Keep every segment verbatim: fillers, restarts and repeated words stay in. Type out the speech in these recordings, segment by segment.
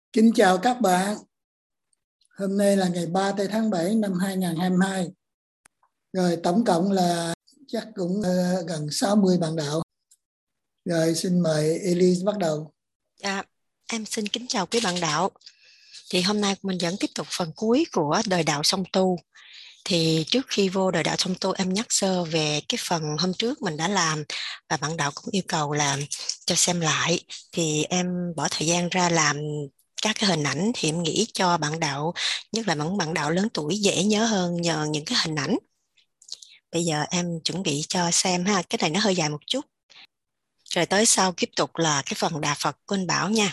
Kính chào các bạn. Hôm nay là ngày ba tháng bảy năm hai nghìn không trăm hai mươi hai. Rồi tổng cộng là chắc cũng uh, gần sáu mươi bạn đạo. Rồi xin mời Elise bắt đầu. Dạ, em xin kính chào quý bạn đạo. Thì hôm nay mình vẫn tiếp tục phần cuối của đời đạo song tu. Thì trước khi vô đời đạo song tu, em nhắc sơ về cái phần hôm trước mình đã làm và bạn đạo cũng yêu cầu làm cho xem lại. Thì em bỏ thời gian ra làm các cái hình ảnh thì em nghĩ cho bạn đạo, nhất là những bạn đạo lớn tuổi dễ nhớ hơn nhờ những cái hình ảnh. Bây giờ em chuẩn bị cho xem ha, cái này nó hơi dài một chút. Rồi tới sau tiếp tục là cái phần Đà Phật của anh Bảo nha.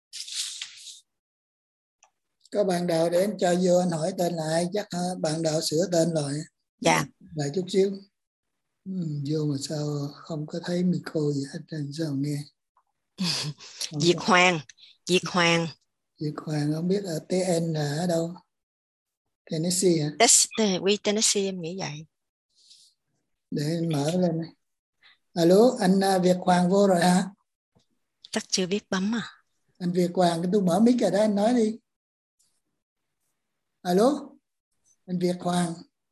Có bạn đạo để anh cho vô, anh hỏi tên là ai, chắc hả? Bạn đạo sửa tên rồi. Dạ. Đợi chút xíu. Ừ, vô mà sao không có thấy micro gì hết trơn, sao nghe. Diệt Hoàng. Diệt Hoàng. Diệt Hoàng không biết ở tê en là ở đâu? Tennessee hả? Quy Tennessee em nghĩ vậy. Để anh mở lên. Alo, anh Việt Hoàng vô rồi hả? Chắc chưa biết bấm à. Anh Việt Hoàng, tôi mở mic rồi đó, anh nói đi. Alo, anh Việt Hoàng,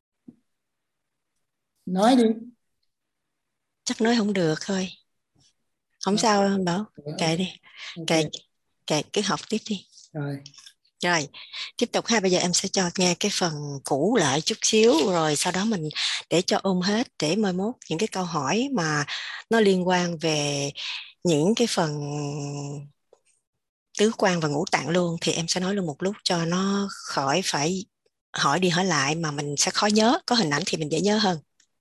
nói đi. Chắc nói không được thôi. Không Nói. sao anh Bảo. Ok, Kệ đi. ok. Kệ, kệ cứ học tiếp đi. Rồi. Rồi, tiếp tục ha. Bây giờ em sẽ cho nghe cái phần cũ lại chút xíu, rồi sau đó mình để cho ôm hết, để mai mốt những cái câu hỏi mà nó liên quan về những cái phần tứ quan và ngũ tạng luôn thì em sẽ nói luôn một lúc cho nó khỏi phải hỏi đi hỏi lại, mà mình sẽ khó nhớ. Có hình ảnh thì mình dễ nhớ hơn.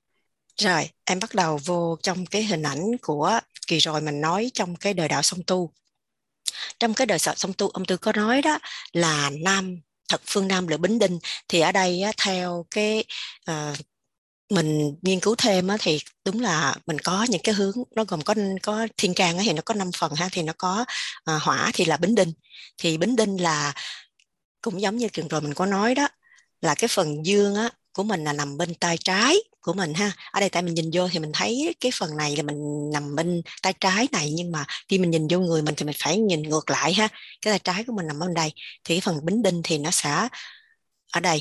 Rồi, em bắt đầu vô trong cái hình ảnh của kỳ rồi mình nói trong cái đời đạo song tu. Trong cái đời đạo song tu, ông Tư có nói đó là Nam, thập phương Nam lửa Bính Đinh. Thì ở đây á, theo cái uh, mình nghiên cứu thêm á, thì đúng là mình có những cái hướng, nó gồm có có thiên can á, thì nó có năm phần ha. Thì nó có uh, hỏa thì là Bính Đinh. Thì Bính Đinh là cũng giống như trường rồi mình có nói đó, là cái phần dương á của mình là nằm bên tay trái của mình ha. Ở đây tại mình nhìn vô thì mình thấy cái phần này là mình nằm bên tay trái này, nhưng mà khi mình nhìn vô người mình thì mình phải nhìn ngược lại ha. Cái tay trái của mình nằm bên đây, thì cái phần bính đinh thì nó sẽ ở đây.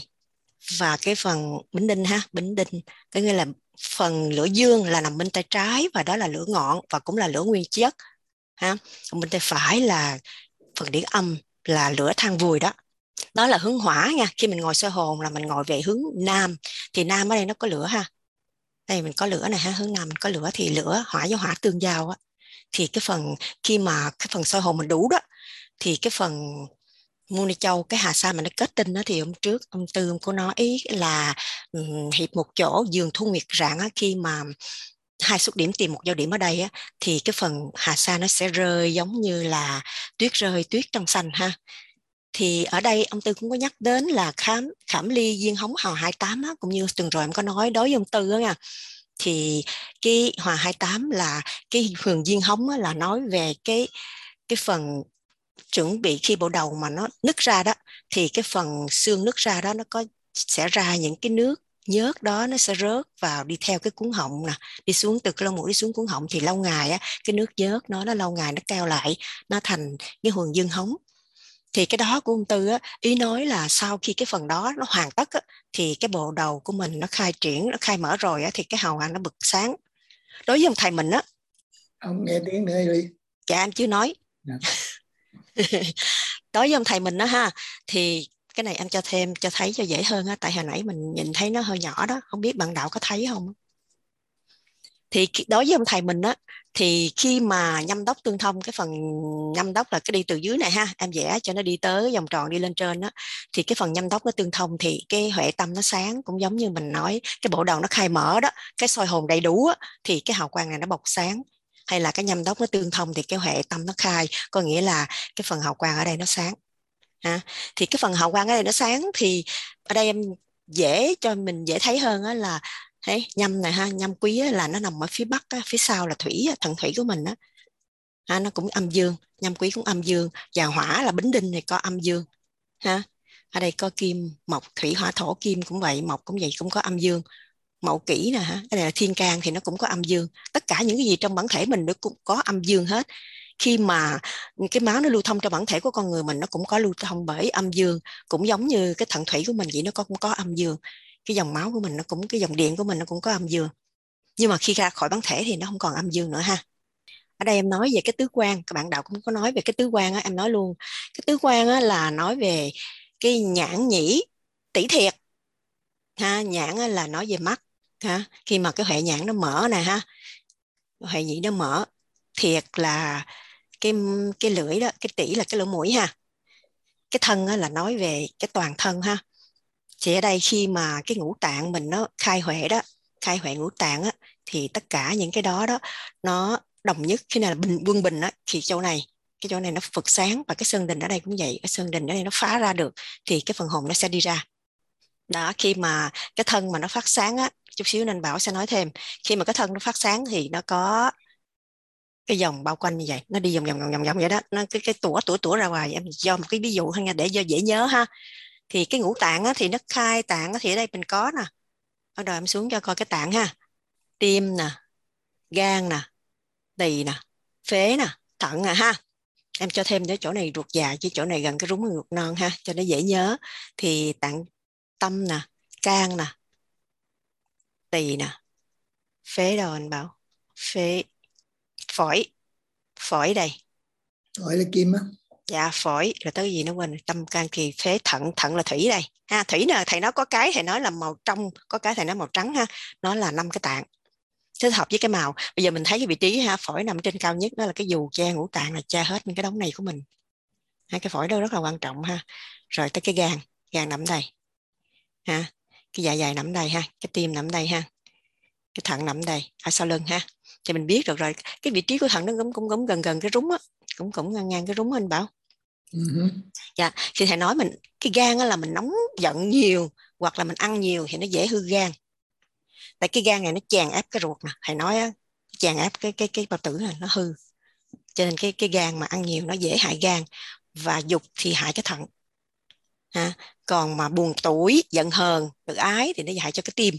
Và cái phần bính đinh ha, bính đinh có nghĩa là phần lửa dương là nằm bên tay trái, và đó là lửa ngọn và cũng là lửa nguyên chất ha. Còn bên tay phải là phần điển âm, là lửa than vùi đó. Đó là hướng hỏa nha. Khi mình ngồi soi hồn là mình ngồi về hướng nam, thì nam ở đây nó có lửa ha. Đây mình có lửa này ha, hướng nam mình có lửa, thì lửa hỏa với hỏa tương giao á. Thì cái phần khi mà cái phần soi hồn mình đủ đó, thì cái phần Muni Châu, cái hà sa mà nó kết tinh đó, thì hôm trước ông Tư ông có nói ý là um, hiệp một chỗ giường thu nguyệt rạng á, khi mà hai xuất điểm tìm một giao điểm ở đây á, thì cái phần hà sa nó sẽ rơi giống như là tuyết rơi, tuyết trong xanh ha. Thì ở đây ông Tư cũng có nhắc đến là khám khảm ly duyên hống hòa hai tám á, cũng như tuần rồi em có nói đối với ông Tư á nha. Thì cái hòa hai tám là cái hường duyên hống á, là nói về cái cái phần chuẩn bị khi bộ đầu mà nó nứt ra đó, thì cái phần xương nứt ra đó nó có sẽ ra những cái nước nhớt đó, nó sẽ rớt vào đi theo cái cuống họng nè, đi xuống từ cái lông mũi đi xuống cuống họng. Thì lâu ngày á, cái nước nhớt nó nó lâu ngày nó keo lại, nó thành cái hường dương hống. Thì cái đó của ông Tư á, ý nói là sau khi cái phần đó nó hoàn tất á, thì cái bộ đầu của mình nó khai triển, nó khai mở rồi á, thì cái hào quang nó bừng sáng. Đối với ông thầy mình á, Ông nghe tiếng nữa đi. dạ em chưa nói. Dạ. Đối với ông thầy mình đó ha, thì cái này em cho thêm cho thấy cho dễ hơn á, tại hồi nãy mình nhìn thấy nó hơi nhỏ đó, không biết bạn đạo có thấy không. Thì đối với ông thầy mình á, thì khi mà nhâm đốc tương thông, cái phần nhâm đốc là cái đi từ dưới này ha, em vẽ cho nó đi tới vòng tròn đi lên trên đó, thì cái phần nhâm đốc nó tương thông thì cái huệ tâm nó sáng, cũng giống như mình nói cái bộ đầu nó khai mở đó, cái soi hồn đầy đủ á, thì cái hào quang này nó bộc sáng. Hay là cái nhâm đốc nó tương thông thì cái huệ tâm nó khai, có nghĩa là cái phần hào quang ở đây nó sáng ha. Thì cái phần hào quang ở đây nó sáng, thì ở đây em dễ cho mình dễ thấy hơn á, là thấy nhâm này ha, nhâm quý á, là nó nằm ở phía bắc á, phía sau là thủy, thần thủy của mình á, ha, nó cũng âm dương, nhâm quý cũng âm dương, và hỏa là bính đinh này có âm dương ha. Ở đây có kim mộc thủy hỏa thổ, kim cũng vậy, mộc cũng vậy, cũng có âm dương. Mậu kỷ nè ha, cái này là thiên can thì nó cũng có âm dương. Tất cả những cái gì trong bản thể mình nó cũng có âm dương hết. khi mà cái máu nó lưu thông trong bản thể của con người mình, nó cũng có lưu thông bởi âm dương, cũng giống như cái thận thủy của mình vậy, nó có, cũng có âm dương. Cái dòng máu của mình nó cũng, cái dòng điện của mình nó cũng có âm dương, nhưng mà khi ra khỏi bản thể thì nó không còn âm dương nữa ha. Ở đây em nói về cái tứ quan, các bạn đạo cũng có nói về cái tứ quan á, em nói luôn. Cái tứ quan á là nói về cái nhãn nhĩ tỷ thiệt ha. Nhãn á là nói về mắt ha, khi mà cái hệ nhãn nó mở nè ha, hệ nhĩ nó mở. Thiệt là cái cái lưỡi đó, cái tỷ là cái lỗ mũi ha. Cái thân á là nói về cái toàn thân ha. Thì ở đây khi mà cái ngũ tạng mình nó khai huệ đó, khai huệ ngũ tạng á, thì tất cả những cái đó đó nó đồng nhất. Khi nào là bình quân bình á, thì chỗ này, cái chỗ này nó phật sáng, và cái sơn đình ở đây cũng vậy, cái sơn đình ở đây nó phá ra được thì cái phần hồn nó sẽ đi ra. Đó, khi mà cái thân mà nó phát sáng á, chút xíu nên Bảo sẽ nói thêm. Khi mà cái thân nó phát sáng thì nó có cái dòng bao quanh như vậy, nó đi vòng vòng vòng vòng vòng vậy đó, nó cái cái tủa tủa tủa ra ngoài. Em do một cái ví dụ thôi nha, để cho dễ nhớ ha. Thì cái ngũ tạng á, thì nó khai tạng á, thì ở đây mình có nè. Ở rồi em xuống cho coi cái tạng ha. Tim nè, gan nè, tỳ nè, phế nè, thận nè ha. Em cho thêm cái chỗ này ruột già, chứ chỗ này gần cái rúng ruột non ha, cho nó dễ nhớ. Thì tạng tâm nè, can nè, tỳ nè, phế đâu anh Bảo? Phế, phổi, phổi đây. Gọi là kim á. Dạ phổi, rồi tới gì nó quên, tâm can kỳ phế thận. Thận là thủy đây ha. Thủy nè, thầy nói có cái thầy nói là màu trong, có cái thầy nói màu trắng ha. Nó là năm cái tạng thích hợp với cái màu. Bây giờ mình thấy cái vị trí ha, phổi nằm trên cao nhất, đó là cái dù che ngũ tạng, là che hết những cái đống này của mình ha. Cái phổi đó rất là quan trọng ha. Rồi tới cái gan, gan nằm đây ha. Cái dạ dày nằm đây ha. Cái tim nằm đây ha. Cái thận nằm đây ở sau lưng ha. Thì mình biết được rồi, cái vị trí của thận nó cũng cũng, cũng gần gần cái rúng á, cũng cũng ngang ngang cái rúng anh Bảo. Uh-huh. Dạ, thì thầy nói mình cái gan là mình nóng giận nhiều hoặc là mình ăn nhiều thì nó dễ hư gan. Tại cái gan này nó chèn ép cái ruột nè, thầy nói á, chèn ép cái cái cái bao tử này nó hư. Cho nên cái cái gan mà ăn nhiều nó dễ hại gan, và dục thì hại cái thận. Ha, còn mà buồn tủi, giận hờn, tự ái thì nó hại cho cái tim.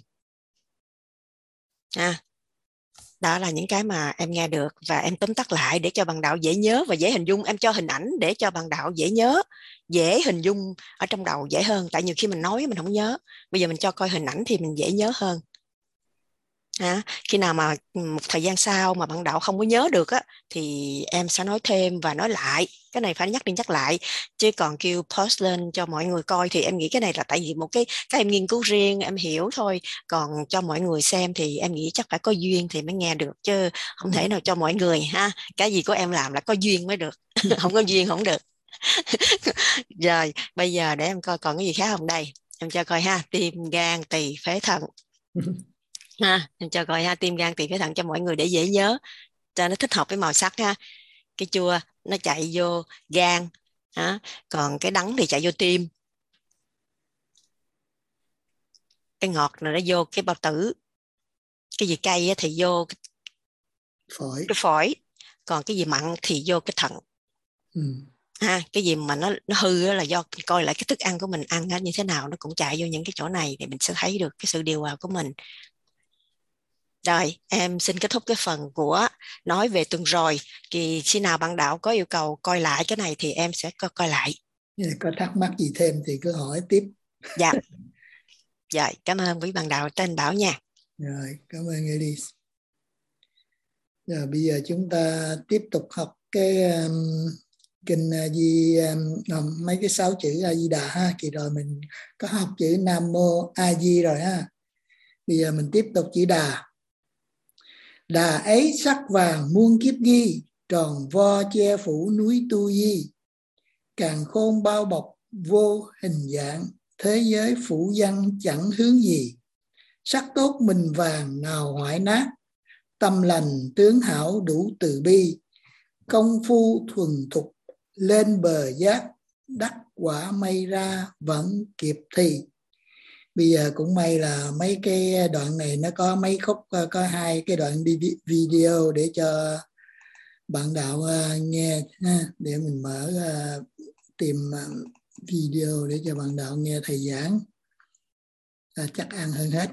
Ha. Đó là những cái mà em nghe được, và em tóm tắt lại để cho bạn đạo dễ nhớ và dễ hình dung. Em cho hình ảnh để cho bạn đạo dễ nhớ, dễ hình dung ở trong đầu dễ hơn. Tại nhiều khi mình nói mình không nhớ, bây giờ mình cho coi hình ảnh thì mình dễ nhớ hơn. À, khi nào mà một thời gian sau mà bạn đạo không có nhớ được á, thì em sẽ nói thêm và nói lại. Cái này phải nhắc đi nhắc lại, chứ còn kêu post lên cho mọi người coi thì em nghĩ cái này là tại vì một cái cái em nghiên cứu riêng, em hiểu thôi. Còn cho mọi người xem thì em nghĩ chắc phải có duyên thì mới nghe được, chứ không thể nào cho mọi người ha. Cái gì của em làm là có duyên mới được. Không có duyên không được. Rồi bây giờ để em coi còn cái gì khác không đây. Em cho coi ha. Tim, gan, tỳ, phế, thận ha. Em cho coi ha. Tim, gan, tỳ, phế, thận cho mọi người để dễ nhớ, cho nó thích hợp với màu sắc ha. Cái chua nó chạy vô gan ha, còn cái đắng thì chạy vô tim, cái ngọt này nó vô cái bao tử, cái gì cay thì vô cái Phổi. cái phổi, còn cái gì mặn thì vô cái thận. Ừ. Ha, cái gì mà nó nó hư là do coi lại cái thức ăn của mình ăn như thế nào, nó cũng chạy vô những cái chỗ này thì mình sẽ thấy được cái sự điều hòa của mình. Rồi, em xin kết thúc cái phần của nói về tuần rồi. Thì khi nào bạn đạo có yêu cầu coi lại cái này thì em sẽ coi, coi lại. Có thắc mắc gì thêm thì cứ hỏi tiếp. Dạ. Dạ, cảm ơn quý bạn đạo tên Bảo nha. Rồi, cảm ơn Elise. Rồi bây giờ chúng ta tiếp tục học cái um, kinh A Di um, mấy cái sáu chữ A Di Đà ha. Kỳ rồi mình có học chữ Nam Mô A Di rồi ha. Bây giờ mình tiếp tục chữ Đà. Đà ấy sắc vàng muôn kiếp ghi, tròn vo che phủ núi Tu Di. Càn khôn bao bọc vô hình dạng, thế giới phủ văn chẳng hướng gì. Sắc tốt mình vàng nào hoại nát, tâm lành tướng hảo đủ từ bi. Công phu thuần thục lên bờ giác, đắc quả may ra vẫn kịp thì. Bây giờ cũng may là mấy cái đoạn này nó có mấy khúc, có hai cái đoạn video để cho bạn đạo nghe ha. Để mình mở tìm video để cho bạn đạo nghe thầy giảng là chắc ăn hơn hết.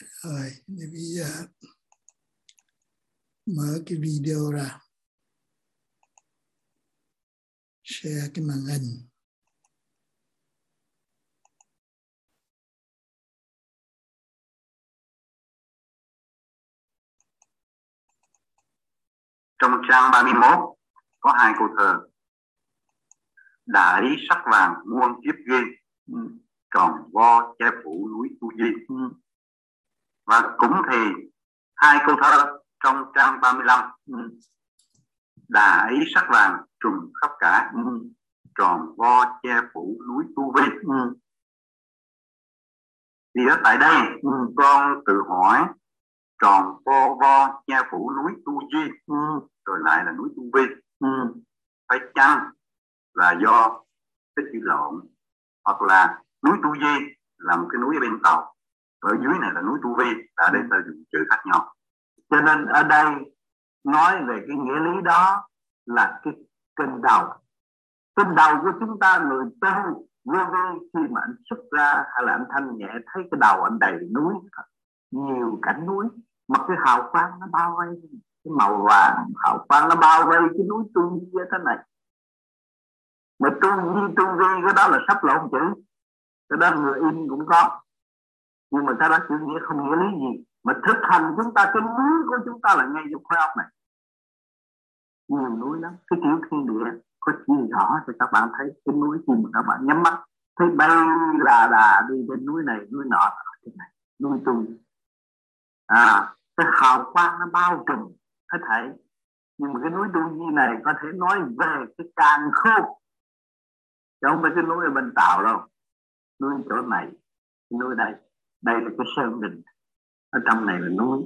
Rồi thì bây giờ mở cái video ra, share cái màn hình. Trong trang ba mươi mốt có hai câu thơ: đại sắc vàng muôn kiếp ghi, tròn vo che phủ núi Tu Di. Và cũng thì hai câu thơ trong trang ba mươi lăm: đà ấy sắc vàng trùm khắp cả, tròn vo che phủ núi Tu Vi. Thì ở tại đây con tự hỏi tròn vo vo che phủ núi Tu Di rồi lại là núi Tu Vi, phải chăng là do cái chữ lộn, hoặc là núi Tu Di là một cái núi ở bên Tàu, ở dưới này là núi Tu Vi, ở đây ta dùng chữ khác nhau. Cho nên ở đây nói về cái nghĩa lý đó là cái kênh đầu. Kênh đầu của chúng ta, người tu vô vi, khi mà anh xuất ra hay là anh thanh nhẹ, thấy cái đầu anh đầy núi, nhiều cảnh núi, mà cái hào quang nó bao vây, cái màu vàng hào quang nó bao vây cái núi Tu Vi như thế này. Mà Tu Vi, Tu Vi cái đó là sắp lộn chữ, cái đó người in cũng có, nhưng mà cái đó chữ nghĩa không nghĩa lý gì. Mà thực hành chúng ta, cái núi của chúng ta là ngay trong khối óc này, nhiều núi lắm. Cái tiểu thiên địa có chia rõ cho các bạn thấy. Cái núi khi mà các bạn nhắm mắt thấy bay là đà đi trên núi này núi nọ, thế này núi Tu. À, cái hào quang nó bao trùm hết thảy. Nhưng mà cái núi Tu Di này có thể nói về cái càn khôn, chứ không phải cái núi ở bên Tàu đâu. Núi chỗ này, cái núi đây, đây là cái sơn đình, ở trong này là núi,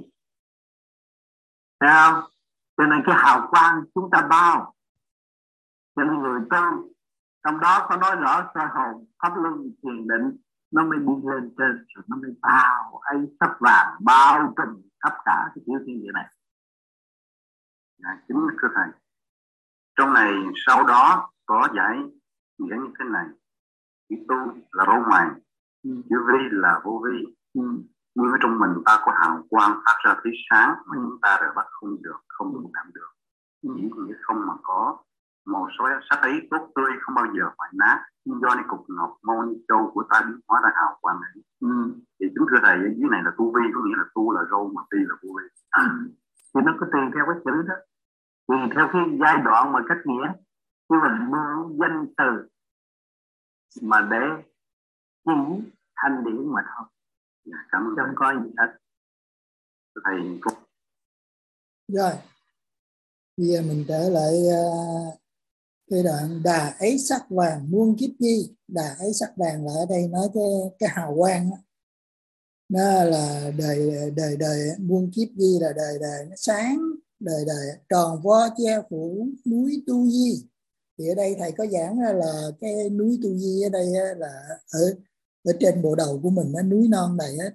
thấy không? Cho nên cái hào quang chúng ta bao. Cho nên người tu trong đó có nói rõ sơ hồn pháp luân thiền định, nó mới đi lên trên, rồi nó mới bao ấy sắc vàng bao trùm khắp cả cái tiểu thiên địa này. Dạ, chính thưa thầy. Trong này sau đó có giải nghĩa như thế này: chữ tu là rô mày, ừ. chữ vi là vô vi. Ừ. Nhưng ở trong mình ta có hào quang phát ra thứ sáng mà chúng ta rồi bắt không được, không đủ cảm được. Chỉ nghĩa không mà có màu sắc ấy tốt tươi, không bao giờ phải nát. Nhưng do này cục ngọc môn châu của ta biến hóa ra hào quang này. Ừ. Thì chúng thưa thầy, ở dưới này là tu vi, có nghĩa là tu là rô mà ti là vô vi. Ừ. Thì nó có tùy theo cái chữ đó, tùy theo cái giai đoạn mà cách nghĩa. Nhưng mà mượn danh từ mà để chỉ thanh điển mà thôi. Dạ, cảm ơn. Không có gì hết. Thầy có... Rồi, bây giờ mình trở lại uh, cái đoạn đà ấy sắc vàng muôn kiếp di. Đà ấy sắc vàng là ở đây nói cái cái hào quang đó. Nó là đời đời đời muôn kiếp di là đời đời nó sáng, đời đời tròn vo che phủ núi Tu Di. Thì ở đây thầy có giảng là cái núi Tu Di ở đây là ở ở trên bộ đầu của mình, nó núi non này á.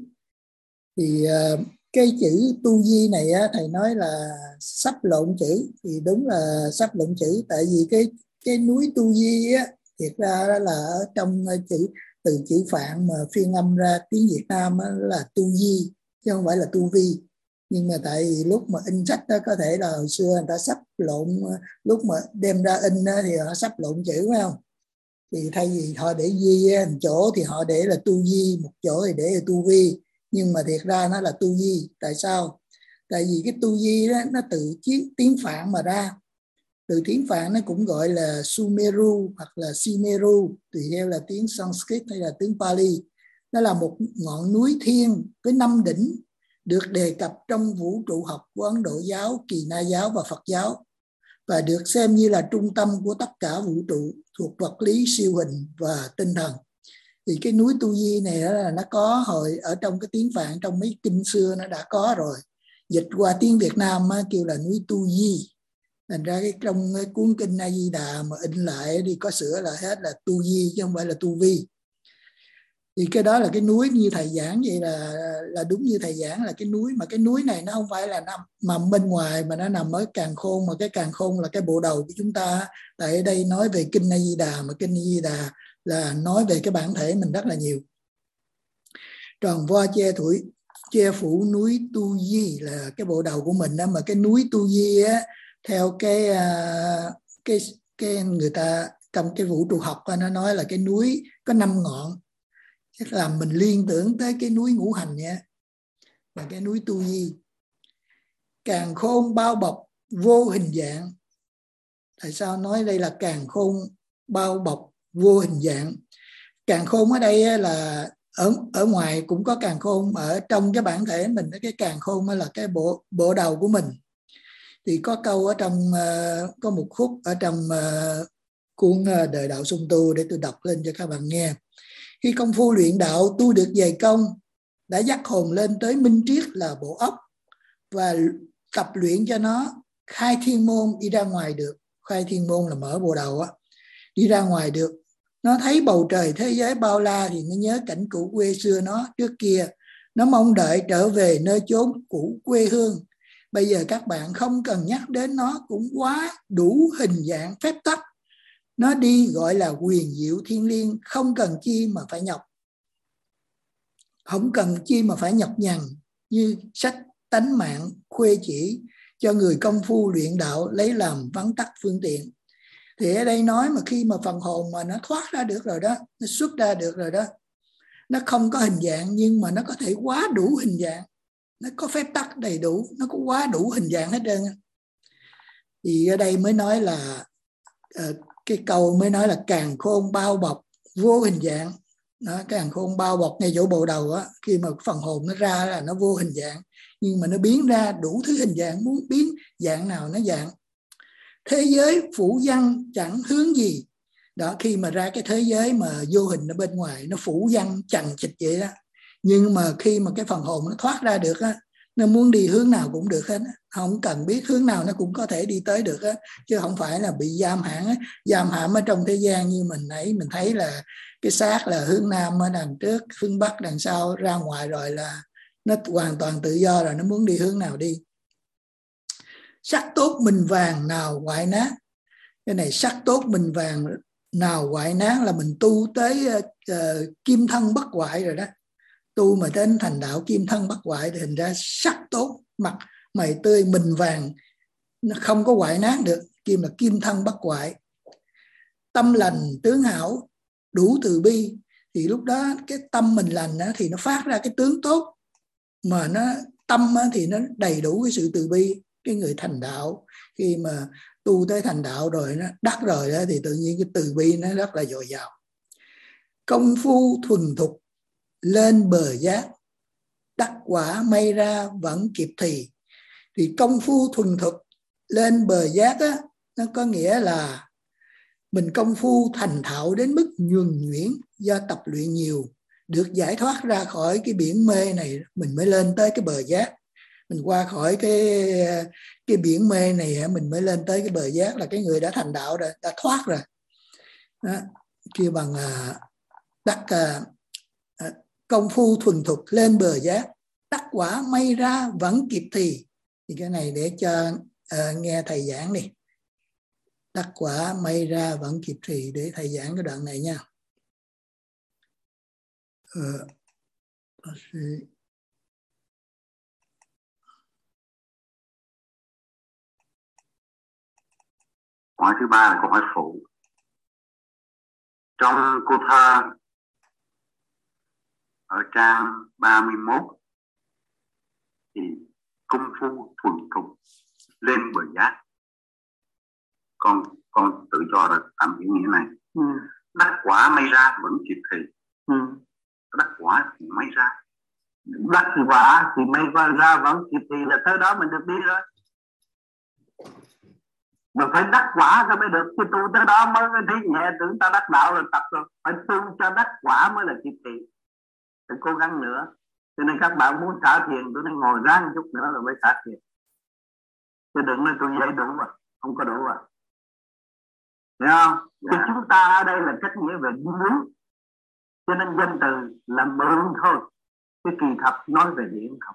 Thì uh, cái chữ Tu Di này á, thầy nói là sắp lộn chữ, thì đúng là sắp lộn chữ. Tại vì cái cái núi Tu Di á, thiệt ra là ở trong chữ từ chữ Phạn mà phiên âm ra tiếng Việt Nam á, là Tu Di chứ không phải là Tu Vi. Nhưng mà tại vì lúc mà in sách đó, có thể là hồi xưa người ta sắp lộn, lúc mà đem ra in đó, thì họ sắp lộn chữ, phải không? Thì thay vì họ để Di một chỗ thì họ để là Tu Di, một chỗ thì để là Tu Vi. Nhưng mà thiệt ra nó là Tu Di. Tại sao? Tại vì cái Tu Di đó nó từ tiếng Phạn mà ra. Từ tiếng Phạn nó cũng gọi là Sumeru hoặc là Simeru, tùy theo là tiếng Sanskrit hay là tiếng Pali. Nó là một ngọn núi thiên với năm đỉnh, được đề cập trong vũ trụ học của Ấn Độ giáo, Kỳ Na giáo và Phật giáo, và được xem như là trung tâm của tất cả vũ trụ thuộc vật lý, siêu hình và tinh thần. Thì cái núi Tu Di này là nó có hồi ở trong cái tiếng Phạn, trong mấy kinh xưa nó đã có rồi. Dịch qua tiếng Việt Nam á, kêu là núi Tu Di. Thành ra cái trong cái cuốn kinh A Di Đà mà in lại đi có sửa lại hết là Tu Di chứ không phải là Tu Vi. Thì cái đó là cái núi như thầy giảng vậy là là đúng như thầy giảng là cái núi, mà cái núi này nó không phải là nằm mầm bên ngoài mà nó nằm ở càn khôn, mà cái càn khôn là cái bộ đầu của chúng ta. Tại ở đây nói về kinh A Di Đà, mà kinh A Di Đà là nói về cái bản thể mình rất là nhiều. Tròn vo che thủi che phủ núi Tu Di là cái bộ đầu của mình đó, mà cái núi Tu Di á, theo cái cái cái người ta trong cái vũ trụ học nó nói là cái núi có năm ngọn, chắc làm mình liên tưởng tới cái núi Ngũ Hành nha, và cái núi Tu Di. Càn khôn bao bọc vô hình dạng. Tại sao nói đây là càn khôn bao bọc vô hình dạng? Càn khôn ở đây là ở ở ngoài cũng có càn khôn, ở trong cái bản thể mình, cái càn khôn là cái bộ bộ đầu của mình. Thì có câu ở trong uh, có một khúc ở trong uh, cuốn uh, Đời Đạo Song Tu, để tôi đọc lên cho các bạn nghe. Khi công phu luyện đạo tu được dày công, đã dắt hồn lên tới minh triết là bộ óc, và tập luyện cho nó khai thiên môn đi ra ngoài được. Khai thiên môn là mở bộ đầu á, đi ra ngoài được. Nó thấy bầu trời thế giới bao la thì nó nhớ cảnh cũ quê xưa nó trước kia. Nó mong đợi trở về nơi chốn cũ quê hương. Bây giờ các bạn không cần nhắc đến nó, cũng quá đủ hình dạng phép tắc. Nó đi gọi là quyền diệu thiên liêng, không cần chi mà phải nhọc. Không cần chi mà phải nhọc nhằn, như sách tánh mạng khuê chỉ cho người công phu luyện đạo lấy làm vắn tắt phương tiện. Thì ở đây nói mà khi mà phần hồn mà nó thoát ra được rồi đó, nó xuất ra được rồi đó, nó không có hình dạng nhưng mà nó có thể quá đủ hình dạng, nó có phép tắc đầy đủ, nó có quá đủ hình dạng hết trơn. Thì ở đây mới nói là uh, cái câu mới nói là càn khôn bao bọc vô hình dạng. Đó, càn khôn bao bọc ngay chỗ bộ đầu á, khi mà phần hồn nó ra là nó vô hình dạng, nhưng mà nó biến ra đủ thứ hình dạng, muốn biến dạng nào nó dạng. Thế giới phủ văn chẳng hướng gì. Đó, khi mà ra cái thế giới mà vô hình ở bên ngoài, nó phủ văn chằng chịt vậy đó. Nhưng mà khi mà cái phần hồn nó thoát ra được á, nó muốn đi hướng nào cũng được hết, không cần biết hướng nào nó cũng có thể đi tới được á, chứ không phải là bị giam hãm á, giam hãm ở trong thế gian như mình nãy mình thấy là cái xác là hướng nam ở đằng trước, hướng bắc đằng sau, ra ngoài rồi là nó hoàn toàn tự do rồi, nó muốn đi hướng nào đi. Sắc tốt mình vàng nào hoại nát. Cái này sắc tốt mình vàng nào hoại nát là mình tu tới uh, kim thân bất hoại rồi đó. Tu mà đến thành đạo kim thân bất hoại thì hình ra sắc tốt, mặt mày tươi, mình vàng, nó không có hoại nát được. Kim là kim thân bất hoại. Tâm lành tướng hảo đủ từ bi. Thì lúc đó cái tâm mình lành đó, thì nó phát ra cái tướng tốt, mà nó tâm đó, thì nó đầy đủ cái sự từ bi. Cái người thành đạo khi mà tu tới thành đạo rồi, nó đắc rồi đó, thì tự nhiên cái từ bi nó rất là dồi dào. Công phu thuần thục lên bờ giác, đắc quả may ra vẫn kịp thì. Thì công phu thuần thục lên bờ giác á, nó có nghĩa là mình công phu thành thạo đến mức nhuần nhuyễn, do tập luyện nhiều, được giải thoát ra khỏi cái biển mê này, mình mới lên tới cái bờ giác. Mình qua khỏi cái cái biển mê này, mình mới lên tới cái bờ giác, là cái người đã thành đạo rồi, đã thoát rồi. Đó, kêu bằng đắc uh, công phu thuần thục lên bờ giác, đắc quả may ra vẫn kịp thì. Thì cái này để cho uh, nghe thầy giảng đi. Đắc quả may ra vẫn kịp thì, để thầy giảng cái đoạn này nha. Uh, Câu hỏi thứ ba là câu hỏi phụ. Trong câu thơ ở trang ba mươi mốt thì công phu thuần thục lên bờ giác, con con tự cho là tạm hiểu nghĩa này. Ừ. Đắc quả may ra vẫn kịp thì. Ừ. Đắc quả thì may ra. Đắc quả thì may ra vẫn kịp thì là tới đó mình được đi rồi. Mà phải đắc quả ra mới được, chứ tu tới đó mới thấy nhẹ, tưởng ta đắc đạo rồi tập rồi. Phải tu cho đắc quả mới là kịp thì. Phải cố gắng nữa. Cho nên các bạn muốn xả thiền, tôi nên ngồi ráng một chút nữa rồi mới xả thiền. Chứ đừng nói tôi dạy đủ à, không có đủ à. Hiểu không? Dạ. Thì chúng ta ở đây là cách nghĩa về muốn. Cho nên danh từ là mượn thôi. Cái kỳ thật nói về điển không.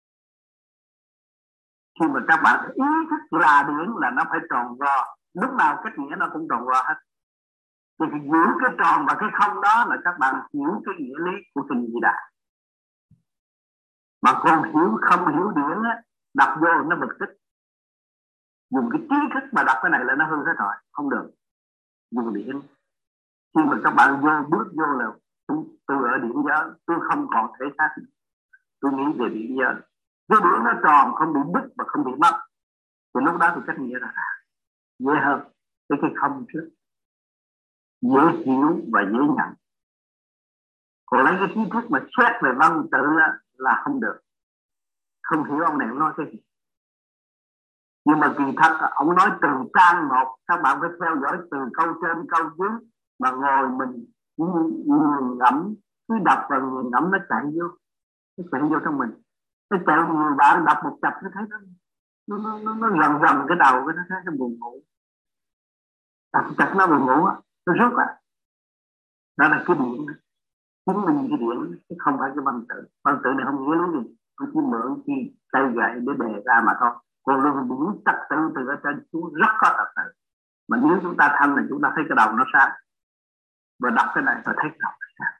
Khi mà các bạn ý thức ra điển là nó phải tròn vo. Lúc nào cách nghĩa nó cũng tròn vo hết. Thì giữ cái tròn và cái không đó là các bạn hiểu cái nghĩa lý của kinh Di Đà. Mà còn hiểu không hiểu điển á, đọc vô nó bực tức. Dùng cái trí thức mà đọc cái này là nó hư hết rồi, không được. Dùng điển. Khi mà các bạn vô bước vô là tôi ở điển giới, tôi không còn thể xác. Tôi nghĩ về điển giới. Cái điển nó tròn, không bị bứt và không bị mất. Thì lúc đó thì cách nghĩa là dễ hơn. Cái cái không trước. Dễ hiểu và dễ nhận. Còn lấy cái trí thức mà xét về văn tự là, là không được. Không hiểu ông này ông nói cái gì. Nhưng mà kỳ thật ông nói từ trang một, các bạn phải theo dõi từ câu trên câu dưới mà ngồi mình nghiền ngẫm, cứ đọc và nghiền ngẫm nó chạy vô, nó chạy vô trong mình. Nó chạy nhiều bạn đọc một chập nó thấy nó nó nó nó, nó rần rần cái đầu, cái nó thấy nó buồn ngủ. Đọc chặt nó buồn ngủ á, nó rút á. Đó là cái điện, chứng minh cái điện, chứ không phải cái văn tự. Văn tự này không nghĩa lý gì, tôi chỉ mượn chi tay gậy để đề ra mà thôi. Còn luôn điển trật tự từ ở trên xuống rất có trật tự. Mà nếu chúng ta thanh là chúng ta thấy cái đầu nó sáng. Và đọc cái này và thấy cái đầu nó sáng.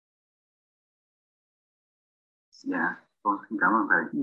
Dạ, con xin cảm ơn thầy.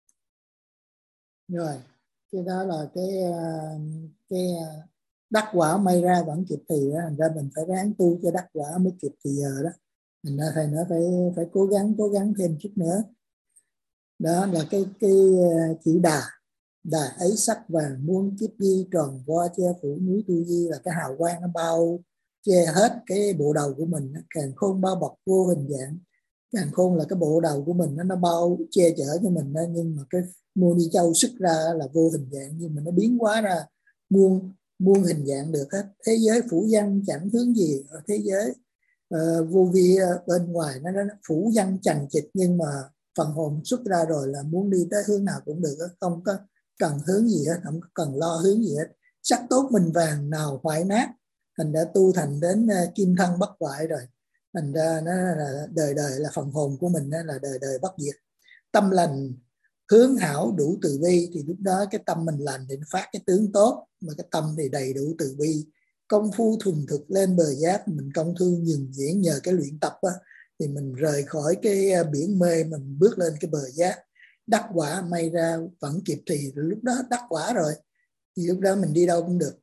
Rồi, cái đó là cái cái đắc quả may ra vẫn kịp thì đó. Thành ra mình phải ráng tu cho đắc quả mới kịp thì giờ đó. Mình ra thầy nói phải phải cố gắng cố gắng thêm chút nữa. Đó là cái cái chữ đà. Đà ấy sắc vàng muôn kiếp di, tròn vo che phủ núi tu di, là cái hào quang nó bao che hết cái bộ đầu của mình. Càn khôn bao bọc vô hình dạng. Càn khôn là cái bộ đầu của mình, nó, nó bao che chở cho mình đó. Nhưng mà cái Mô Ni Châu xuất ra là vô hình dạng, nhưng mà nó biến hóa ra muôn muôn hình dạng được hết. Thế giới phủ văn chẳng hướng gì ở thế giới uh, vô vi uh, bên ngoài nó, nó phủ văn chằng chịt, nhưng mà phần hồn xuất ra rồi là muốn đi tới hướng nào cũng được, không có cần hướng gì hết, không cần lo hướng gì hết. Sắc tốt mình vàng nào hoại nát, thành đã tu thành đến uh, kim thân bất hoại rồi. Thành ra nó là đời đời là phần hồn của mình, đó là đời đời bất diệt. Tâm lành hướng hảo đủ từ bi, thì lúc đó cái tâm mình lành thì nó phát cái tướng tốt, mà cái tâm thì đầy đủ từ bi. Công phu thuần thực lên bờ giác, mình công thương nhường diễn, nhờ cái luyện tập á, thì mình rời khỏi cái biển mê, mình bước lên cái bờ giác. Đắc quả may ra vẫn kịp thì, lúc đó đắc quả rồi thì lúc đó mình đi đâu cũng được.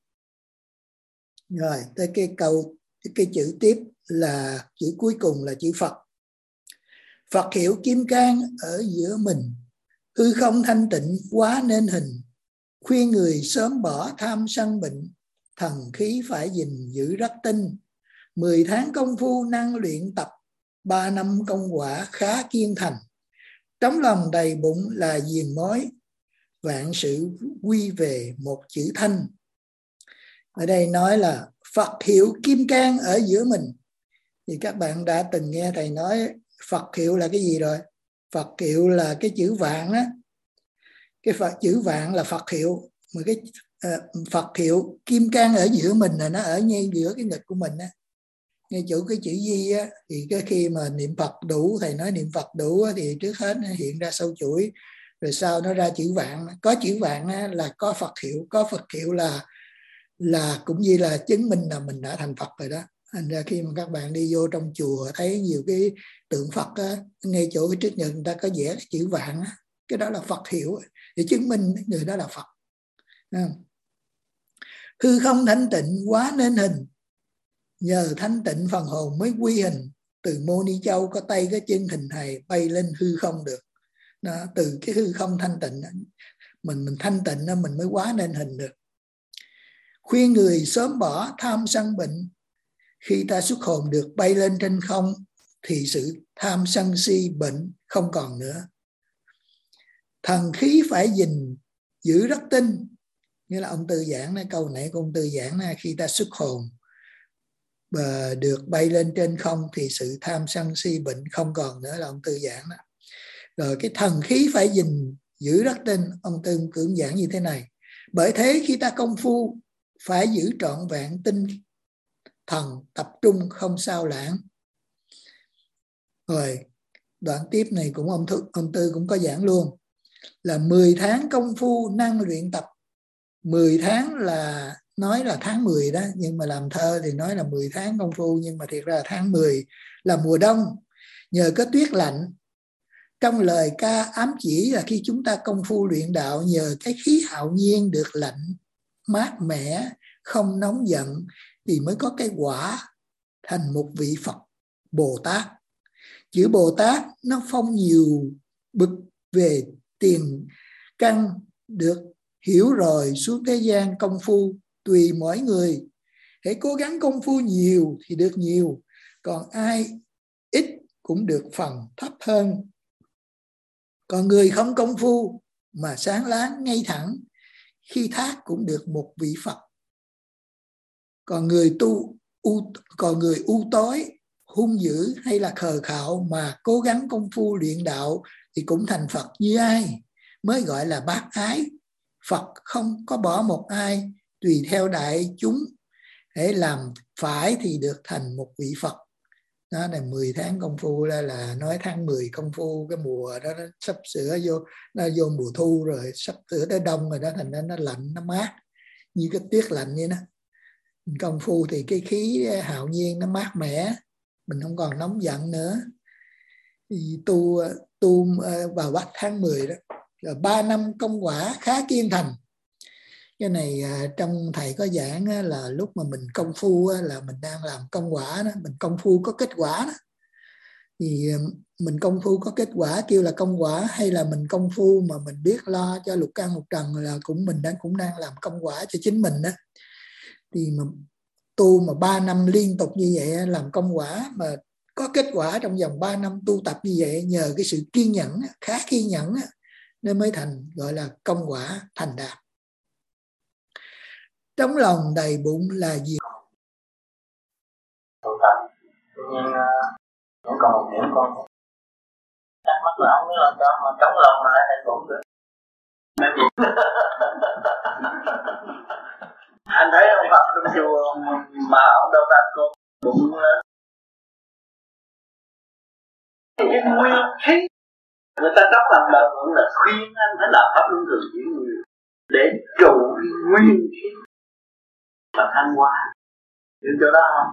Rồi tới cái câu cái, cái chữ tiếp là chữ cuối cùng là chữ Phật. Phật hiểu kim cang ở giữa mình, hư không thanh tịnh quá nên hình. Khuyên người sớm bỏ tham sân bệnh, thần khí phải gìn giữ rất tinh. Mười tháng công phu năng luyện tập, ba năm công quả khá kiên thành. Trong lòng đầy bụng là diền mối, vạn sự quy về một chữ thanh. Ở đây nói là Phật hiệu kim cang ở giữa mình. Thì các bạn đã từng nghe thầy nói Phật hiệu là cái gì rồi? Phật hiệu là cái chữ vạn á. Cái Phật chữ vạn là Phật hiệu, mà cái uh, Phật hiệu kim cang ở giữa mình là nó ở ngay giữa cái ngực của mình á. Ngay chỗ cái chữ di á, thì cái khi mà niệm Phật đủ, thầy nói niệm Phật đủ á, thì trước hết nó hiện ra sâu chuỗi, rồi sau nó ra chữ vạn. Có chữ vạn á, là có Phật hiệu, có Phật hiệu là là cũng như là chứng minh là mình đã thành Phật rồi đó. Thành ra khi mà các bạn đi vô trong chùa thấy nhiều cái tượng Phật á, ngay chỗ cái trước ngực người ta có vẽ cái chữ vạn á, cái đó là Phật hiệu để chứng minh người đó là Phật. Hư không thanh tịnh quá nên hình, nhờ thanh tịnh phần hồn mới quy hình. Từ Mô Ni Châu có tay có chân hình hài bay lên hư không được. Đó, từ cái hư không thanh tịnh mình mình thanh tịnh đó, mình mới quá nên hình được. Khuyên người sớm bỏ tham sân bệnh, khi ta xuất hồn được bay lên trên không thì sự tham sân si bệnh không còn nữa. Thần khí phải gìn giữ rất tinh, như là ông Tư giảng này, câu này của ông Tư giảng này, khi ta xuất hồn và được bay lên trên không thì sự tham sân si bệnh không còn nữa, là ông Tư giảng đó. Rồi cái thần khí phải gìn giữ rất tinh, ông Tư cưỡng giảng như thế này. Bởi thế khi ta công phu phải giữ trọn vẹn tinh thần, tập trung không sao lãng. Rồi đoạn tiếp này cũng ông, Thư, ông Tư cũng có giảng luôn, là mười tháng công phu năng luyện tập. Mười tháng là nói là tháng mười đó, nhưng mà làm thơ thì nói là mười tháng công phu, nhưng mà thiệt ra là tháng mười là mùa đông. Nhờ có tuyết lạnh trong lời ca ám chỉ là khi chúng ta công phu luyện đạo, nhờ cái khí hạo nhiên được lạnh, mát mẻ, không nóng giận, thì mới có cái quả thành một vị Phật Bồ Tát. Chữ Bồ Tát nó phong nhiều bậc về tiền căn, được hiểu rồi xuống thế gian công phu tùy mỗi người. Hãy cố gắng công phu nhiều thì được nhiều, còn ai ít cũng được phần thấp hơn. Còn người không công phu mà sáng láng ngay thẳng, khi thác cũng được một vị Phật. Còn người tu u, còn người u tối, hung dữ hay là khờ khạo mà cố gắng công phu luyện đạo thì cũng thành Phật như ai, mới gọi là bác ái. Phật không có bỏ một ai, tùy theo đại chúng, hãy làm phải thì được thành một vị Phật. Đó là mười tháng công phu, đó là nói tháng mười công phu, cái mùa đó nó sắp sửa vô, nó vô mùa thu rồi, sắp sửa tới đông rồi đó, thành ra nó lạnh, nó mát, như cái tuyết lạnh vậy đó. Công phu thì cái khí hạo nhiên nó mát mẻ, mình không còn nóng giận nữa. Thì tu tu vào bắt tháng mười đó, rồi ba năm công quả khá kiên thành. Cái này trong thầy có giảng là lúc mà mình công phu là mình đang làm công quả đó, mình công phu có kết quả đó. Thì mình công phu có kết quả kêu là công quả, hay là mình công phu mà mình biết lo cho lục căn lục trần là cũng mình đang cũng đang làm công quả cho chính mình đó. Thì mà tu mà ba năm liên tục như vậy làm công quả mà có kết quả trong vòng ba năm tu tập như vậy, nhờ cái sự kiên nhẫn, khá kiên nhẫn nên mới thành, gọi là công quả thành đạt. Trong lòng đầy bụng là gì? Tu tập, tuy nhiên vẫn còn một điểm con thắc mắc là không biết là sao mà trong lòng mà lại đầy bụng được. Anh thấy ông Phật trong chùa mà ông đâu ra con bụng lớn. Cái nguyên khí người ta trong lòng đời vẫn là khuyên anh phải làm pháp luân thường chuyển nhiều để trụ cái nguyên khí mà thăng hoa. Hiểu chỗ đó không?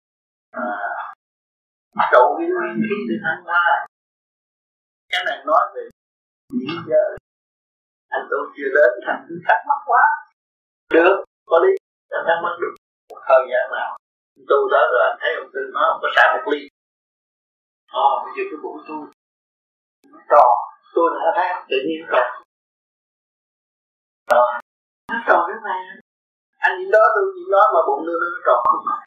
À, trụ cái nguyên khí để thăng hoa. Cái này nói về diễn giới. Anh tôi chưa đến thành cứ thắc mắc quá. Được, có lý, anh thắc mắc được một thời gian nào. Tu đó rồi anh thấy ông Tư nói ông có xài một ly. Ồ, oh, bây giờ cái bụng tôi nó tròn, tôi đã thấy tự nhiên tròn. Tròn, nó tròn cái này. Anh nhìn đó, tôi nhìn đó mà bụng tôi nó tròn không phải.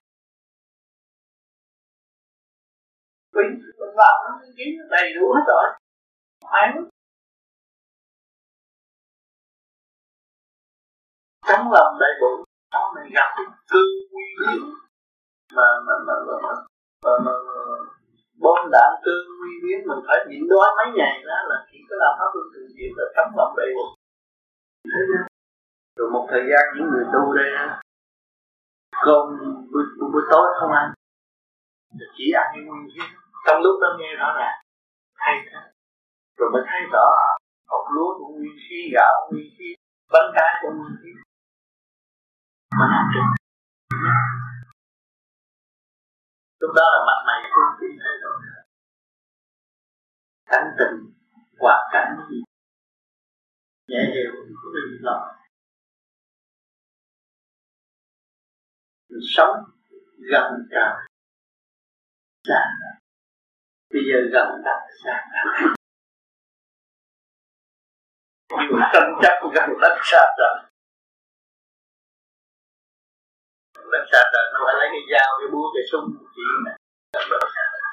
Vì mình vào nó kiến đầy đủ hết rồi. Phải không? Trong lòng đầy bụng, sau này gặp cái cơ nguy biến mà mà mà mà mà mà, mà, mà bom đạn cơ nguy biến mình phải nhịn đói mấy ngày đó là chỉ có làm pháp luân thường chuyển là trong lòng đầy bụng. Rồi một thời gian những người tu đây cơm buổi, buổi tối không ăn, chỉ ăn những nguyên khí. Trong lúc đó nghe rõ ràng hay thế, rồi mới thấy rõ hột lúa của nguyên khí, gạo nguyên khí, bánh trái của nguyên khí. Mà làm được. Lúc đó là mặt mày phương tiện thay đổi. Cảnh tình, hoàn cảnh gì dễ hiểu, có gì lo. Mình sống gần trời, xa đất. Bây giờ gần đất, xa đất. Nhưng mà tranh chấp gần đất, xa trời. Gần xa trời nó phải lấy cái dao, cái búa, cái súng, cái chuyện này. Gần đất, xa đất.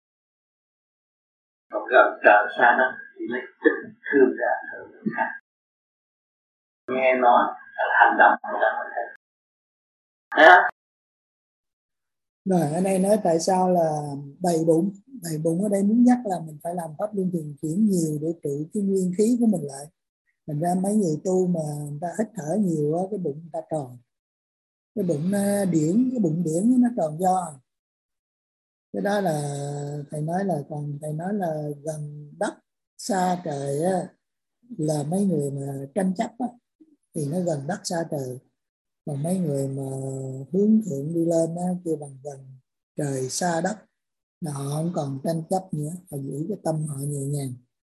Còn gần trời, xa đất thì lấy tình thương ra hơn người khác. Nghe nói là hành động người ta phải thấy. Hả? Rồi ở đây nói tại sao là đầy bụng. Đầy bụng ở đây muốn nhắc là mình phải làm pháp luân thường chuyển nhiều để trụ cái nguyên khí của mình lại. Thành ra mấy người tu mà người ta hít thở nhiều á, cái bụng người ta tròn. Cái bụng điển, cái bụng điển nó tròn do. Cái đó là thầy nói là còn thầy nói là gần đất xa trời á, là mấy người mà tranh chấp á, thì nó gần đất xa trời. Còn mấy người mà hướng thượng đi lên á, kêu bằng gần trời xa đất, là họ không còn tranh chấp nữa, họ giữ cái tâm họ nhẹ nhàng.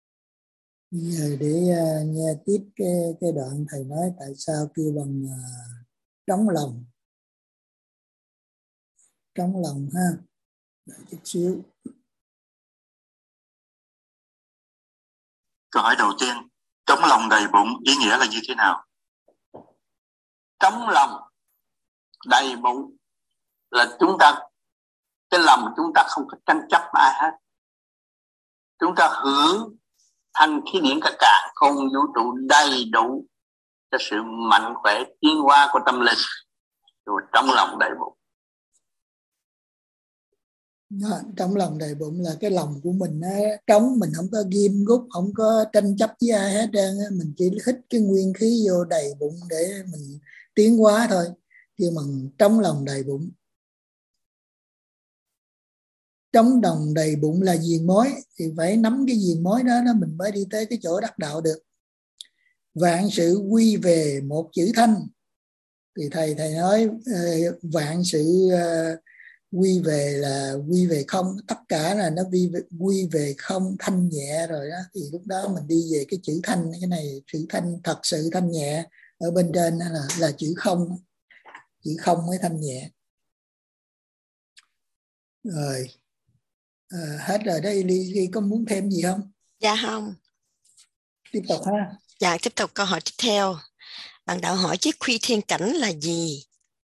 Giờ để uh, nghe tiếp cái cái đoạn thầy nói tại sao kêu bằng uh, trống lòng. Trống lòng ha. Đợi chút xíu. Câu hỏi đầu tiên, trống lòng đầy bụng ý nghĩa là như thế nào? Trống lòng đầy bụng là chúng ta, cái lòng chúng ta không có tranh chấp ai hết. Chúng ta hưởng thanh khí điển cả cả không vũ trụ đầy đủ cho sự mạnh khỏe tiến hóa của tâm linh, rồi trong lòng đầy bụng. Đó, trong lòng đầy bụng là cái lòng của mình á, trống, mình không có ghim gút, không có tranh chấp với ai hết trơn á. Mình chỉ hít cái nguyên khí vô đầy bụng để mình tiến hóa thôi, kêu bằng trong lòng đầy bụng. Trống đồng đầy bụng là viền mối, thì phải nắm cái viền mối đó, đó mình mới đi tới cái chỗ đắc đạo được. Vạn sự quy về một chữ thanh, thì thầy thầy nói uh, vạn sự uh, quy về là quy về không, tất cả là nó quy về, quy về không, thanh nhẹ rồi đó. Thì lúc đó mình đi về cái chữ thanh, cái này chữ thanh thật sự thanh nhẹ, ở bên trên là là chữ không, chữ không mới thanh nhẹ. Rồi à, hết rồi đây. Ly có muốn thêm gì không? Dạ không. Tiếp tục ha. Dạ, tiếp tục câu hỏi tiếp theo. Bạn đạo hỏi chiếc khuy thiên cảnh là gì?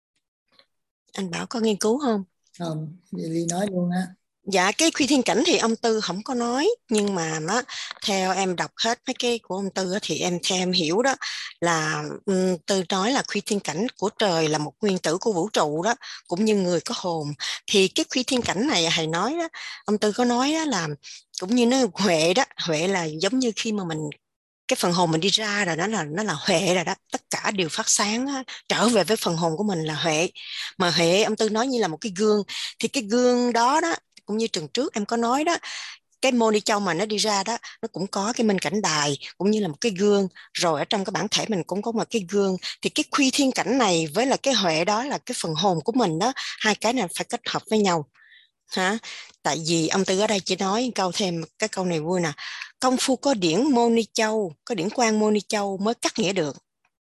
Anh Bảo có nghiên cứu không? Không, Ly nói luôn ha. Dạ, cái khuy thiên cảnh thì ông Tư không có nói, nhưng mà đó, theo em đọc hết mấy cái của ông Tư thì em theo em hiểu đó là um, Tư nói là khuy thiên cảnh của trời là một nguyên tử của vũ trụ đó, cũng như người có hồn. Thì cái khuy thiên cảnh này thầy nói đó, ông Tư có nói đó là cũng như nó huệ đó, huệ là giống như khi mà mình cái phần hồn mình đi ra rồi, đó là nó là huệ rồi đó, tất cả đều phát sáng á, trở về với phần hồn của mình là huệ. Mà huệ ông Tư nói như là một cái gương, thì cái gương đó đó cũng như tuần trước em có nói đó, cái mô ni châu mà nó đi ra đó, nó cũng có cái minh cảnh đài cũng như là một cái gương, rồi ở trong cái bản thể mình cũng có một cái gương. Thì cái khuy thiên cảnh này với là cái huệ đó là cái phần hồn của mình đó, hai cái này phải kết hợp với nhau hả? Tại vì ông Tư ở đây chỉ nói câu thêm cái câu này vui nè: công phu có điển mô ni châu, có điển quang mô ni châu mới cắt nghĩa được.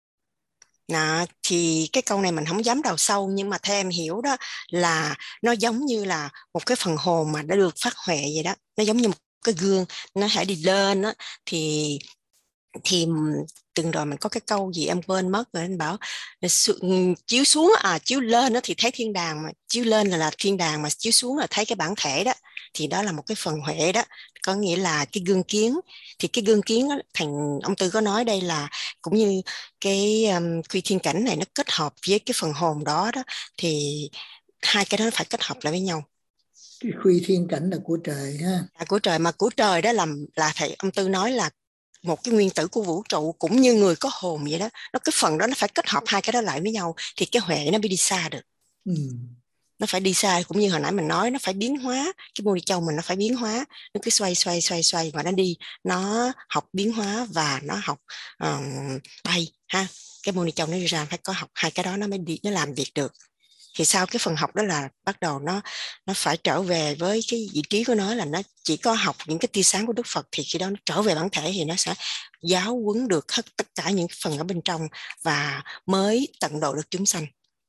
Nà, thì cái câu này mình không dám đào sâu, nhưng mà theo em hiểu đó là nó giống như là một cái phần hồn mà đã được phát huệ vậy đó, nó giống như một cái gương, nó hãy đi lên đó, thì thì từng rồi mình có cái câu gì em quên mất rồi, anh bảo chiếu xuống à chiếu lên đó thì thấy thiên đàng, mà chiếu lên là, là thiên đàng, mà chiếu xuống là thấy cái bản thể đó, thì đó là một cái phần huệ đó, có nghĩa là cái gương kiến. Thì cái gương kiến đó, thành ông Tư có nói đây là cũng như cái um, khuy thiên cảnh này nó kết hợp với cái phần hồn đó đó, thì hai cái đó phải kết hợp lại với nhau. Cái khuy thiên cảnh là của trời ha. À, của trời, mà của trời đó là là thầy ông Tư nói là một cái nguyên tử của vũ trụ cũng như người có hồn vậy đó, nó cái phần đó nó phải kết hợp hai cái đó lại với nhau thì cái huệ nó mới đi xa được. Ừ. Nó phải đi xa, cũng như hồi nãy mình nói, nó phải biến hóa, cái mô ni châu mình nó phải biến hóa, nó cứ xoay xoay xoay xoay và nó đi, nó học biến hóa và nó học uh, bay ha. Cái mô ni châu nó đi ra phải có học hai cái đó nó mới đi, nó làm việc được. Thì sau cái phần học đó là bắt đầu nó nó phải trở về với cái vị trí của nó, là nó chỉ có học những cái tia sáng của Đức Phật, thì khi đó nó trở về bản thể thì nó sẽ giáo huấn được hết tất cả những phần ở bên trong và mới tận độ được chúng sanh.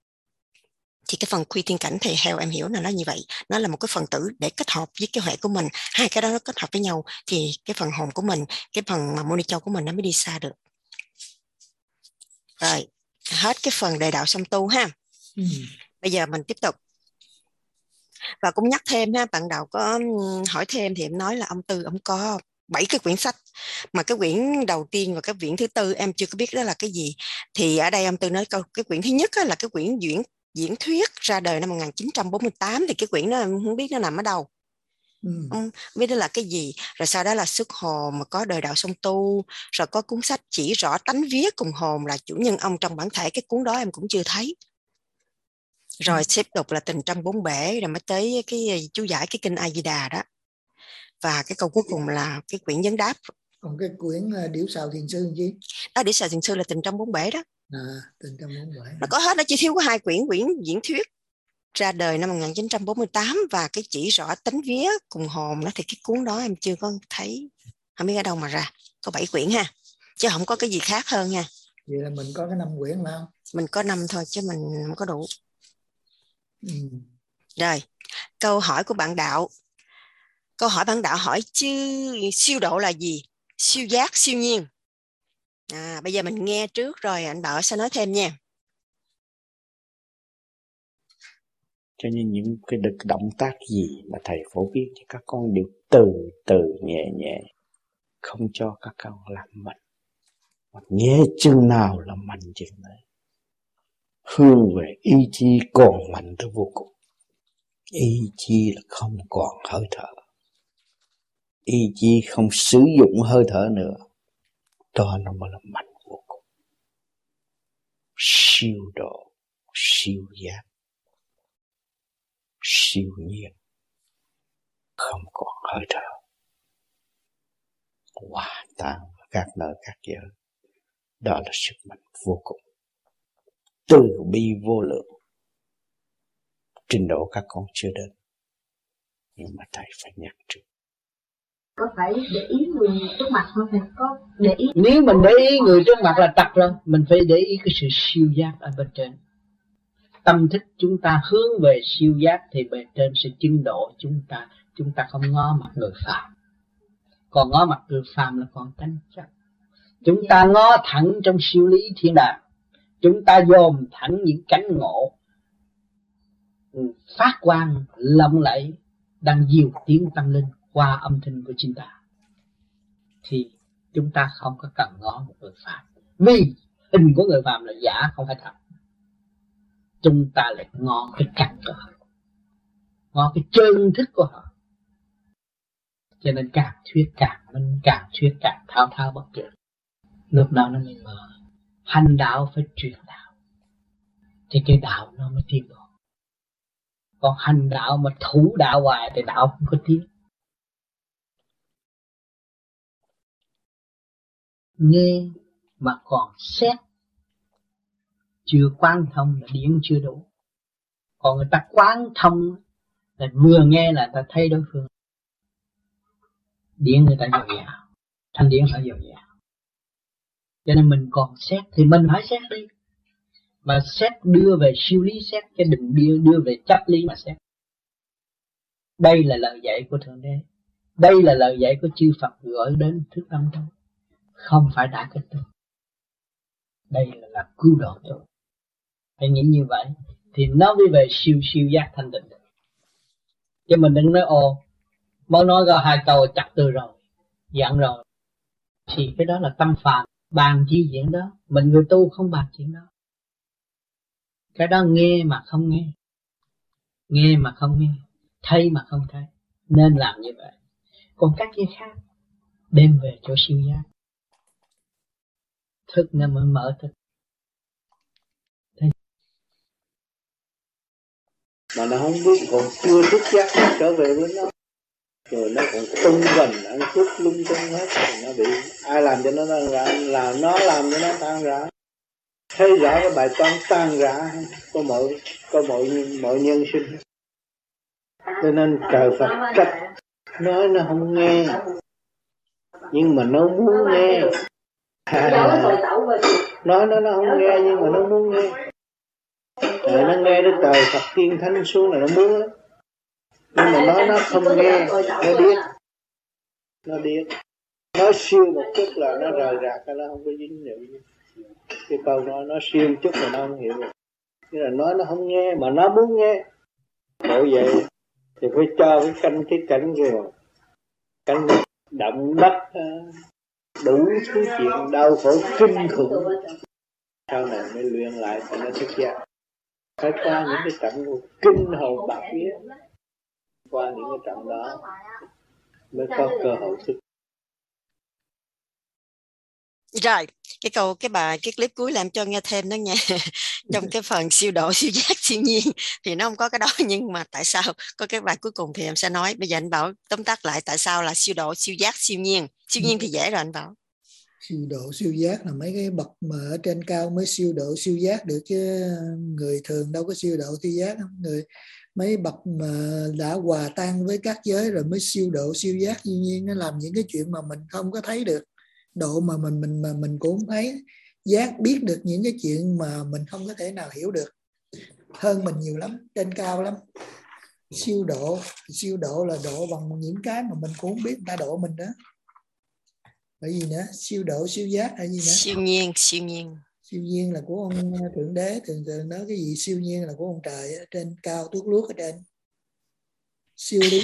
Thì cái phần khuy thiên cảnh thì theo em hiểu là nó như vậy, nó là một cái phần tử để kết hợp với cái huệ của mình, hai cái đó nó kết hợp với nhau thì cái phần hồn của mình, cái phần mà mô ni châu của mình nó mới đi xa được. Rồi, hết cái phần đề đạo song tu ha. Ừ. Bây giờ mình tiếp tục. Và cũng nhắc thêm ha, bạn đạo có hỏi thêm thì em nói là ông Tư ông có bảy cái quyển sách, mà cái quyển đầu tiên và cái quyển thứ tư em chưa có biết đó là cái gì. Thì ở đây ông Tư nói câu cái quyển thứ nhất là cái quyển diễn diễn thuyết ra đời năm một nghìn chín trăm bốn mươi tám, thì cái quyển đó em không biết nó nằm ở đâu. Ừ. Không biết đó là cái gì. Rồi sau đó là xuất hồn, mà có đời đạo song tu, rồi có cuốn sách chỉ rõ tánh vía cùng hồn là chủ nhân ông trong bản thể, cái cuốn đó em cũng chưa thấy. Rồi tiếp tục là tình trong bốn bể, rồi mới tới cái chú giải cái kinh A Di Đà đó, và cái câu cuối cùng là cái quyển vấn đáp. Còn cái quyển Điểu Sào Thiền Sư gì đó, Điểu Sào Thiền Sư là tình trong bốn bể đó. À, tình trong bốn bể nó có hết, nó chỉ thiếu có hai quyển, quyển diễn thuyết ra đời năm một nghìn chín trăm bốn mươi tám và cái chỉ rõ tánh vía cùng hồn đó, thì cái cuốn đó em chưa có thấy, không biết ở đâu mà ra. có bảy quyển ha, chứ không có cái gì khác hơn nha. Vậy là mình có cái năm quyển phải không? Mình có năm thôi chứ mình không có đủ. Ừ. Rồi, câu hỏi của bạn Đạo. Câu hỏi bạn Đạo hỏi chứ siêu độ là gì? Siêu giác, siêu nhiên. À, bây giờ mình nghe trước rồi anh Bảo sẽ nói thêm nha. Cho nên những cái động tác gì mà thầy phổ biến cho các con đều từ từ nhẹ nhẹ, không cho các con làm mạnh. Nhẹ chừng nào là mạnh chừng đấy. Hướng về ý chí còn mạnh tới vô cùng. Ý chí là không còn hơi thở. Ý chí không sử dụng hơi thở nữa. Đó nó mới là mạnh vô cùng. Siêu độ, siêu giác, siêu nhiên, không còn hơi thở, hòa tan các nơi các giới. Đó là sức mạnh vô cùng, từ bi vô lượng. Trình độ các con chưa đến, nhưng mà thầy phải nhắc trước. Có phải để ý người trước mặt không thầy? Có để ý. Nếu mình để ý người trước mặt là trật rồi, mình phải để ý cái sự siêu giác ở bên trên. Tâm thức chúng ta hướng về siêu giác thì bề trên sẽ chứng độ chúng ta. Chúng ta không ngó mặt người phàm. Còn ngó mặt người phàm là còn tranh chấp. Chúng ta ngó thẳng trong siêu lý thiên đàng. Chúng ta dòm thẳng những cánh ngộ phát quang lộng lẫy đang diệu tiếng tâm linh qua âm thanh của chính ta, thì chúng ta không có cần ngó một người phàm, vì hình của người phàm là giả, không phải thật. Chúng ta lại ngó cái căn của họ, ngó cái chân thức của họ. Cho nên càng thuyết càng minh, càng thuyết càng thao thao bất tuyệt. Lúc đó nó mới mở. Hành đạo phải truyền đạo, thì cái đạo nó mới tiến bộ. Còn hành đạo mà thủ đạo hoài thì đạo không có tiến. Nghe mà còn xét chưa quán thông là điển chưa đủ. Còn người ta quán thông là vừa nghe là ta thấy đối phương. Điển người ta dồi dào, thanh điển phải dồi dào. Cho nên mình còn xét thì mình phải xét đi. Mà xét đưa về siêu lý xét, chứ đừng đưa, đưa về chấp lý mà xét. Đây là lời dạy của Thượng Đế. Đây là lời dạy của chư Phật gửi đến thức tâm tôi. Không phải đã kết tôi. Đây là, là cứu độ tôi. Hãy nghĩ như vậy thì nó mới về siêu siêu giác thanh định. Chứ mình đừng nói ồ, mới nói ra hai câu chặt từ rồi, dặn rồi. Thì cái đó là tâm phàm, bàn chi chuyện đó. Mình người tu không bàn chuyện đó. Cái đó nghe mà không nghe, nghe mà không nghe, thấy mà không thấy, nên làm như vậy. Còn các cái khác đem về chỗ siêu giác, thức nó mới mở thức. Thấy? Mà nó không biết, còn chưa thức giác nó trở về với nó, rồi nó còn tung vần ăn cướp lung tung hết, rồi nó bị ai làm cho nó tan rã, là nó làm cho nó tan rã. Thấy rõ cái bài toán tan rã của mọi của mọi mọi nhân sinh. Cho nên trời Phật trách, nói nó không nghe, nhưng mà nó muốn nghe. À, nói nó nó không nghe nhưng mà nó muốn nghe. Rồi nó nghe đến trời Phật tiên thánh xuống là nó muốn lắm. Nhưng mà nói nó không nghe, nó biết, nó biết. Nói siêu một chút là nó rời rạc, nó không có dính được. Cái câu nói nó siêu chút mà nó không hiểu được. Nghĩa là nói nó không nghe mà nó muốn nghe. Bởi vậy thì phải cho cái canh cái cảnh rồi, cảnh động đất, đủ thứ chuyện đau khổ kinh khủng. Sau này mới luyện lại thì nó thức giác. Phải qua những cái trận kinh hồn bạc vía, qua những cái trận đó mới có cơ hội thức. Rồi, cái câu cái bài cái clip cuối làm cho nghe thêm đó nha. Trong cái phần siêu độ, siêu giác, siêu nhiên thì nó không có cái đó, nhưng mà tại sao có cái bài cuối cùng thì em sẽ nói. Bây giờ anh Bảo tóm tắt lại tại sao là siêu độ, siêu giác, siêu nhiên. Siêu nhiên thì dễ rồi anh Bảo. Siêu độ, siêu giác là mấy cái bậc mà ở trên cao mới siêu độ, siêu giác được, chứ người thường đâu có siêu độ, siêu giác. Người mấy bậc mà đã hòa tan với các giới rồi mới siêu độ, siêu giác, siêu nhiên. Nó làm những cái chuyện mà mình không có thấy được, độ mà mình mình mà mình cũng thấy giác biết được những cái chuyện mà mình không có thể nào hiểu được, hơn mình nhiều lắm, trên cao lắm. Siêu độ, siêu độ là độ bằng những cái mà mình cũng không biết người ta độ mình nữa. Là gì nữa? Siêu độ, siêu giác là gì nữa? Siêu nhiên, siêu nhiên. Siêu nhiên là của ông Thượng Đế, thường thường nói cái gì siêu nhiên là của ông trời ở trên cao tuốt luốt ở trên. Siêu lý.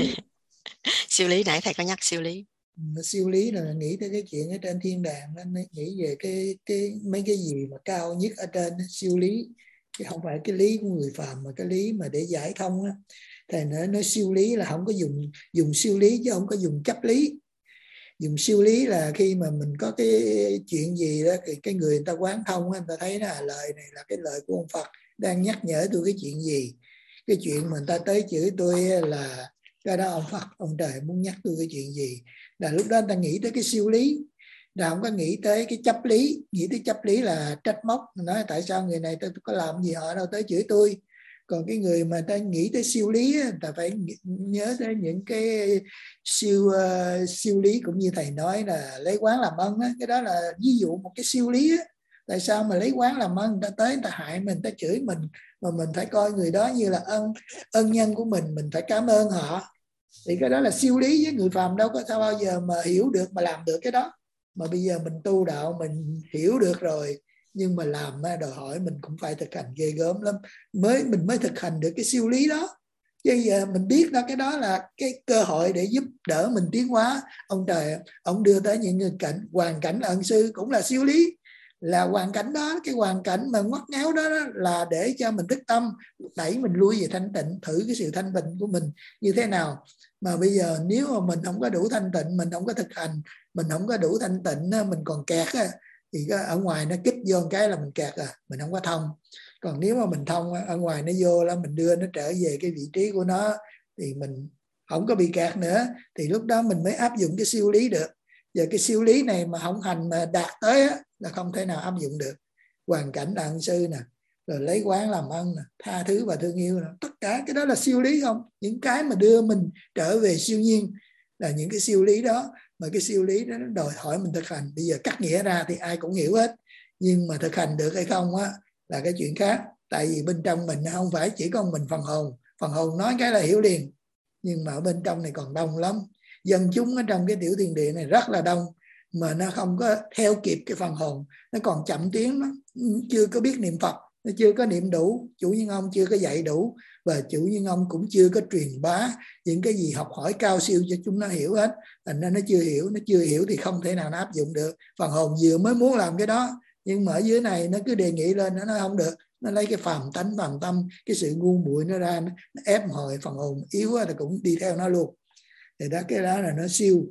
Siêu lý, nãy thầy có nhắc siêu lý. Siêu lý là nghĩ tới cái chuyện ở trên thiên đàng, nên nghĩ về cái cái mấy cái gì mà cao nhất ở trên, siêu lý, chứ không phải cái lý của người phàm, mà cái lý mà để giải thông á. Thầy nói, nói siêu lý là không có dùng dùng siêu lý chứ không có dùng chấp lý. Dùng siêu lý là khi mà mình có cái chuyện gì đó, thì cái người người ta quán thông, người ta thấy là lời này là cái lời của ông Phật đang nhắc nhở tôi cái chuyện gì. Cái chuyện mà người ta tới chửi tôi là cái đó ông Phật, ông trời muốn nhắc tôi cái chuyện gì. Là lúc đó người ta nghĩ tới cái siêu lý, là không có nghĩ tới cái chấp lý. Nghĩ tới chấp lý là trách móc, nói tại sao người này tôi có làm gì họ đâu tới chửi tôi. Còn cái người mà ta nghĩ tới siêu lý, ta phải nhớ tới những cái siêu uh, siêu lý, cũng như thầy nói là lấy quán làm ân á. Cái đó là ví dụ một cái siêu lý á. Tại sao mà lấy quán làm ân, người ta tới người ta hại mình, người ta chửi mình, mà mình phải coi người đó như là ân ân nhân của mình, mình phải cảm ơn họ. Thì cái đó là siêu lý, với người phàm đâu có sao bao giờ mà hiểu được mà làm được cái đó. Mà bây giờ mình tu đạo mình hiểu được rồi, nhưng mà làm đòi hỏi mình cũng phải thực hành ghê gớm lắm, mới mình mới thực hành được cái siêu lý đó. Chứ giờ mình biết đó, cái đó là cái cơ hội để giúp đỡ mình tiến hóa. Ông trời ông đưa tới những người cảnh, hoàn cảnh ân sư cũng là siêu lý. Là hoàn cảnh đó, cái hoàn cảnh mà ngoắt ngáo đó, đó là để cho mình thức tâm, đẩy mình lui về thanh tịnh, thử cái sự thanh tịnh của mình như thế nào. Mà bây giờ nếu mà mình không có đủ thanh tịnh, mình không có thực hành, mình không có đủ thanh tịnh, mình còn kẹt á, thì ở ngoài nó kích vô một cái là mình kẹt à, mình không có thông. Còn nếu mà mình thông, ở ngoài nó vô là mình đưa nó trở về cái vị trí của nó, thì mình không có bị kẹt nữa. Thì lúc đó mình mới áp dụng cái siêu lý được. Giờ cái siêu lý này mà không hành mà đạt tới á, là không thể nào áp dụng được. Hoàn cảnh là ân sư nè, rồi lấy quán làm ân nè, tha thứ và thương yêu nè, tất cả cái đó là siêu lý không? Những cái mà đưa mình trở về siêu nhiên là những cái siêu lý đó. Mà cái siêu lý đó nó đòi hỏi mình thực hành. Bây giờ cắt nghĩa ra thì ai cũng hiểu hết, nhưng mà thực hành được hay không á là cái chuyện khác. Tại vì bên trong mình không phải chỉ có mình phần hồn, phần hồn nói cái là hiểu liền, nhưng mà ở bên trong này còn đông lắm. Dân chúng ở trong cái tiểu thiên địa này rất là đông, mà nó không có theo kịp cái phần hồn, nó còn chậm tiếng, nó chưa có biết niệm Phật, nó chưa có niệm đủ, chủ nhân ông chưa có dạy đủ, và chủ nhân ông cũng chưa có truyền bá những cái gì học hỏi cao siêu cho chúng nó hiểu hết. Thành ra nó chưa hiểu, nó chưa hiểu thì không thể nào nó áp dụng được. Phần hồn vừa mới muốn làm cái đó, nhưng mà ở dưới này nó cứ đề nghị lên, nó nói không được, nó lấy cái phàm tánh, phàm tâm, cái sự ngu muội nó ra, nó ép hồi phần hồn yếu thì cũng đi theo nó luôn. Thì đó, cái đó là nó siêu.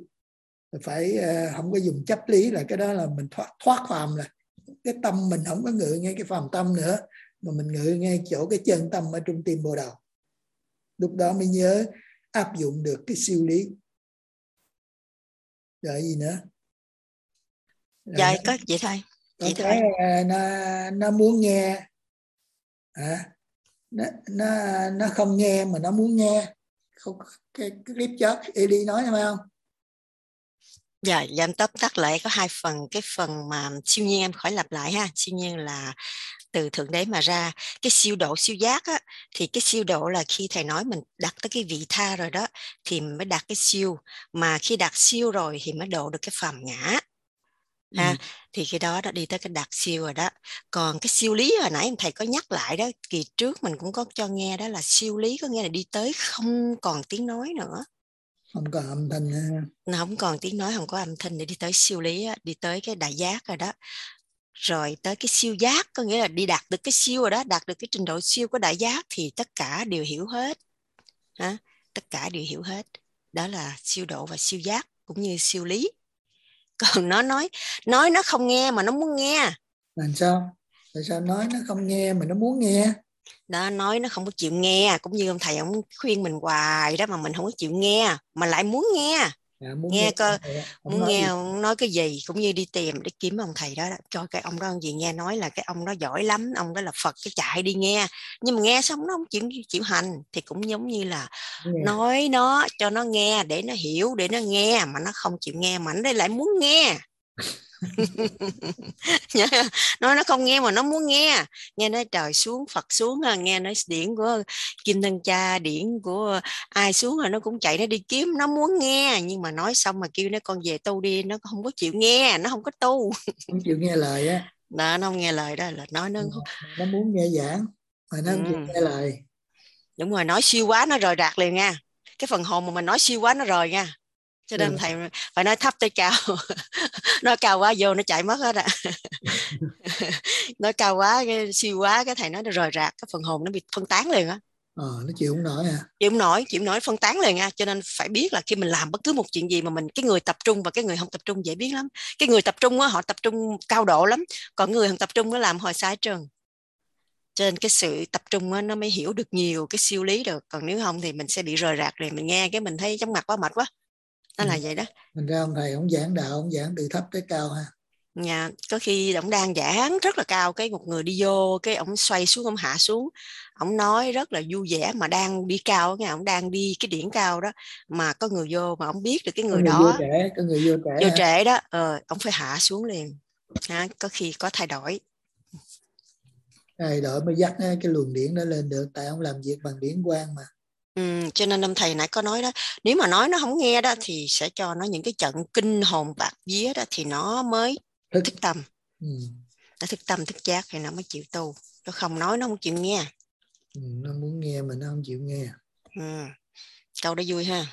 Phải uh, không có dùng chấp lý, là cái đó là mình thoát, thoát phàm, là cái tâm mình không có ngự ngay cái phàm tâm nữa, mà mình ngự ngay chỗ cái chân tâm ở trung tim bồ đầu. Lúc đó mới nhớ áp dụng được cái siêu lý. Rồi gì nữa? Dạ nó, có vậy thôi. Vậy cái thôi. Nó, nó muốn nghe à, nó, nó, nó không nghe mà nó muốn nghe. Không, cái, cái clip trước Eli nói phải không? Dạ, dạ em tóm tắt lại có hai phần. Cái phần mà siêu nhiên em khỏi lặp lại ha. Siêu nhiên là từ Thượng Đế mà ra. Cái siêu độ, siêu giác á, thì cái siêu độ là khi thầy nói mình đạt tới cái vị tha rồi đó, thì mình mới đạt cái siêu. Mà khi đạt siêu rồi thì mới độ được cái phàm ngã ha. Ừ. Thì cái đó đã đi tới cái đạt siêu rồi đó. Còn cái siêu lý hồi nãy thầy có nhắc lại đó, kỳ trước mình cũng có cho nghe đó, là siêu lý có nghĩa là đi tới không còn tiếng nói nữa, không còn âm thanh nữa. Nó không còn tiếng nói, không có âm thanh, để đi tới siêu lý, đi tới cái đại giác rồi đó. Rồi tới cái siêu giác, có nghĩa là đi đạt được cái siêu rồi đó, đạt được cái trình độ siêu của đại giác thì tất cả đều hiểu hết. Hả? Tất cả đều hiểu hết. Đó là siêu độ và siêu giác, cũng như siêu lý. Còn nó nói, nói nó không nghe mà nó muốn nghe. Làm sao? Tại sao nói nó không nghe mà nó muốn nghe? Đó, nói nó không có chịu nghe, cũng như ông thầy ông khuyên mình hoài đó, mà mình không có chịu nghe, mà lại muốn nghe. À, muốn nghe, nghe cơ, muốn nói nghe ông nói cái gì, cũng như đi tìm để kiếm ông thầy đó, đó. Cho cái ông đó gì nghe nói là cái ông đó giỏi lắm, ông đó là Phật, cái chạy đi nghe, nhưng mà nghe xong nó không chịu chịu hành, thì cũng giống như là nghe. Nói nó cho nó nghe để nó hiểu, để nó nghe, mà nó không chịu nghe, mà nó lại muốn nghe. Nói nó không nghe mà nó muốn nghe. Nghe nói trời xuống, Phật xuống, nghe nói điển của Kim Thân Cha, điển của ai xuống rồi nó cũng chạy nó đi kiếm, nó muốn nghe. Nhưng mà nói xong mà kêu nó con về tu đi, nó không có chịu nghe, nó không có tu. Không chịu nghe lời á. Đó, nó không nghe lời đó là nói nó nó muốn nghe giảng mà nó không chịu nghe lời. Đúng rồi, nói siêu quá nó rời rạc liền nha. Cái phần hồn mà mình nói siêu quá nó rời nha. Cho nên thầy phải nói thấp tới cao. Nói cao quá vô nó chạy mất hết ạ. Nói cao quá, cái siêu quá, cái thầy nói nó rời rạc, cái phần hồn nó bị phân tán liền á. Ờ, nó chịu không nổi à? Chịu không nổi, chịu không nổi phân tán liền nha. Cho nên phải biết là khi mình làm bất cứ một chuyện gì mà mình, cái người tập trung và cái người không tập trung dễ biết lắm. Cái người tập trung á, họ tập trung cao độ lắm. Còn người không tập trung nó làm hồi sai trơn. Cho nên cái sự tập trung á, nó mới hiểu được nhiều cái siêu lý được. Còn nếu không thì mình sẽ bị rời rạc rồi. Mình nghe cái mình thấy chóng mặt quá, mệt quá. Nó là vậy đó. Mình ra ông thầy ông giảng đạo, ông giảng từ thấp tới cao ha. Nhà, có khi ông đang giảng rất là cao, cái một người đi vô, cái ông xoay xuống, ông hạ xuống, ông nói rất là vui vẻ mà đang đi cao, nghe ông đang đi cái điển cao đó, mà có người vô mà ông biết được cái người, người đó vô trễ, có người vô trễ, vô trễ đó, ờ, ông phải hạ xuống liền. Ha, có khi có thay đổi. Thay đổi mới dắt cái luồng điển đó lên được, tại ông làm việc bằng điển quang mà. Ừ, cho nên ông thầy nãy có nói đó, nếu mà nói nó không nghe đó thì sẽ cho nó những cái trận kinh hồn bạc vía đó thì nó mới thức, thức tâm. Ừ. Nó thức tâm thức giác thì nó mới chịu tu. Nó không nói nó không chịu nghe. Ừ, nó muốn nghe mà nó không chịu nghe. Ừ. Câu đó vui ha.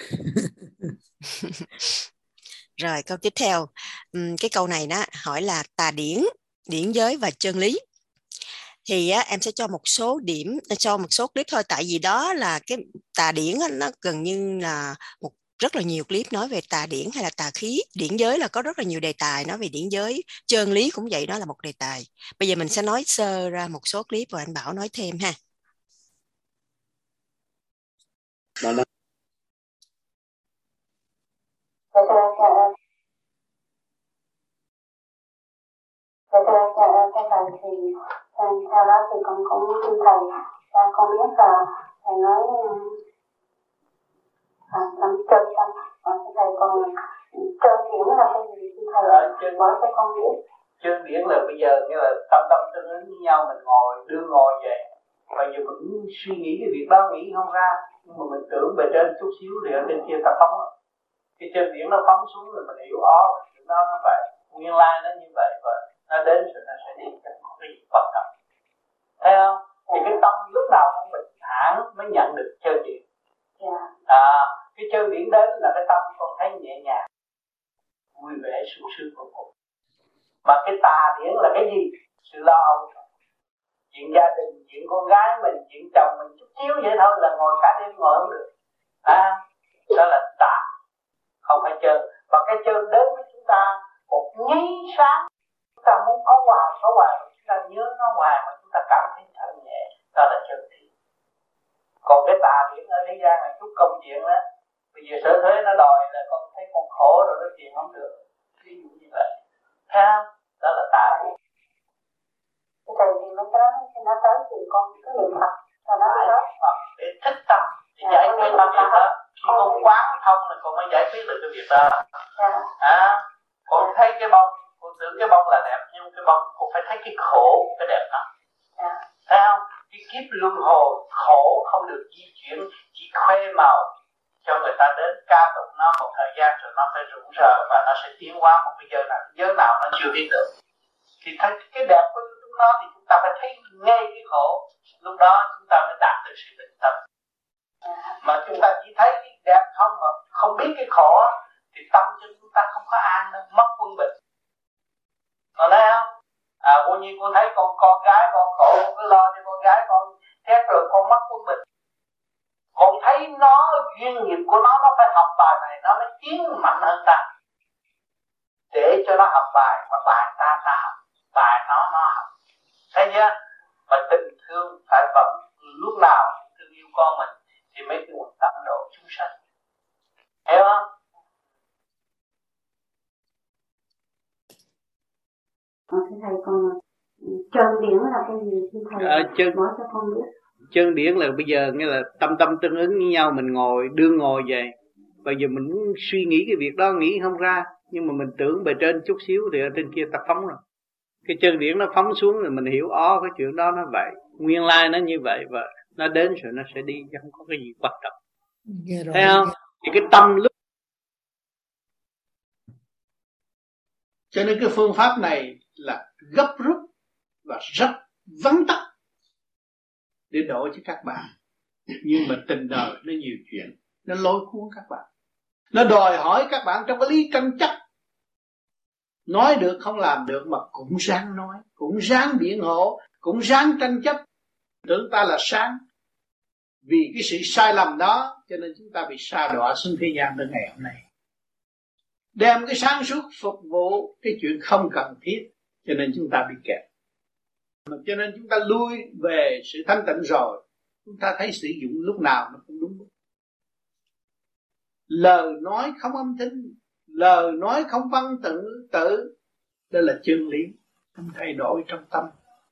Rồi câu tiếp theo, uhm, cái câu này đó hỏi là tà điển, điển giới và chân lý. Thì á, em sẽ cho một số điểm, cho một số clip thôi, tại vì đó là cái tà điển á, nó gần như là một rất là nhiều clip nói về tà điển hay là tà khí. Điển giới là có rất là nhiều đề tài nói về điển giới, chân lý cũng vậy, đó là một đề tài. Bây giờ mình sẽ nói sơ ra một số clip và anh Bảo nói thêm ha. Đó đó. Thưa thưa thầy thì theo đó thì con cũng xin thầy và con biết là thầy nói là làm chân tâm, còn thầy còn chân điển là cái gì xin thầy nói cho con biết. Chân điển là bây giờ nghĩa là tâm tâm tương ứng với nhau, mình ngồi đưa ngồi về, bây giờ mình suy nghĩ cái việc đó nghĩ không ra, nhưng mà mình tưởng bề trên chút xíu thì ở trên kia ta phóng rồi. Cái chân điển nó phóng xuống rồi mình hiểu ó chuyện đó nó vậy, nguyên lai nó như vậy và nó đến rồi nó sẽ đi chẳng có cái gì quan trọng, thấy không? Thì cái tâm lúc nào cũng bình thản mới nhận được chân điển. À, cái chân điển đến là cái tâm con thấy nhẹ nhàng, vui vẻ, sung sướng vô cùng. Mà cái tà điển là cái gì? Sự lo âu. Chuyện gia đình, chuyện con gái mình, chuyện chồng mình chút xíu vậy thôi là ngồi cả đêm ngồi không được. À, đó là tà, không phải chân. Và cái chân đến với chúng ta một nháy sáng, chúng ta muốn có hoài, có hoài, chúng ta nhớ nó hoài mà chúng ta cảm thấy thật nhẹ, đó là chân điển. Còn cái tà điển ở thế gian là chút công chuyện đó, bây giờ sở thuế nó đòi là con thấy con khổ rồi nó tiền không được, ví dụ như vậy, thấy không? Đó là tà điển. Thầy thì mấy cái đó khi nó tới thì con cứ niệm Phật và nó tới để thích tâm để giải quyết được việc đó. Khi con quán thông là con mới giải quyết được cái việc đó. À, con thấy cái bông, con tưởng cái bông là đẹp nhưng cái bông con phải thấy cái khổ cái đẹp đó. Thấy không? Cái kiếp luân hồi khổ không được di chuyển, chỉ khoe màu cho người ta đến ca tụng nó một thời gian rồi nó phải rụng rờ và nó sẽ tiến hóa một cái giới nào, giới nào nó chưa biết được. Thì thấy cái đẹp của chúng nó thì chúng ta phải thấy ngay cái khổ, lúc đó chúng ta mới đạt được sự bình tâm. Mà chúng ta chỉ thấy cái đẹp không mà không biết cái khổ thì tâm cho chúng ta không có an đâu, mất quân bình. Còn thấy không? À, cô Nhi cô thấy con con gái con khổ, con cứ lo cho con gái con thét rồi con mất quân bình. Con thấy nó duyên nghiệp của nó, nó phải học bài này nó mới tiến mạnh hơn ta. Để cho nó học bài và bài ta ta học, bài nó nó học. Thấy chưa? Mà tình thương phải vẫn lúc nào thương yêu con mình thì mới cái nguồn tận độ chúng sanh. Hiểu không? Thưa thầy, còn chân điển là cái gì? Thưa thầy à, chân, nói cho con biết. Chân điển là bây giờ nghĩa là tâm tâm tương ứng với nhau, mình ngồi đưa ngồi về. Bây giờ mình muốn suy nghĩ cái việc đó nghĩ không ra, nhưng mà mình tưởng bề trên chút xíu thì ở trên kia ta phóng rồi. Cái chân điển nó phóng xuống rồi mình hiểu ó cái chuyện đó nó vậy, nguyên lai nó như vậy và nó đến rồi nó sẽ đi, chứ không có cái gì quan trọng. Thấy không? Thì cái tâm lúc cho nên cái phương pháp này là gấp rút và rất vắn tắt để đổ cho các bạn. Nhưng mà tình đời nó nhiều chuyện, nó lôi cuốn các bạn, nó đòi hỏi các bạn trong cái lý tranh chấp. Nói được không làm được mà cũng ráng nói, cũng ráng biện hộ, cũng ráng tranh chấp. Tưởng ta là sáng. Vì cái sự sai lầm đó cho nên chúng ta bị sa đọa xuống thế gian đến ngày hôm nay. Đem cái sáng suốt phục vụ cái chuyện không cần thiết, cho nên chúng ta bị kẹt. Cho nên chúng ta lui về sự thanh tịnh rồi, chúng ta thấy sử dụng lúc nào nó cũng đúng. Lời nói không âm thanh, lời nói không văn tự tự, đó là chân lý, không thay đổi trong tâm.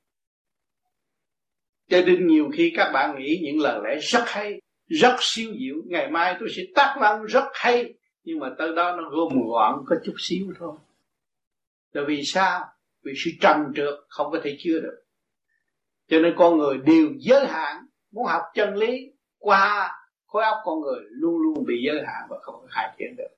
Cho nên nhiều khi các bạn nghĩ những lời lẽ rất hay, rất siêu diệu, ngày mai tôi sẽ tác văn rất hay, nhưng mà tới đó nó gồm gọn có chút xíu thôi. Tại vì sao? Vì sự trần trượt không có thể chứa được. Cho nên con người đều giới hạn, muốn học chân lý qua khối óc con người luôn luôn bị giới hạn và không có khai triển được.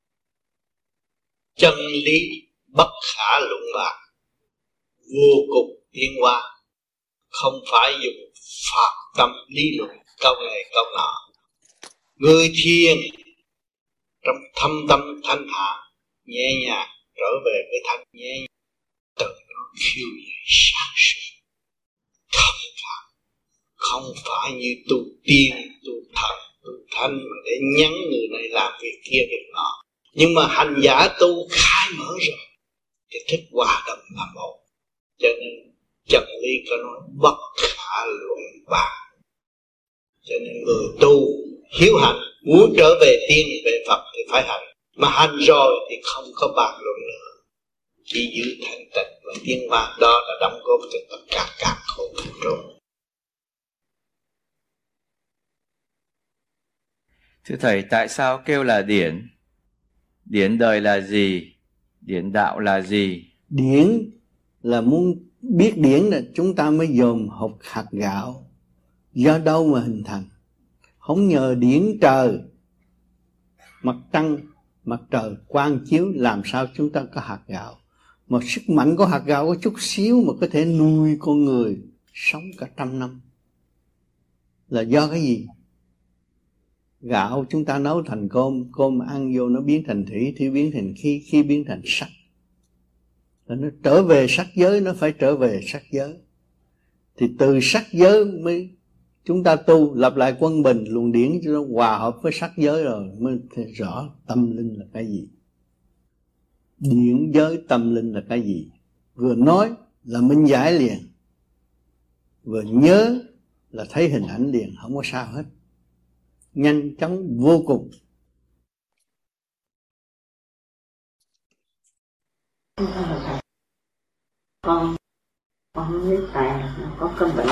Chân lý bất khả luận bàn, vô cùng tiến hóa, không phải dùng phạt tâm lý luận câu này câu nọ. Người thiền trong thâm tâm thanh hạ, nhẹ nhàng trở về với thanh nhẹ nhàng, từ đó khiêu dậy sáng suốt thông cảm. Không phải như tu tiên, tu thần, tu thanh mà để nhắn người này làm việc kia việc nọ. Nhưng mà hành giả tu khai mở rồi thì thích hòa đồng là một. Cho nên chân lý có nói bất khả luận bàn. Cho nên người tu hiếu hành, muốn trở về tiên về Phật thì phải hành. Mà hành rồi thì không có bàn luận nữa, chỉ giữ thanh tịnh và tiến hóa. Đó là đóng góp cho tất cả các khổ vũ trụ. Thưa Thầy, tại sao kêu là điển? Điển đời là gì? Điển đạo là gì? Điển là muốn biết điển là chúng ta mới dòm hột hạt gạo. Do đâu mà hình thành? Không nhờ điển trời, mặt trăng, mặt trời quang chiếu làm sao chúng ta có hạt gạo. Mà sức mạnh của hạt gạo có chút xíu mà có thể nuôi con người sống cả trăm năm. Là do cái gì? Gạo chúng ta nấu thành cơm, cơm ăn vô nó biến thành thủy, thủy biến thành khí, khí biến thành sắc. Là nó trở về sắc giới, nó phải trở về sắc giới. Thì từ sắc giới mới chúng ta tu, lập lại quân bình, luồng điển cho nó hòa hợp với sắc giới rồi mới thấy rõ tâm linh là cái gì. Điển giới tâm linh là cái gì? Vừa nói là minh giải liền, vừa nhớ là thấy hình ảnh liền, không có sao hết. Nhanh chóng vô cùng. Con con không biết tại có cái bệnh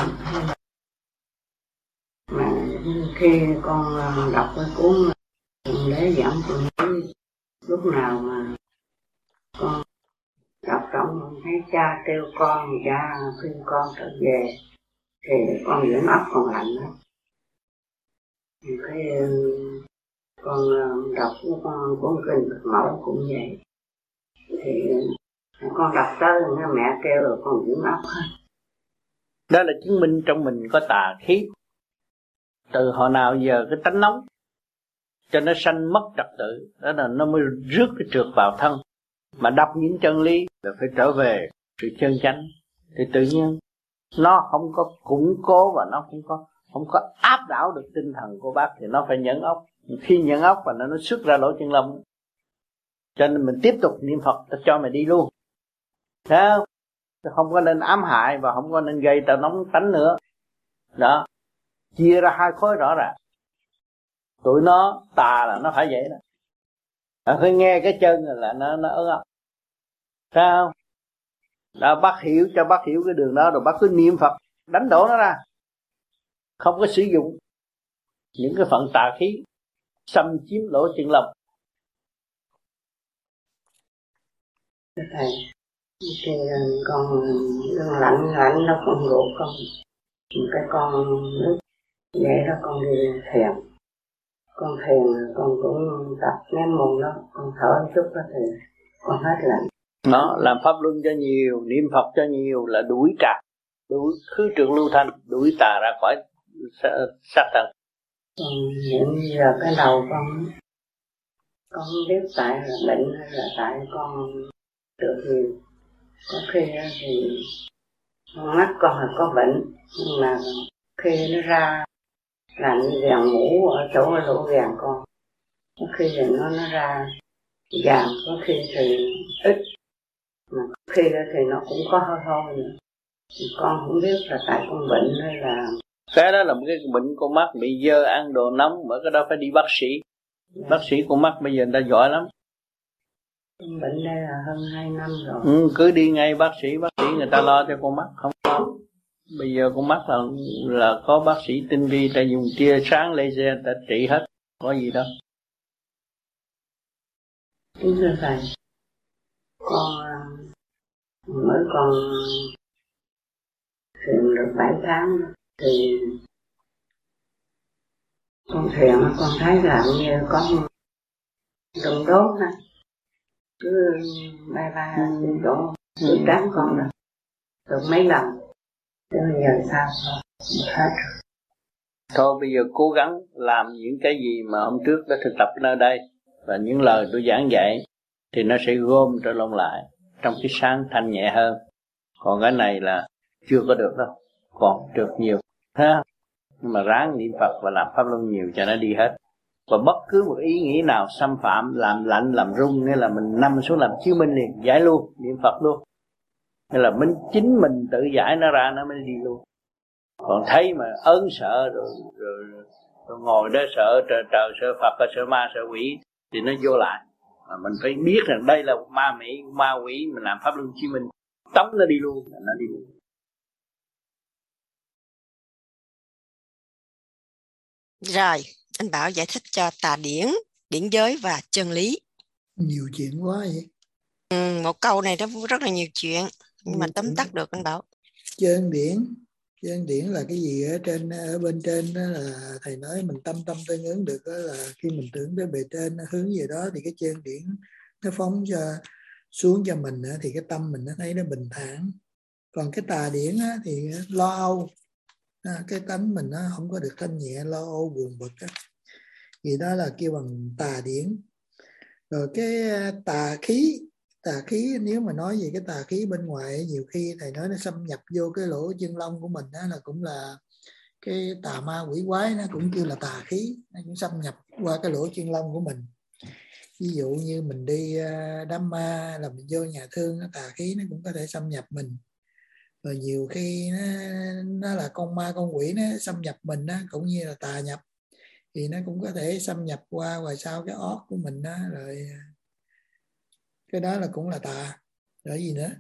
mà khi con đọc cái cuốn Lễ Giảng Tuần Lý, lúc nào mà con đọc trong thấy cha kêu con, cha khuyên con trở về thì con vẫn ấp còn lạnh đó. Thì cái con đọc con cuốn kinh Phật Mẫu cũng vậy, thì con đọc tới mẹ kêu rồi con vẫn ấp hết. Đó là chứng minh trong mình có tà khí. Từ hồi nào giờ cái tánh nóng cho nó sanh mất trật tự, đó là nó mới rước cái trượt vào thân. Mà đọc những chân lý là phải trở về sự chân chánh, thì tự nhiên nó không có củng cố và nó không có không có áp đảo được tinh thần của bác, thì nó phải nhẫn ốc. Khi nhẫn ốc và nó nó xuất ra lỗ chân lông, cho nên mình tiếp tục niệm Phật, ta cho mày đi luôn, thấy không? Không có nên ám hại và không có nên gây ta nóng tánh nữa. Đó, chia ra hai khối rõ ràng. Tụi nó tà là nó phải vậy đó. Nó phải nghe cái chân là nó nó ớn ốc, thấy không? Đó, bác hiểu cho bác hiểu cái đường đó, rồi bác cứ niệm Phật đánh đổ nó ra, không có sử dụng những cái phận tà khí xâm chiếm lỗ chân lông. thầy thì con đừng lạnh lạnh nó con ruột con một cái con nước vậy đó, con đi thiền, con thiền con cũng tập ném mồm đó, con thở một chút đó thì con hết lạnh. Nó làm pháp luân cho nhiều, niệm Phật cho nhiều là đuổi tà, đuổi khứ trượng lưu thanh, đuổi tà ra khỏi xác thân. Còn hiện giờ cái đầu con con không biết tại là bệnh hay là tại con được nhiều. Có khi thì mắt con là có bệnh, nhưng mà khi nó ra làm như vàng mũ ở chỗ lỗ vàng con, có khi thì nó nó ra vàng, có khi thì ít, mà có khi thì nó cũng có hơi hơi nữa. Thì con không biết là tại con bệnh hay là cái đó là một cái bệnh con mắt bị dơ ăn đồ nóng, bởi cái đó phải đi bác sĩ. Yeah. Bác sĩ con mắt bây giờ người ta giỏi lắm. Bệnh đây là hơn hai năm rồi. Ừ, cứ đi ngay bác sĩ, bác sĩ người ta lo cho con mắt, không lo. Bây giờ con mắt là là có bác sĩ tinh vi, ta dùng tia sáng laser ta trị hết, có gì đâu. Kính thưa thầy, con mới còn thiền được bảy tháng thì con thiền con thấy làm như có đụng đốt ha, cứ bay bay trên chỗ sự trán con rồi được mấy lần, chứ bây giờ sao hết rồi. Thôi bây giờ cố gắng làm những cái gì mà hôm trước đã thực tập nơi đây, và những lời tôi giảng dạy thì nó sẽ gom trở lộn lại trong cái sáng thanh nhẹ hơn. Còn cái này là chưa có được đâu, còn được nhiều ha. Nhưng mà ráng niệm Phật và làm pháp luân nhiều cho nó đi hết. Và bất cứ một ý nghĩ nào xâm phạm, làm lạnh, làm rung, nghĩa là mình nằm xuống làm chiếu minh liền, giải luôn, niệm Phật luôn. Nghĩa là mình chính mình tự giải nó ra, nó mới đi luôn. Còn thấy mà ớn sợ rồi, rồi, rồi ngồi đó sợ trời, trời, sợ Phật, sợ ma, sợ quỷ thì nó vô lại. Mà mình phải biết rằng đây là ma mỹ, ma quỷ, mình làm pháp luân chiếu minh, tống nó đi luôn, nó đi luôn. Rồi, anh Bảo giải thích cho tà điển, điển giới và chân lý. Nhiều chuyện quá vậy. Ừ, một câu này nó rất là nhiều chuyện, nhưng mà tóm tắt được anh Bảo. Chân điển, chân điển là cái gì ở trên, ở bên trên đó là thầy nói mình tâm tâm tương ứng được, đó là khi mình tưởng tới bề trên nó hướng về đó thì cái chân điển nó phóng cho xuống cho mình thì cái tâm mình nó thấy nó bình thản. Còn cái tà điển thì lo âu, cái tánh mình nó không có được thanh nhẹ, lo âu buồn bực đó. Vì đó là kêu bằng tà điển. Rồi cái tà khí, tà khí nếu mà nói về cái tà khí bên ngoài, nhiều khi thầy nói nó xâm nhập vô cái lỗ chân lông của mình, đó là cũng là cái tà ma quỷ quái, nó cũng kêu là tà khí, nó cũng xâm nhập qua cái lỗ chân lông của mình. Ví dụ như mình đi đám ma là mình vô nhà thương, tà khí nó cũng có thể xâm nhập mình. Rồi nhiều khi nó, nó là con ma con quỷ nó xâm nhập mình đó, cũng như là tà nhập, thì nó cũng có thể xâm nhập qua ngoài sau cái ót của mình đó, rồi cái đó là cũng là tà. Rồi gì nữa?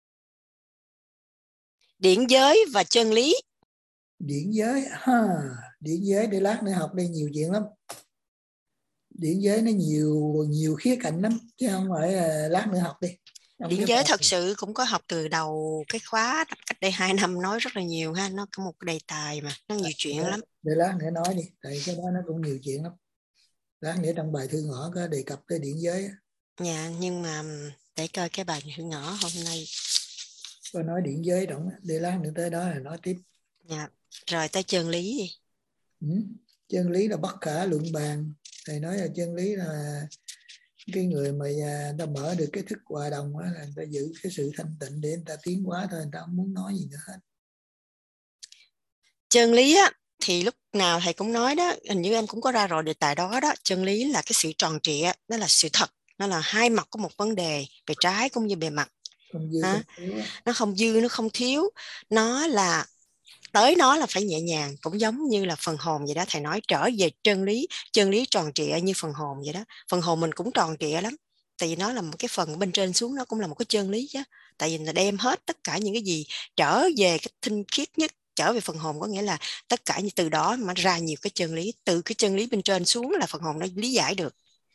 Điển giới và chân lý. Điển giới ha, điển giới để lát nữa học đây nhiều chuyện lắm. Điển giới nó nhiều nhiều khía cạnh lắm, chứ không phải là lát nữa học đi. Không Điển giới thật sự cũng có học từ đầu cái khóa cách đây hai năm, nói rất là nhiều ha, nó có một cái đề tài mà nó nhiều à, chuyện để, lắm. Để lát nữa nói đi, tại cái đó nó cũng nhiều chuyện lắm. Lát nữa trong bài thư ngõ có đề cập tới điển giới. Dạ, nhưng mà để coi cái bài thư ngõ hôm nay có nói điển giới động, để lát nữa tới đó là nói tiếp. Dạ, rồi tới chân lý đi. Ừ. Chân lý là bất khả luận bàn. Thầy nói là chân lý là cái người mà người ta mở được cái thức hòa đồng đó, là người ta giữ cái sự thanh tịnh để người ta tiến hóa thôi, người ta không muốn nói gì nữa hết. Chân lý á thì lúc nào thầy cũng nói đó, hình như em cũng có ra rồi đề tài đó đó. Chân lý là cái sự tròn trịa, đó là sự thật, nó là hai mặt của một vấn đề, bề trái cũng như bề mặt. Không dư, à, không nó không dư, nó không thiếu, nó là tới nó là phải nhẹ nhàng, cũng giống như là phần hồn vậy đó. Thầy nói trở về chân lý, chân lý tròn trịa như phần hồn vậy đó. Phần hồn mình cũng tròn trịa lắm, tại vì nó là một cái phần bên trên xuống, nó cũng là một cái chân lý chứ. Tại vì nó đem hết tất cả những cái gì trở về cái tinh khiết nhất, trở về phần hồn, có nghĩa là tất cả như từ đó mà ra nhiều cái chân lý, từ cái chân lý bên trên xuống là phần hồn nó lý giải được.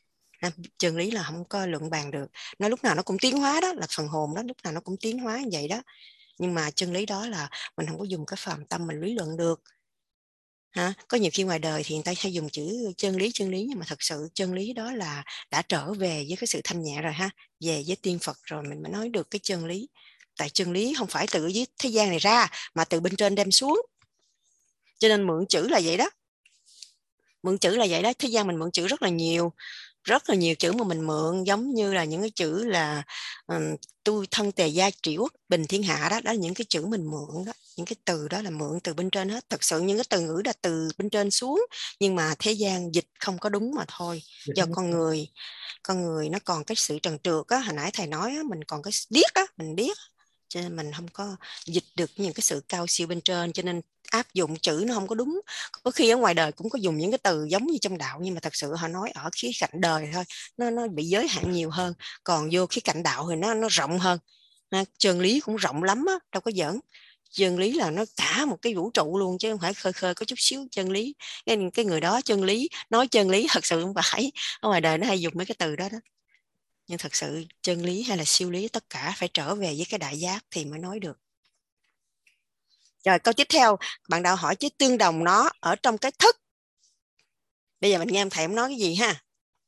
Chân lý là không có luận bàn được. Nó lúc nào nó cũng tiến hóa, đó là phần hồn đó, lúc nào nó cũng tiến hóa như vậy đó. Nhưng mà chân lý đó là mình không có dùng cái phàm tâm mình lý luận được. Ha? Có nhiều khi ngoài đời thì người ta hay dùng chữ chân lý chân lý, nhưng mà thật sự chân lý đó là đã trở về với cái sự thanh nhẹ rồi ha, về với tiên Phật rồi mình mới nói được cái chân lý. Tại chân lý không phải từ dưới thế gian này ra, mà từ bên trên đem xuống. Cho nên mượn chữ là vậy đó. Mượn chữ là vậy đó. Thế gian mình mượn chữ rất là nhiều, rất là nhiều chữ mà mình mượn, giống như là những cái chữ là um, tôi thân tề gia trị quốc bình thiên hạ đó, đó là những cái chữ mình mượn đó, những cái từ đó là mượn từ bên trên hết. Thật sự những cái từ ngữ là từ bên trên xuống, nhưng mà thế gian dịch không có đúng mà thôi. Do con người con người nó còn cái sự trần trượt á, hồi nãy thầy nói á, mình còn cái điếc á, mình điếc, cho nên mình không có dịch được những cái sự cao siêu bên trên, cho nên áp dụng chữ nó không có đúng. Có khi ở ngoài đời cũng có dùng những cái từ giống như trong đạo, nhưng mà thật sự họ nói ở khía cạnh đời thôi, nó nó bị giới hạn nhiều hơn. Còn vô khía cạnh đạo thì nó nó rộng hơn. Chân lý cũng rộng lắm á, đâu có giỡn. Chân lý là nó cả một cái vũ trụ luôn, chứ không phải khơi khơi có chút xíu chân lý. Cái, cái người đó chân lý, nói chân lý thật sự không phải. Ở ngoài đời nó hay dùng mấy cái từ đó đó. Nhưng thật sự chân lý hay là siêu lý, tất cả phải trở về với cái đại giác thì mới nói được. Rồi câu tiếp theo, bạn đạo hỏi chứ tương đồng nó ở trong cái thức. Bây giờ mình nghe thầy ông nói cái gì ha?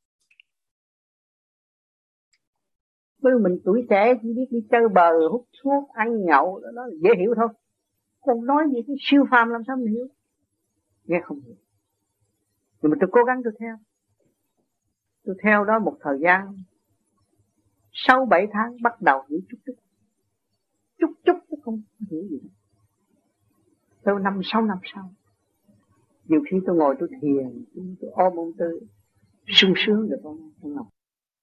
Bởi mình tuổi trẻ chỉ biết đi chơi bờ, hút thuốc, ăn nhậu, đó là dễ hiểu thôi. Còn nói gì cái siêu phàm làm sao mình hiểu? Nghe không hiểu. Nhưng mà tôi cố gắng tôi theo. Tôi theo đó một thời gian sau bảy tháng bắt đầu hiểu chút chút. Chút chút chứ không hiểu gì đâu. Tới năm sáu năm sau, nhiều khi tôi ngồi tôi thiền, tôi ôm ông Tư, sung sướng được không trong lòng.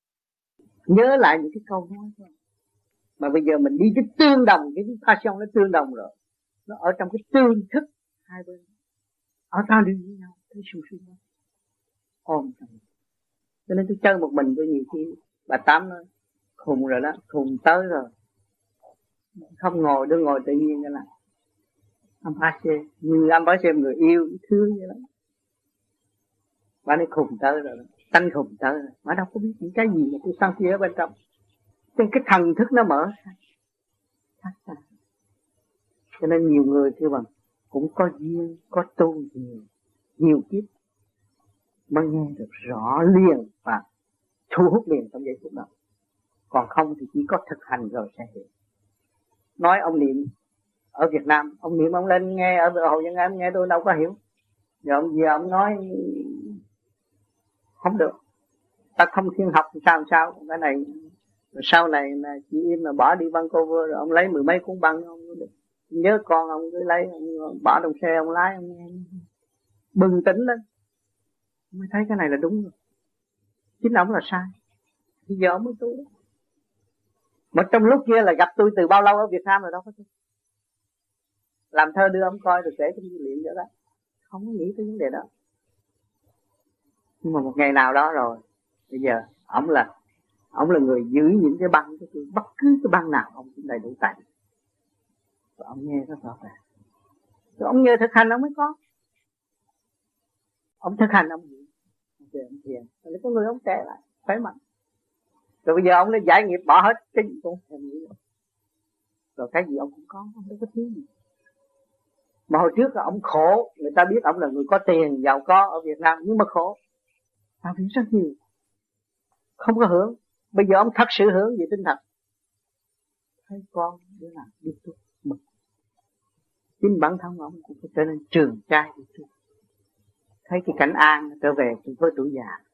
Nhớ lại những cái câu nói thôi. Mà bây giờ mình đi cái tương đồng, cái passion nó tương đồng rồi. Nó ở trong cái tương thức hai bên. Ở tao đi với nhau, thấy sung sướng đó. Ôm trong. Cho nên tôi chơi một mình tôi nhiều khi bà Tám nói, khùng rồi đó, khùng tới rồi. Không ngồi, đừng ngồi tự nhiên cái là anh phải xem, như anh phải xem người yêu, thương vậy đó. Bà nói khùng tới rồi, tánh khùng tới rồi. Bà đâu có biết những cái gì mà tôi sang phía ở bên trong. Nên cái thần thức nó mở ra. Cho nên nhiều người kêu bằng cũng có duyên, có tu nhiều, nhiều kiếp mới nghe được rõ liền và thu hút liền trong giây phút đó. Còn không thì chỉ có thực hành rồi sẽ hiểu. Nói ông Niệm ở Việt Nam, ông Niệm ông lên nghe ở Hồ Dân An nghe tôi đâu có hiểu. Giờ ông giờ ông nói không được. Ta không thiên học thì sao sao cái này rồi sau này là chị Im là bỏ đi Vancouver rồi ông lấy mười mấy cuốn băng ông nhớ con ông cứ lấy ông bỏ trong xe ông lái ông nghe bừng tỉnh lên mới thấy cái này là đúng rồi. Chính ông là sai. Bây giờ ông mới tu đó. Mà trong lúc kia là gặp tôi từ bao lâu ở Việt Nam rồi đâu có tôi. Làm thơ đưa ông coi được để trong dữ liệu vậy đó. Không có nghĩ tới vấn đề đó. Nhưng mà một ngày nào đó rồi, bây giờ ông là ông là người giữ những cái băng của tôi, bất cứ cái băng nào ông cũng đầy đủ tay. Và ông nghe rất rõ ràng. Rồi ông nhờ thực hành ông mới có. Ông thực hành ông hiểu. Ông thiền. Rồi có người ông trẻ lại, khỏe mạnh. Rồi bây giờ ông đã giải nghiệp bỏ hết cái gì cũng không nghĩ rồi. Rồi cái gì ông cũng có, ông đâu có thiếu gì. Mà hồi trước là ông khổ, người ta biết ông là người có tiền, giàu có ở Việt Nam, nhưng mà khổ. Ông biết rất nhiều. Không có hưởng. Bây giờ ông thật sự hưởng về tinh thần. Thấy con đứa nào biết tu mừng. Chính bản thân ông cũng phải trở nên trường trai đi tu. Thấy cái cảnh an trở về với tuổi già.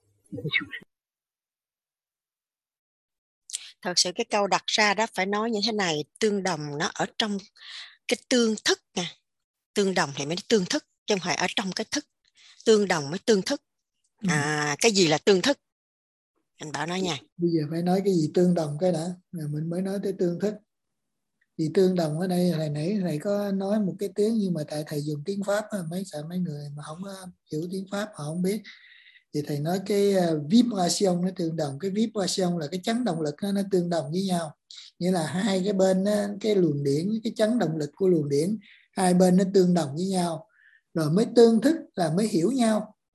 Thật sự cái câu đặt ra đó phải nói như thế này, tương đồng nó ở trong cái tương thức nè. Tương đồng thì mới tương thức, chứ không phải ở trong cái thức. Tương đồng mới tương thức. À, cái gì là tương thức? Anh Bảo nói nha. Bây giờ phải nói cái gì tương đồng cái đã, rồi mình mới nói tới tương thức. Vì tương đồng ở đây hồi nãy thầy có nói một cái tiếng, nhưng mà tại thầy dùng tiếng Pháp, mấy sợ mấy người mà không hiểu tiếng Pháp họ không biết. Thì thầy nói cái vibration nó tương đồng. Cái vibration là cái chấn động lực nó, nó tương đồng với nhau. Nghĩa là hai cái bên đó, cái luồng điển, cái chấn động lực của luồng điển, hai bên nó tương đồng với nhau. Rồi mới tương thức là mới hiểu nhau,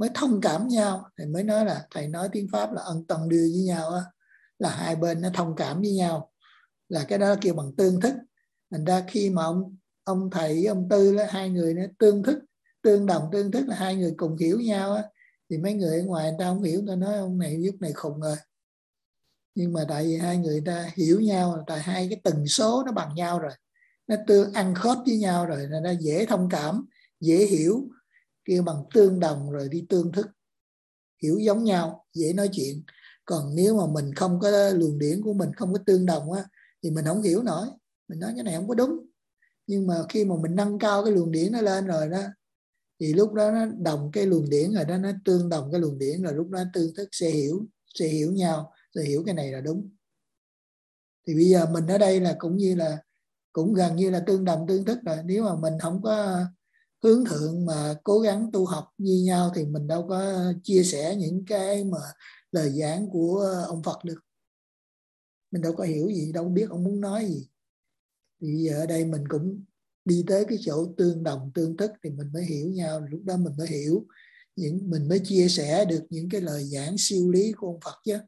mới thông cảm nhau. Thầy mới nói là thầy nói tiếng Pháp là ân tần đưa với nhau á, là hai bên nó thông cảm với nhau, là cái đó kêu bằng tương thức. Thành ra khi mà ông ông thầy với ông Tư là hai người nó tương thức, tương đồng tương thức là hai người cùng hiểu nhau á, thì mấy người ở ngoài người ta không hiểu, người ta nói ông này giúp này khùng rồi. Nhưng mà tại vì hai người ta hiểu nhau, tại hai cái tần số nó bằng nhau rồi, nó tương ăn khớp với nhau rồi, nên nó dễ thông cảm, dễ hiểu, kêu bằng tương đồng rồi đi tương thức, hiểu giống nhau, dễ nói chuyện. Còn nếu mà mình không có luồng điển của mình không có tương đồng á, thì mình không hiểu nổi, mình nói cái này không có đúng. Nhưng mà khi mà mình nâng cao cái luồng điển nó lên rồi đó, thì lúc đó nó đồng cái luồng điển rồi đó, nó tương đồng cái luồng điển rồi, lúc đó tương thức sẽ hiểu, sẽ hiểu nhau, sẽ hiểu cái này là đúng. Thì bây giờ mình ở đây là cũng như là cũng gần như là tương đồng tương thức rồi. Nếu mà mình không có hướng thượng mà cố gắng tu học như nhau thì mình đâu có chia sẻ những cái mà lời giảng của ông Phật được. Mình đâu có hiểu gì, đâu biết ông muốn nói gì. Thì bây giờ ở đây mình cũng đi tới cái chỗ tương đồng tương thức thì mình mới hiểu nhau, lúc đó mình mới hiểu những mình mới chia sẻ được những cái lời giảng siêu lý của ông Phật chứ.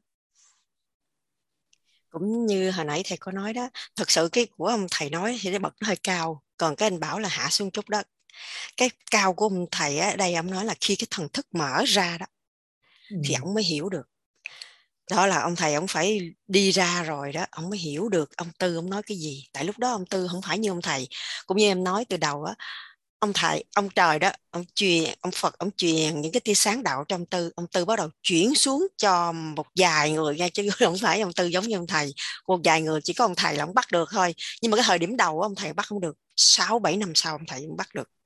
Cũng như hồi nãy thầy có nói đó, thật sự cái của ông thầy nói thì cái bậc nó hơi cao, còn cái anh bảo là hạ xuống chút đó. Cái cao của ông thầy ở đây ông nói là khi cái thần thức mở ra đó ừ. thì ông mới hiểu được. Đó là ông thầy ông phải đi ra rồi đó, ông mới hiểu được ông Tư ông nói cái gì. Tại lúc đó ông Tư không phải như ông thầy. Cũng như em nói từ đầu á, ông thầy, ông trời đó, ông truyền, ông Phật ông truyền những cái tia sáng đạo trong Tư, ông Tư bắt đầu chuyển xuống cho một vài người nha, chứ không phải ông Tư giống như ông thầy. Một vài người chỉ có ông thầy là ông bắt được thôi. Nhưng mà cái thời điểm đầu ông thầy bắt không được, sáu bảy năm sau ông thầy cũng bắt được.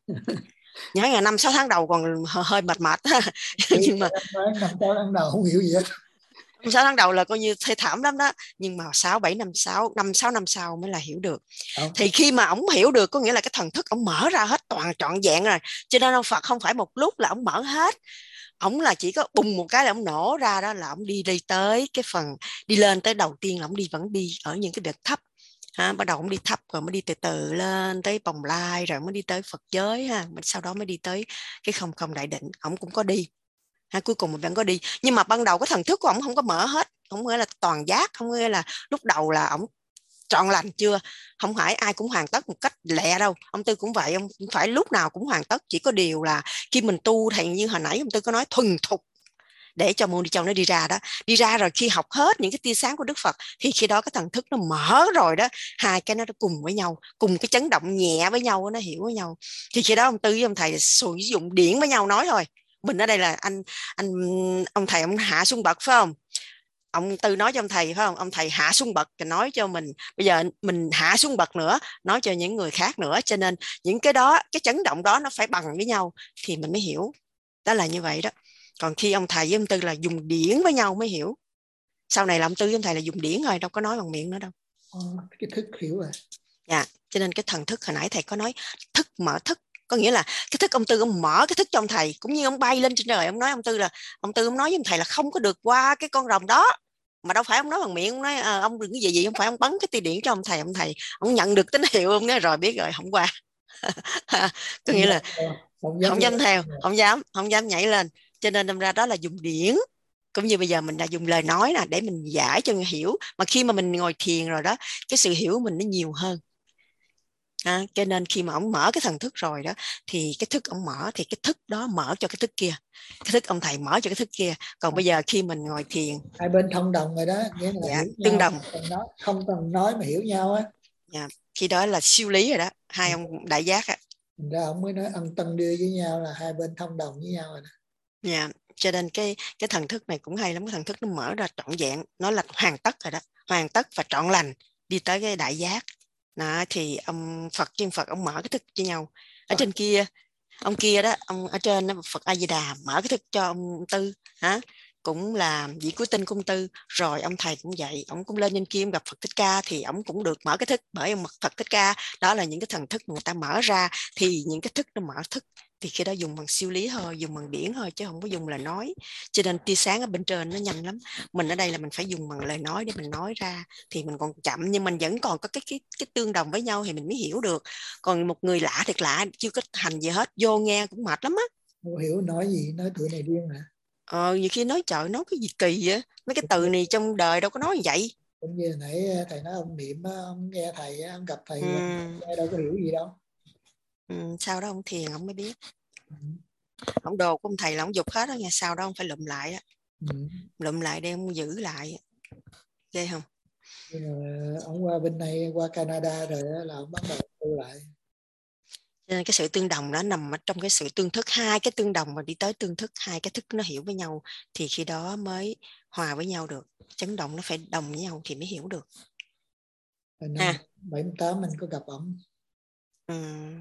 Nhớ là năm sáu tháng đầu còn hơi mệt mệt nhưng mà năm sáu tháng đầu không hiểu gì hết. Năm sáu tháng đầu là coi như thê thảm lắm đó, nhưng mà sáu bảy năm sáu năm sáu năm sau mới là hiểu được. Okay. Thì khi mà ổng hiểu được có nghĩa là cái thần thức ổng mở ra hết toàn trọn vẹn rồi, cho nên ông Phật không phải một lúc là ổng mở hết, ổng là chỉ có bùng một cái là ổng nổ ra, đó là ổng đi đi tới cái phần đi lên tới đầu tiên là ổng đi vẫn đi ở những cái đợt thấp. Ha, bắt đầu ổng đi thấp rồi mới đi từ từ lên tới Bồng Lai rồi mới đi tới Phật giới ha, sau đó mới đi tới cái không không đại định, ổng cũng có đi. Ha, cuối cùng mình vẫn có đi, nhưng mà ban đầu cái thần thức của ổng không có mở hết, không nghĩa là toàn giác, không nghĩa là lúc đầu là ổng trọn lành chưa, không phải ai cũng hoàn tất một cách lẹ đâu. Ông Tư cũng vậy, ông cũng phải lúc nào cũng hoàn tất, chỉ có điều là khi mình tu thầy như hồi nãy ông Tư có nói thuần thục để cho môn đi châu nó đi ra đó, đi ra rồi khi học hết những cái tia sáng của Đức Phật thì khi đó cái thần thức nó mở rồi đó, hai cái nó cùng với nhau, cùng cái chấn động nhẹ với nhau, nó hiểu với nhau, thì khi đó ông Tư với ông thầy sử dụng điển với nhau nói thôi. Mình ở đây là anh anh ông thầy ông hạ xuống bậc phải không? Ông Tư nói cho ông thầy phải không? Ông thầy hạ xuống bậc thì nói cho mình, bây giờ mình hạ xuống bậc nữa, nói cho những người khác nữa, cho nên những cái đó, cái chấn động đó nó phải bằng với nhau thì mình mới hiểu. Đó là như vậy đó. Còn khi ông thầy với ông Tư là dùng điển với nhau mới hiểu. Sau này là ông Tư với ông thầy là dùng điển rồi, đâu có nói bằng miệng nữa đâu. Ờ, cái thức hiểu rồi. Dạ, cho nên cái thần thức hồi nãy thầy có nói thức mở thức, có nghĩa là cái thức ông Tư ông mở cái thức cho ông thầy, cũng như ông bay lên trên trời, ông nói ông Tư là ông Tư ông nói với ông thầy là không có được qua cái con rồng đó, mà đâu phải ông nói bằng miệng, ông nói à, ông đừng cái gì gì, không phải ông bắn cái tia điển cho ông thầy, ông thầy ông nhận được tín hiệu, ông nói rồi biết rồi không qua. Có nghĩa là không dám, không dám theo, không dám không dám nhảy lên, cho nên đâm ra đó là dùng điển. Cũng như bây giờ mình đã dùng lời nói nè để mình giải cho người hiểu, mà khi mà mình ngồi thiền rồi đó, cái sự hiểu mình nó nhiều hơn. À, cho nên khi mà ông mở cái thần thức rồi đó thì cái thức ông mở thì cái thức đó mở cho cái thức kia, cái thức ông thầy mở cho cái thức kia. Còn à, bây giờ khi mình ngồi thiền hai bên thông đồng rồi đó, nghĩa là dạ, hiểu tương nhau, đồng, không, nói, không cần nói mà hiểu nhau á. Dạ, khi đó là siêu lý rồi đó, hai ừ. ông đại giác á. Thành ra ông mới nói ân tân đưa với nhau là hai bên thông đồng với nhau rồi đó. Dạ, cho nên cái cái thần thức này cũng hay lắm, cái thần thức nó mở ra trọn vẹn, nó là hoàn tất rồi đó, hoàn tất và trọn lành đi tới cái đại giác. Đó, thì ông Phật chuyên Phật ông mở cái thức cho nhau. Ở à. trên kia ông kia đó, ông ở trên đó, Phật A Di Đà mở cái thức cho ông Tư hả, cũng là vị cuối tinh cung Tư. Rồi ông thầy cũng vậy, ông cũng lên trên kia ông gặp Phật Thích Ca thì ông cũng được mở cái thức bởi ông Phật Thích Ca. Đó là những cái thần thức mà người ta mở ra, thì những cái thức nó mở thức thì khi đó dùng bằng siêu lý thôi, dùng bằng điển thôi chứ không có dùng lời nói. Cho nên tia sáng ở bên trên nó nhanh lắm. Mình ở đây là mình phải dùng bằng lời nói để mình nói ra thì mình còn chậm, nhưng mình vẫn còn có cái cái cái tương đồng với nhau thì mình mới hiểu được. Còn một người lạ thiệt lạ chưa có hành gì hết vô nghe cũng mệt lắm á. Không hiểu nói gì, nói tụi này điên hả? Ờ, nhiều khi nói trời nói cái gì kỳ vậy, mấy cái từ này trong đời đâu có nói như vậy. Cũng như nãy thầy nói ông Niệm, ông nghe thầy, ông gặp thầy, ừ. nghe đâu có hiểu gì đâu. Ừ, sau đó ông thiền ông mới biết. Ừ. Ông đồ của ông thầy là ông dục hết đó nha, sau đó ông phải lụm lại á. Ừ. Lụm lại để ông giữ lại, ghê không? Nhưng mà ông qua bên này, qua Canada rồi đó, là ông bắt đầu tu lại. Cho nên cái sự tương đồng đó nằm ở trong cái sự tương thức, hai cái tương đồng mà đi tới tương thức, hai cái thức nó hiểu với nhau thì khi đó mới hòa với nhau được. Chấn động nó phải đồng với nhau thì mới hiểu được. Năm bảy mươi tám mình có gặp ông. Ừ.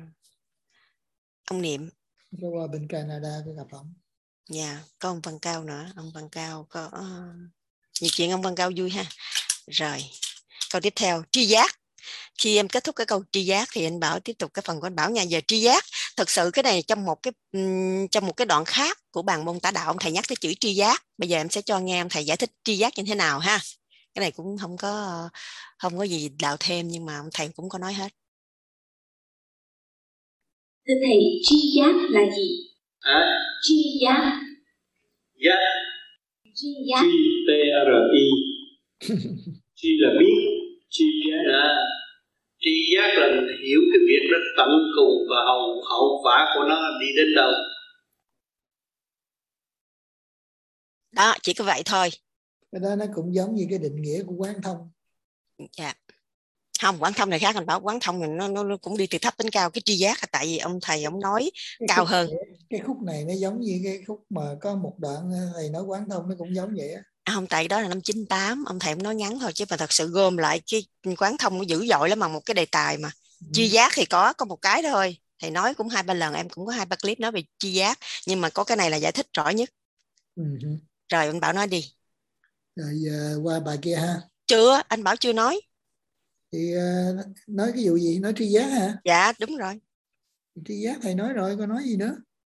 Ông Niệm có qua bên Canada có gặp ông. Dạ, yeah, có ông Văn Cao nữa. Ông Văn Cao có uh, nhiều chuyện ông Văn Cao vui ha. Rồi, câu tiếp theo, tri giác. Khi em kết thúc cái câu tri giác thì anh Bảo tiếp tục cái phần của anh Bảo nha. Giờ tri giác, thật sự cái này trong một cái um, trong một cái đoạn khác của bàn môn tả đạo, ông thầy nhắc tới chữ tri giác. Bây giờ em sẽ cho nghe ông thầy giải thích tri giác như thế nào ha. Cái này cũng không có không có gì đạo thêm, nhưng mà ông thầy cũng có nói hết. Thưa thầy, tri giác là gì? À? Tri giác. Giác. Tri giác. Tri T R I. Tri là biết, tri giác là tri giác là hiểu cái việc đó tận cùng và hậu hậu quả của nó đi đến đâu. Đó, chỉ có vậy thôi. Cái đó nó cũng giống như cái định nghĩa của quán thông. Dạ. Không, quán thông này khác. Anh Bảo quán thông này nó, nó, nó cũng đi từ thấp đến cao. Cái tri giác là tại vì ông thầy ông nói cái cao hơn. Này, cái khúc này nó giống như cái khúc mà có một đoạn thầy nói quán thông nó cũng giống vậy á. À, không, tại đó là năm chín tám, ông thầy ông nói ngắn thôi chứ mà thật sự gom lại cái quán thông nó dữ dội lắm, mà một cái đề tài mà. Ừ. Tri giác thì có có một cái thôi. Thầy nói cũng hai ba lần, em cũng có hai ba clip nói về tri giác, nhưng mà có cái này là giải thích rõ nhất. Ừ. Rồi anh Bảo nói đi. Rồi uh, qua bài kia ha. Chưa, anh Bảo chưa nói. Thì uh, nói cái vụ gì? Nói tri giác hả? Dạ đúng rồi. Tri giác thầy nói rồi, có nói gì nữa?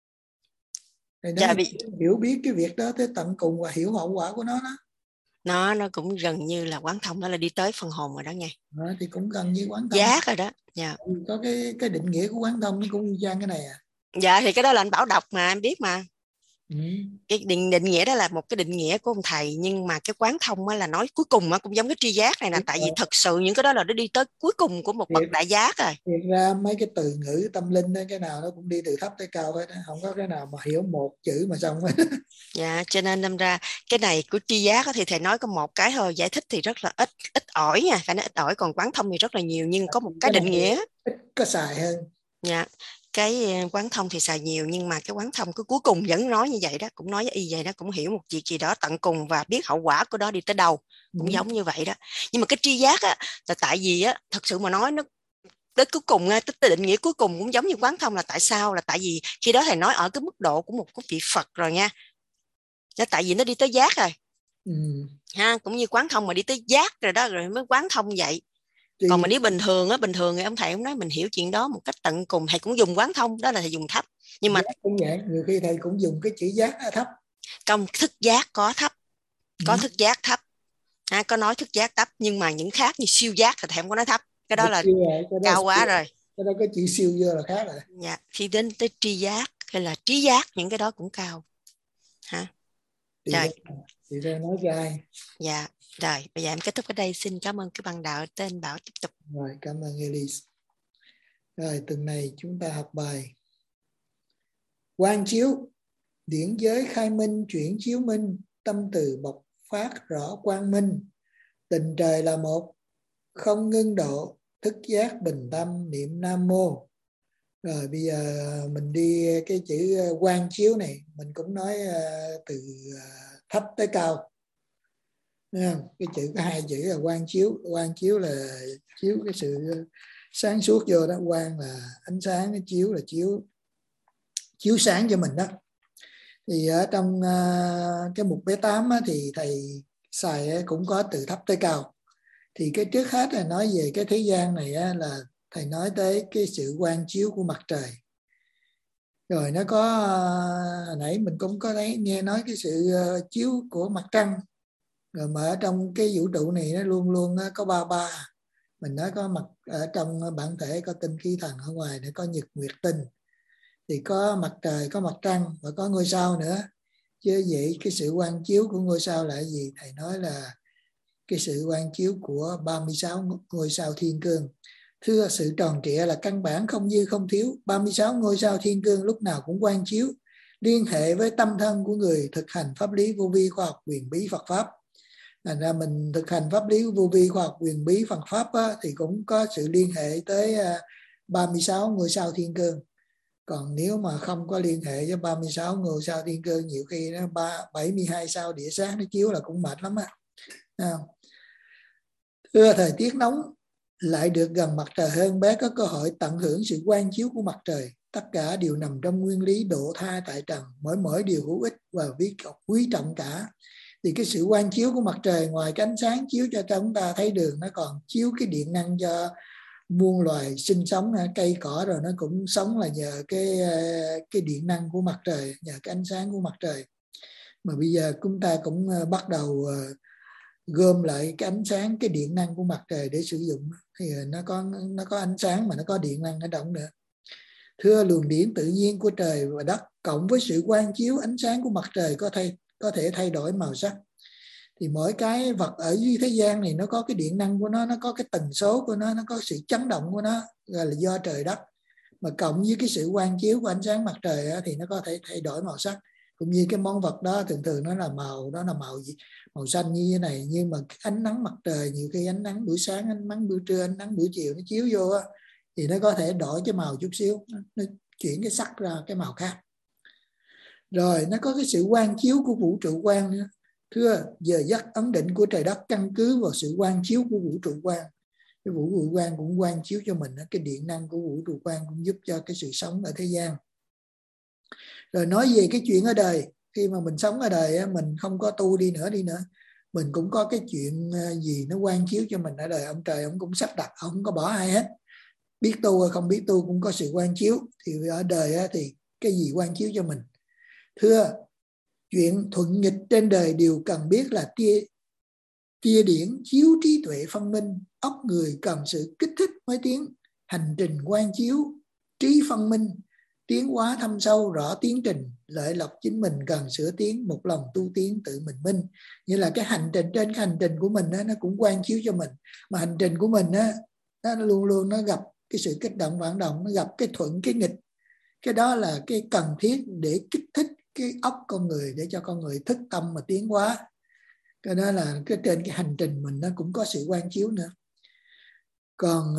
Thầy nói dạ, bị... hiểu biết cái việc đó tới tận cùng và hiểu hậu quả của nó đó. Nó nó cũng gần như là quán thông, đó là đi tới phần hồn rồi đó nghe. À, thì cũng gần như quán thông. Giác rồi đó. Dạ. Có cái cái định nghĩa của quán thông nó cũng y chang cái này à. Dạ thì cái đó là anh Bảo đọc mà em biết mà. Ừ. Cái định, định nghĩa đó là một cái định nghĩa của ông thầy, nhưng mà cái quán thông là nói cuối cùng cũng giống cái tri giác này nè, tại vì thật sự những cái đó là nó đi tới cuối cùng của một bậc đại giác rồi. Thiệt ra mấy cái từ ngữ tâm linh đó, cái nào nó cũng đi từ thấp tới cao hết, không có cái nào mà hiểu một chữ mà xong hết. Dạ, cho nên đâm ra cái này của tri giác thì thầy nói có một cái thôi, giải thích thì rất là ít ít ỏi nha, phải nói ít ỏi, còn quán thông thì rất là nhiều, nhưng có một cái, cái định nghĩa ít có xài hơn. Dạ, cái quán thông thì xài nhiều, nhưng mà cái quán thông cứ cuối cùng vẫn nói như vậy đó, cũng nói y vậy đó, cũng hiểu một việc gì đó tận cùng và biết hậu quả của đó đi tới đâu, cũng ừ. giống như vậy đó. Nhưng mà cái tri giác á là tại vì á thật sự mà nói nó tới cuối cùng, tới định nghĩa cuối cùng cũng giống như quán thông, là tại sao, là tại vì khi đó thầy nói ở cái mức độ của một cái vị Phật rồi nha, nó tại vì nó đi tới giác rồi. Ừ. Ha, cũng như quán thông mà đi tới giác rồi đó, rồi mới quán thông vậy. Thì... còn mà nếu bình thường á, bình thường thì ông thầy ông nói mình hiểu chuyện đó một cách tận cùng, thầy cũng dùng quán thông, đó là thầy dùng thấp, nhưng mà cũng vậy, nhiều khi thầy cũng dùng cái chữ giác thấp. Công thức giác có thấp, có ừ. thức giác thấp, ha, có nói thức giác thấp, nhưng mà những khác như siêu giác thì thầy không có nói thấp, cái đó là rồi, cái đó cao siêu, quá rồi, cái đó có chữ siêu vô là khác rồi. Dạ, khi đến tới tri giác hay là trí giác, những cái đó cũng cao, ha. Thì rồi ra, thì ra nói cho ai. Dạ. Rồi, bây giờ em kết thúc ở đây. Xin cảm ơn cái băng đạo tên Bảo tiếp tục. Rồi, cảm ơn Elise. Rồi, tuần này chúng ta học bài quang chiếu, điển giới khai minh, chuyển chiếu minh, tâm từ bộc phát rõ quang minh, tình trời là một, không ngưng độ, thức giác bình tâm, niệm Nam Mô. Rồi, bây giờ mình đi cái chữ quang chiếu này, mình cũng nói từ thấp tới cao. Cái chữ có hai chữ là quang chiếu. Quang chiếu là chiếu cái sự sáng suốt vô đó, quang là ánh sáng, cái chiếu là chiếu chiếu sáng cho mình đó. Thì ở trong cái mục B tám thì thầy xài cũng có từ thấp tới cao. Thì cái trước hết là nói về cái thế gian này là thầy nói tới cái sự quang chiếu của mặt trời. Rồi nó có, hồi nãy mình cũng có thấy nghe nói cái sự chiếu của mặt trăng. Rồi mà ở trong cái vũ trụ này nó luôn luôn có ba ba. Mình nói có mặt ở trong bản thể có tinh khí thần, ở ngoài nó có nhật nguyệt tinh. thì có mặt trời, có mặt trăng và có ngôi sao nữa. Chứ vậy cái sự quang chiếu của ngôi sao là gì? Thầy nói là cái sự quang chiếu của ba mươi sáu ngôi sao thiên cương. Thưa, sự tròn trịa là căn bản không dư không thiếu. ba mươi sáu ngôi sao thiên cương lúc nào cũng quang chiếu, liên hệ với tâm thân của người thực hành pháp lý vô vi khoa học quyền bí Phật Pháp. Thành ra mình thực hành pháp lý vô vi khoa học quyền bí Phật Pháp á, thì cũng có sự liên hệ tới ba mươi sáu ngôi sao thiên cương. Còn nếu mà không có liên hệ với ba mươi sáu ngôi sao thiên cương, nhiều khi nó bảy mươi hai sao địa sát nó chiếu là cũng mệt lắm á. Thưa, thời tiết nóng lại được gần mặt trời hơn, bé có cơ hội tận hưởng sự quang chiếu của mặt trời. Tất cả đều nằm trong nguyên lý độ tha tại trần, mỗi mỗi điều hữu ích và quý trọng cả. Thì cái sự quang chiếu của mặt trời, ngoài cái ánh sáng chiếu cho chúng ta thấy đường, nó còn chiếu cái điện năng cho muôn loài sinh sống, cây cỏ rồi nó cũng sống là nhờ cái cái điện năng của mặt trời, nhờ cái ánh sáng của mặt trời. Mà bây giờ chúng ta cũng bắt đầu gom lại cái ánh sáng, cái điện năng của mặt trời để sử dụng, thì nó có nó có ánh sáng mà nó có điện năng ở động nữa. Thưa, luồng điển tự nhiên của trời và đất cộng với sự quang chiếu ánh sáng của mặt trời có thay có thể thay đổi màu sắc. Thì mỗi cái vật ở dưới thế gian này nó có cái điện năng của nó, nó có cái tần số của nó, nó có sự chấn động của nó, gọi là do trời đất. Mà cộng với cái sự quang chiếu của ánh sáng mặt trời á, thì nó có thể thay đổi màu sắc. Cũng như cái món vật đó thường thường nó là màu, đó là màu gì? Màu xanh như thế này. Nhưng mà ánh nắng mặt trời, nhiều khi ánh nắng buổi sáng, ánh nắng buổi trưa, ánh nắng buổi chiều nó chiếu vô á, thì nó có thể đổi cái màu chút xíu, nó chuyển cái sắc ra cái màu khác. Rồi nó có cái sự quang chiếu của vũ trụ quang nữa. Thưa, giờ giấc ấn định của trời đất căn cứ vào sự quang chiếu của vũ trụ quang. Cái vũ trụ quang cũng quang chiếu cho mình, cái điện năng của vũ trụ quang cũng giúp cho cái sự sống ở thế gian. Rồi nói về cái chuyện ở đời, khi mà mình sống ở đời mình không có tu đi nữa đi nữa, mình cũng có cái chuyện gì nó quang chiếu cho mình ở đời. Ông trời ông cũng sắp đặt, ông không có bỏ ai hết. Biết tu hay không biết tu cũng có sự quang chiếu. Thì ở đời thì cái gì quang chiếu cho mình? Thưa, chuyện thuận nghịch trên đời đều cần biết là tia tia điển chiếu trí tuệ phân minh. Óc người cần sự kích thích mới tiến hành trình quang chiếu trí phân minh, tiến hóa thâm sâu rõ tiến trình. Lợi lộc chính mình cần sửa tiến, một lòng tu tiến tự mình minh. Như là cái hành trình, trên cái hành trình của mình đó, nó cũng quang chiếu cho mình. Mà hành trình của mình đó, nó luôn luôn nó gặp cái sự kích động phản động, nó gặp cái thuận cái nghịch. Cái đó là cái cần thiết để kích thích cái óc con người, để cho con người thức tâm mà tiến hóa. Cái đó là cái trên cái hành trình mình nó cũng có sự quang chiếu nữa. Còn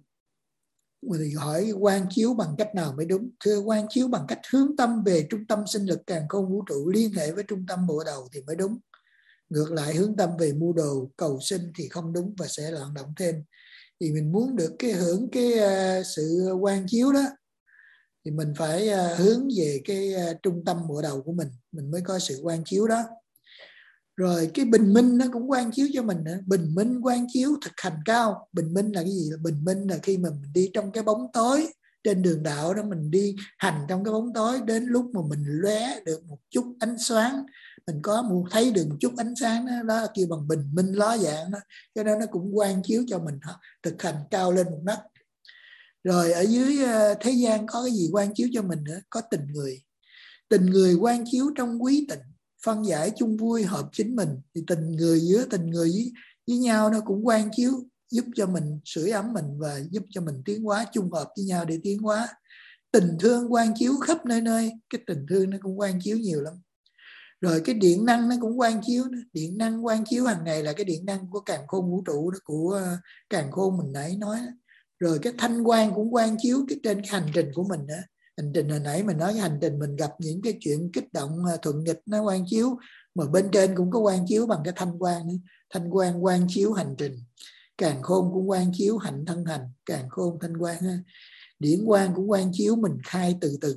uh, thì hỏi quang chiếu bằng cách nào mới đúng? Thưa, quang chiếu bằng cách hướng tâm về trung tâm sinh lực càn khôn vũ trụ, liên hệ với trung tâm bộ đầu thì mới đúng. Ngược lại hướng tâm về mưu đồ cầu sinh thì không đúng và sẽ loạn động thêm. Thì mình muốn được cái hưởng cái uh, sự quang chiếu đó, thì mình phải uh, hướng về cái uh, trung tâm bộ đầu của mình, mình mới có sự quang chiếu đó. Rồi cái bình minh nó cũng quang chiếu cho mình nữa. Bình minh quang chiếu thực hành cao. Bình minh là cái gì? Bình minh là khi mà mình đi trong cái bóng tối trên đường đạo đó, mình đi hành trong cái bóng tối, đến lúc mà mình lóe được một chút ánh sáng, mình có một thấy được một chút ánh sáng đó, đó là kêu bằng bình minh ló dạng đó. Cho nên nó cũng quang chiếu cho mình thực hành cao lên một nấc. Rồi ở dưới thế gian có cái gì quang chiếu cho mình nữa? Có tình người. Tình người quang chiếu trong quý tịnh, phân giải chung vui hợp chính mình. Thì tình người giữa tình người với, với nhau nó cũng quang chiếu, giúp cho mình sưởi ấm mình và giúp cho mình tiến hóa, chung hợp với nhau để tiến hóa. Tình thương quang chiếu khắp nơi nơi, cái tình thương nó cũng quang chiếu nhiều lắm. Rồi cái điện năng nó cũng quang chiếu nữa. Điện năng quang chiếu hàng ngày là cái điện năng của càn khôn vũ trụ đó, của càn khôn mình nãy nói đó. Rồi cái thanh quang cũng quang chiếu cái trên cái hành trình của mình đó. Hành trình hồi nãy mình nói cái hành trình mình gặp những cái chuyện kích động thuận nghịch nó quang chiếu, mà bên trên cũng có quang chiếu bằng cái thanh quang nữa. Thanh quang quang chiếu hành trình, càn khôn cũng quang chiếu hạnh thân hành, càn khôn thanh quang ha. Điển quang cũng quang chiếu mình khai từ từ.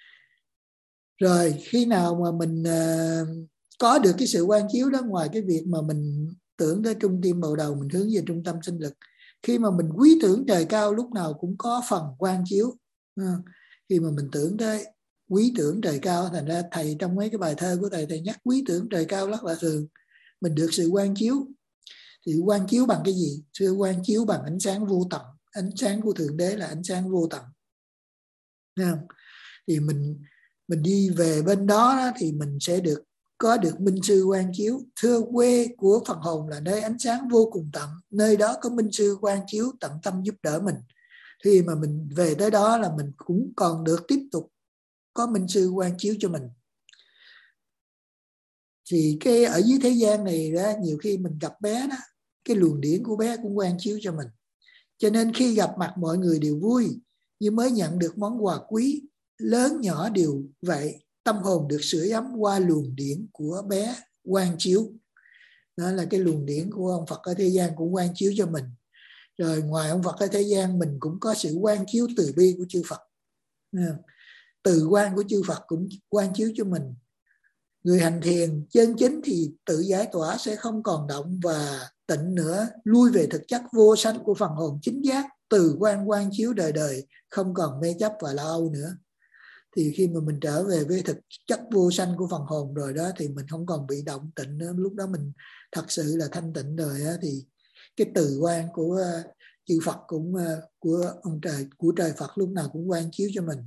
Rồi khi nào mà mình uh, có được cái sự quang chiếu đó, ngoài cái việc mà mình tưởng tới trung tim bầu đầu, mình hướng về trung tâm sinh lực, khi mà mình quý tưởng trời cao lúc nào cũng có phần quang chiếu. uh, Khi mà mình tưởng tới quý tưởng trời cao, thành ra thầy trong mấy cái bài thơ của thầy, thầy nhắc quý tưởng trời cao rất là thường. Mình được sự quang chiếu. Thì quang chiếu bằng cái gì? Sự quang chiếu bằng ánh sáng vô tận. Ánh sáng của Thượng Đế là ánh sáng vô tận. Thấy không? Thì mình mình đi về bên đó, đó thì mình sẽ được có được minh sư quán chiếu. Thưa, quê của phần hồn là nơi ánh sáng vô cùng tận, nơi đó có minh sư quán chiếu tận tâm giúp đỡ mình. Khi mà mình về tới đó là mình cũng còn được tiếp tục có minh sư quán chiếu cho mình. Thì cái ở dưới thế gian này đó, nhiều khi mình gặp bé đó, cái luồng điển của bé cũng quán chiếu cho mình. Cho nên khi gặp mặt mọi người đều vui, như mới nhận được món quà quý, lớn nhỏ đều vậy. Tâm hồn được sưởi ấm qua luồng điển của bé quán chiếu. Đó là cái luồng điển của ông Phật ở thế gian cũng quán chiếu cho mình. Rồi ngoài ông Phật ở thế gian, mình cũng có sự quán chiếu từ bi của chư Phật. Từ quan của chư Phật cũng quán chiếu cho mình. Người hành thiền chân chính thì tự giải tỏa, sẽ không còn động và tịnh nữa, lui về thực chất vô sanh của phần hồn chính giác, từ quan quán chiếu đời đời, không còn mê chấp và lo âu nữa. Thì khi mà mình trở về với thực chất vô sanh của phần hồn rồi đó, thì mình không còn bị động tịnh nữa. Lúc đó mình thật sự là thanh tịnh rồi đó. Thì cái từ quan của chư Phật cũng của ông trời, của trời Phật lúc nào cũng quán chiếu cho mình.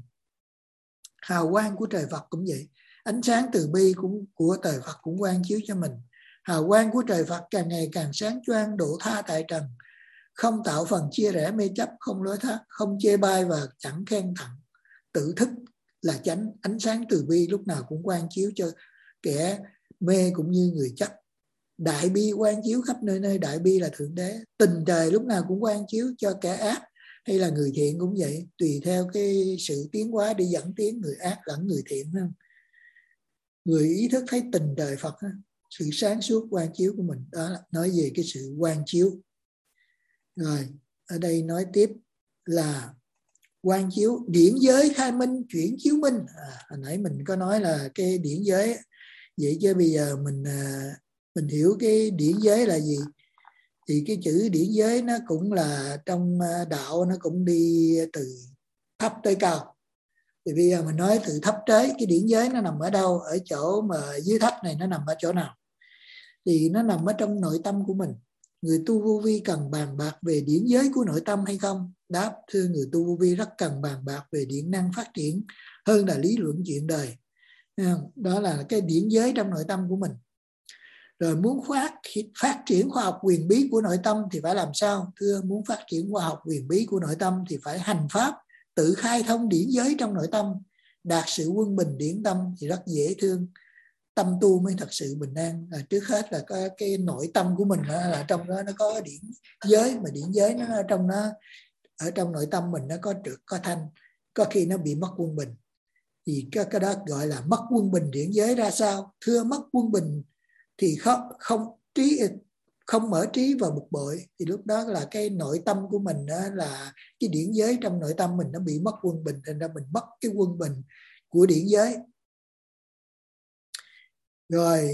Hào quang của trời Phật cũng vậy, ánh sáng từ bi cũng của trời Phật cũng quán chiếu cho mình. Hào quang của trời Phật càng ngày càng sáng choang, độ tha tại trần, không tạo phần chia rẽ mê chấp, không lối thoát, không chê bai và chẳng khen tặng. Tự thức là chánh, ánh sáng từ bi lúc nào cũng quán chiếu cho kẻ mê cũng như người chấp. Đại bi quán chiếu khắp nơi nơi, đại bi là thượng đế. Tình trời lúc nào cũng quán chiếu cho kẻ ác hay là người thiện cũng vậy, tùy theo cái sự tiến hóa đi dẫn tiến người ác lẫn người thiện. Người ý thức thấy tình trời Phật, sự sáng suốt quán chiếu của mình. Đó là nói về cái sự quán chiếu. Rồi ở đây nói tiếp là quán chiếu điển giới khai minh chuyển chiếu minh. À, hồi nãy mình có nói là cái điển giới, vậy chứ bây giờ mình mình hiểu cái điển giới là gì. Thì cái chữ điển giới nó cũng là trong đạo, nó cũng đi từ thấp tới cao. Thì bây giờ mình nói từ thấp tới, cái điển giới nó nằm ở đâu, ở chỗ mà dưới thấp này nó nằm ở chỗ nào? Thì nó nằm ở trong nội tâm của mình. Người tu vô vi cần bàn bạc về điển giới của nội tâm hay không? Đáp, thưa, người tu vô vi rất cần bàn bạc về điển năng phát triển hơn là lý luận chuyện đời. Đó là cái điển giới trong nội tâm của mình. Rồi muốn phát, phát triển khoa học quyền bí của nội tâm thì phải làm sao? Thưa, muốn phát triển khoa học quyền bí của nội tâm thì phải hành pháp, tự khai thông điển giới trong nội tâm, đạt sự quân bình điển tâm thì rất dễ thương. Tâm tu mới thật sự bình an. Là trước hết là có cái nội tâm của mình là, là trong đó nó có điển giới, mà điển giới nó ở trong nó ở trong nội tâm mình nó có trượt có thanh, có khi nó bị mất quân bình. Thì cái, cái đó gọi là mất quân bình điển giới ra sao? Thưa, mất quân bình thì không không trí không mở trí và bực bội, thì lúc đó là cái nội tâm của mình đó, là cái điển giới trong nội tâm mình nó bị mất quân bình, thành ra mình mất cái quân bình của điển giới. Rồi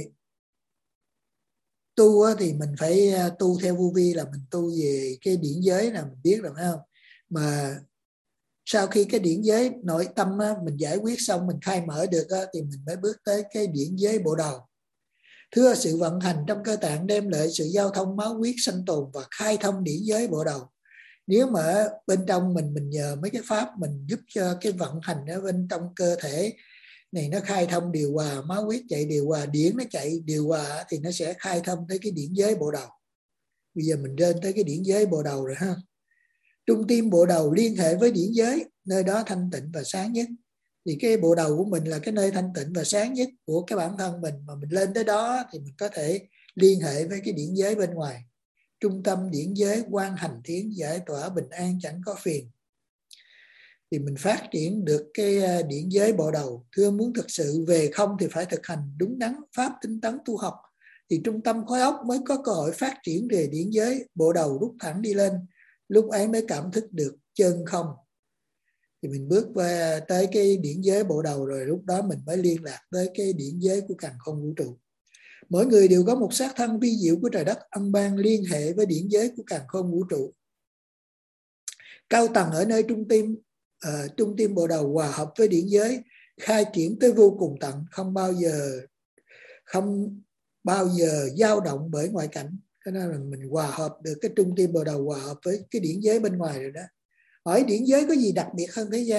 tu thì mình phải tu theo vô vi, là mình tu về cái điển giới là mình biết rồi phải không? Mà sau khi cái điển giới nội tâm mình giải quyết xong, mình khai mở được thì mình mới bước tới cái điển giới bộ đầu. Thưa, sự vận hành trong cơ tạng đem lại sự giao thông máu huyết sanh tồn và khai thông điển giới bộ đầu. Nếu mà bên trong mình mình nhờ mấy cái pháp mình giúp cho cái vận hành ở bên trong cơ thể này nó khai thông điều hòa, máu huyết chạy điều hòa, điển nó chạy điều hòa, thì nó sẽ khai thông tới cái điển giới bộ đầu. Bây giờ mình lên tới cái điển giới bộ đầu rồi ha. Trung tim bộ đầu liên hệ với điển giới, nơi đó thanh tịnh và sáng nhất. Thì cái bộ đầu của mình là cái nơi thanh tịnh và sáng nhất của cái bản thân mình, mà mình lên tới đó thì mình có thể liên hệ với cái điển giới bên ngoài. Trung tâm điển giới quan hành thiến, giải tỏa bình an chẳng có phiền. Thì mình phát triển được cái điển giới bộ đầu. Thưa, muốn thực sự về không thì phải thực hành đúng đắn pháp tinh tấn tu học. Thì trung tâm khối óc mới có cơ hội phát triển về điển giới bộ đầu, rút thẳng đi lên. Lúc ấy mới cảm thức được chân không. Thì mình bước qua tới cái điển giới bộ đầu rồi, lúc đó mình mới liên lạc tới cái điển giới của càn khôn vũ trụ. Mỗi người đều có một xác thân vi diệu của trời đất ân ban liên hệ với điển giới của càn khôn vũ trụ. Cao tầng ở nơi trung tim, uh, trung tim bộ đầu hòa hợp với điển giới, khai triển tới vô cùng tận, không bao giờ không bao giờ dao động bởi ngoại cảnh. Cho nên là mình hòa hợp được cái trung tim bộ đầu hòa hợp với cái điển giới bên ngoài rồi đó. Hỏi điển giới có gì đặc biệt hơn thế gian?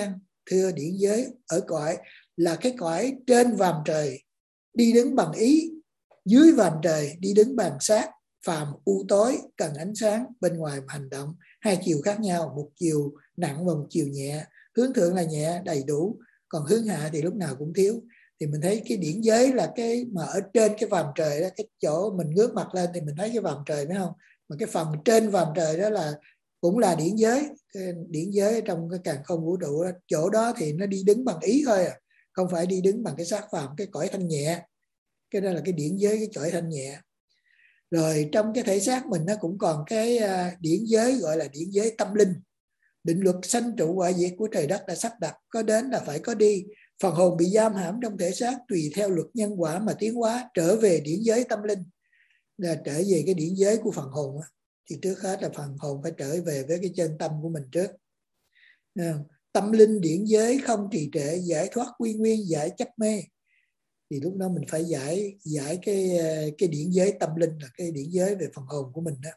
thưa điển giới ở cõi là cái cõi trên vàm trời đi đứng bằng ý, dưới vàm trời đi đứng bằng sát, phàm u tối cần ánh sáng, bên ngoài hành động hai chiều khác nhau, một chiều nặng và một chiều nhẹ, hướng thượng là nhẹ đầy đủ, còn hướng hạ thì lúc nào cũng thiếu. Thì mình thấy cái điển giới là cái mà ở trên cái vàm trời đó, cái chỗ mình ngước mặt lên thì mình thấy cái vàm trời phải không, mà cái phần trên vàm trời đó là cũng là điển giới. Cái điển giới trong cái càn khôn vũ trụ đó, chỗ đó thì nó đi đứng bằng ý thôi à, không phải đi đứng bằng cái xác phàm, cái cõi thanh nhẹ. Cái đó là cái điển giới, cái cõi thanh nhẹ. Rồi trong cái thể xác mình nó cũng còn cái điển giới gọi là điển giới tâm linh. Định luật sanh trụ hoại diệt của trời đất đã sắp đặt, có đến là phải có đi. Phần hồn bị giam hãm trong thể xác tùy theo luật nhân quả mà tiến hóa trở về điển giới tâm linh, là trở về cái điển giới của phần hồn. Thì trước hết là phần hồn phải trở về với cái chân tâm của mình trước. Tâm linh điển giới không trì trệ, giải thoát quy nguyên, giải chấp mê. Thì lúc đó mình phải giải giải cái cái điển giới tâm linh, là cái điển giới về phần hồn của mình đó.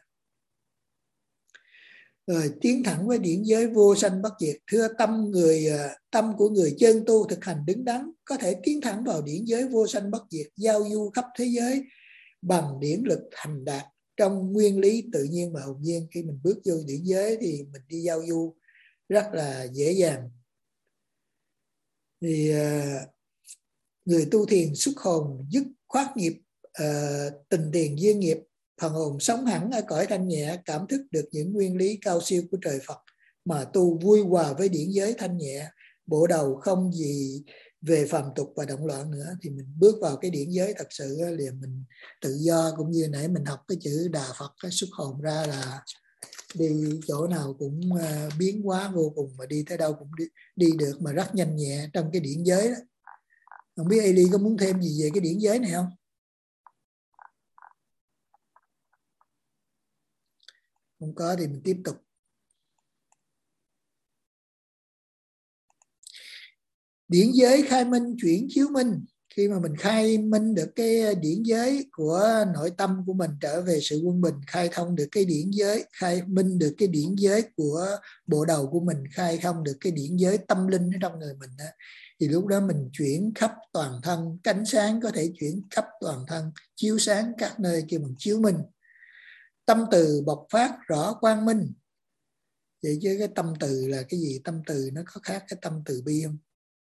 Rồi tiến thẳng với điển giới vô sanh bất diệt. Thưa tâm người tâm của người chân tu thực hành đứng đắn có thể tiến thẳng vào điển giới vô sanh bất diệt, giao du khắp thế giới bằng điển lực thành đạt trong nguyên lý tự nhiên và hồn nhiên. Khi mình bước vô điển giới thì mình đi giao du rất là dễ dàng. Thì người tu thiền xuất hồn dứt khoát nghiệp uh, tình tiền duyên nghiệp, phần hồn sống hẳn ở cõi thanh nhẹ, cảm thức được những nguyên lý cao siêu của trời Phật mà tu vui hòa với điển giới thanh nhẹ, bộ đầu không gì về phàm tục và động loạn nữa. Thì mình bước vào cái điển giới thật sự là mình tự do, cũng như nãy mình học cái chữ Đà Phật, cái xuất hồn ra là đi chỗ nào cũng uh, biến hóa vô cùng, mà đi tới đâu cũng đi, đi được mà rất nhanh nhẹ trong cái điển giới đó. Không biết Eli có muốn thêm gì về cái điển giới này không? Không có thì mình tiếp tục. Điển giới khai minh chuyển chiếu minh. Khi mà mình khai minh được cái điển giới của nội tâm của mình trở về sự quân bình, khai thông được cái điển giới, khai minh được cái điển giới của bộ đầu của mình, khai thông được cái điển giới tâm linh ở trong người mình đó, thì lúc đó mình chuyển khắp toàn thân, cánh sáng có thể chuyển khắp toàn thân, chiếu sáng các nơi kia bằng chiếu minh. Tâm từ bộc phát rõ quang minh. Vậy chứ cái tâm từ là cái gì? Tâm từ nó có khác cái tâm từ bi không?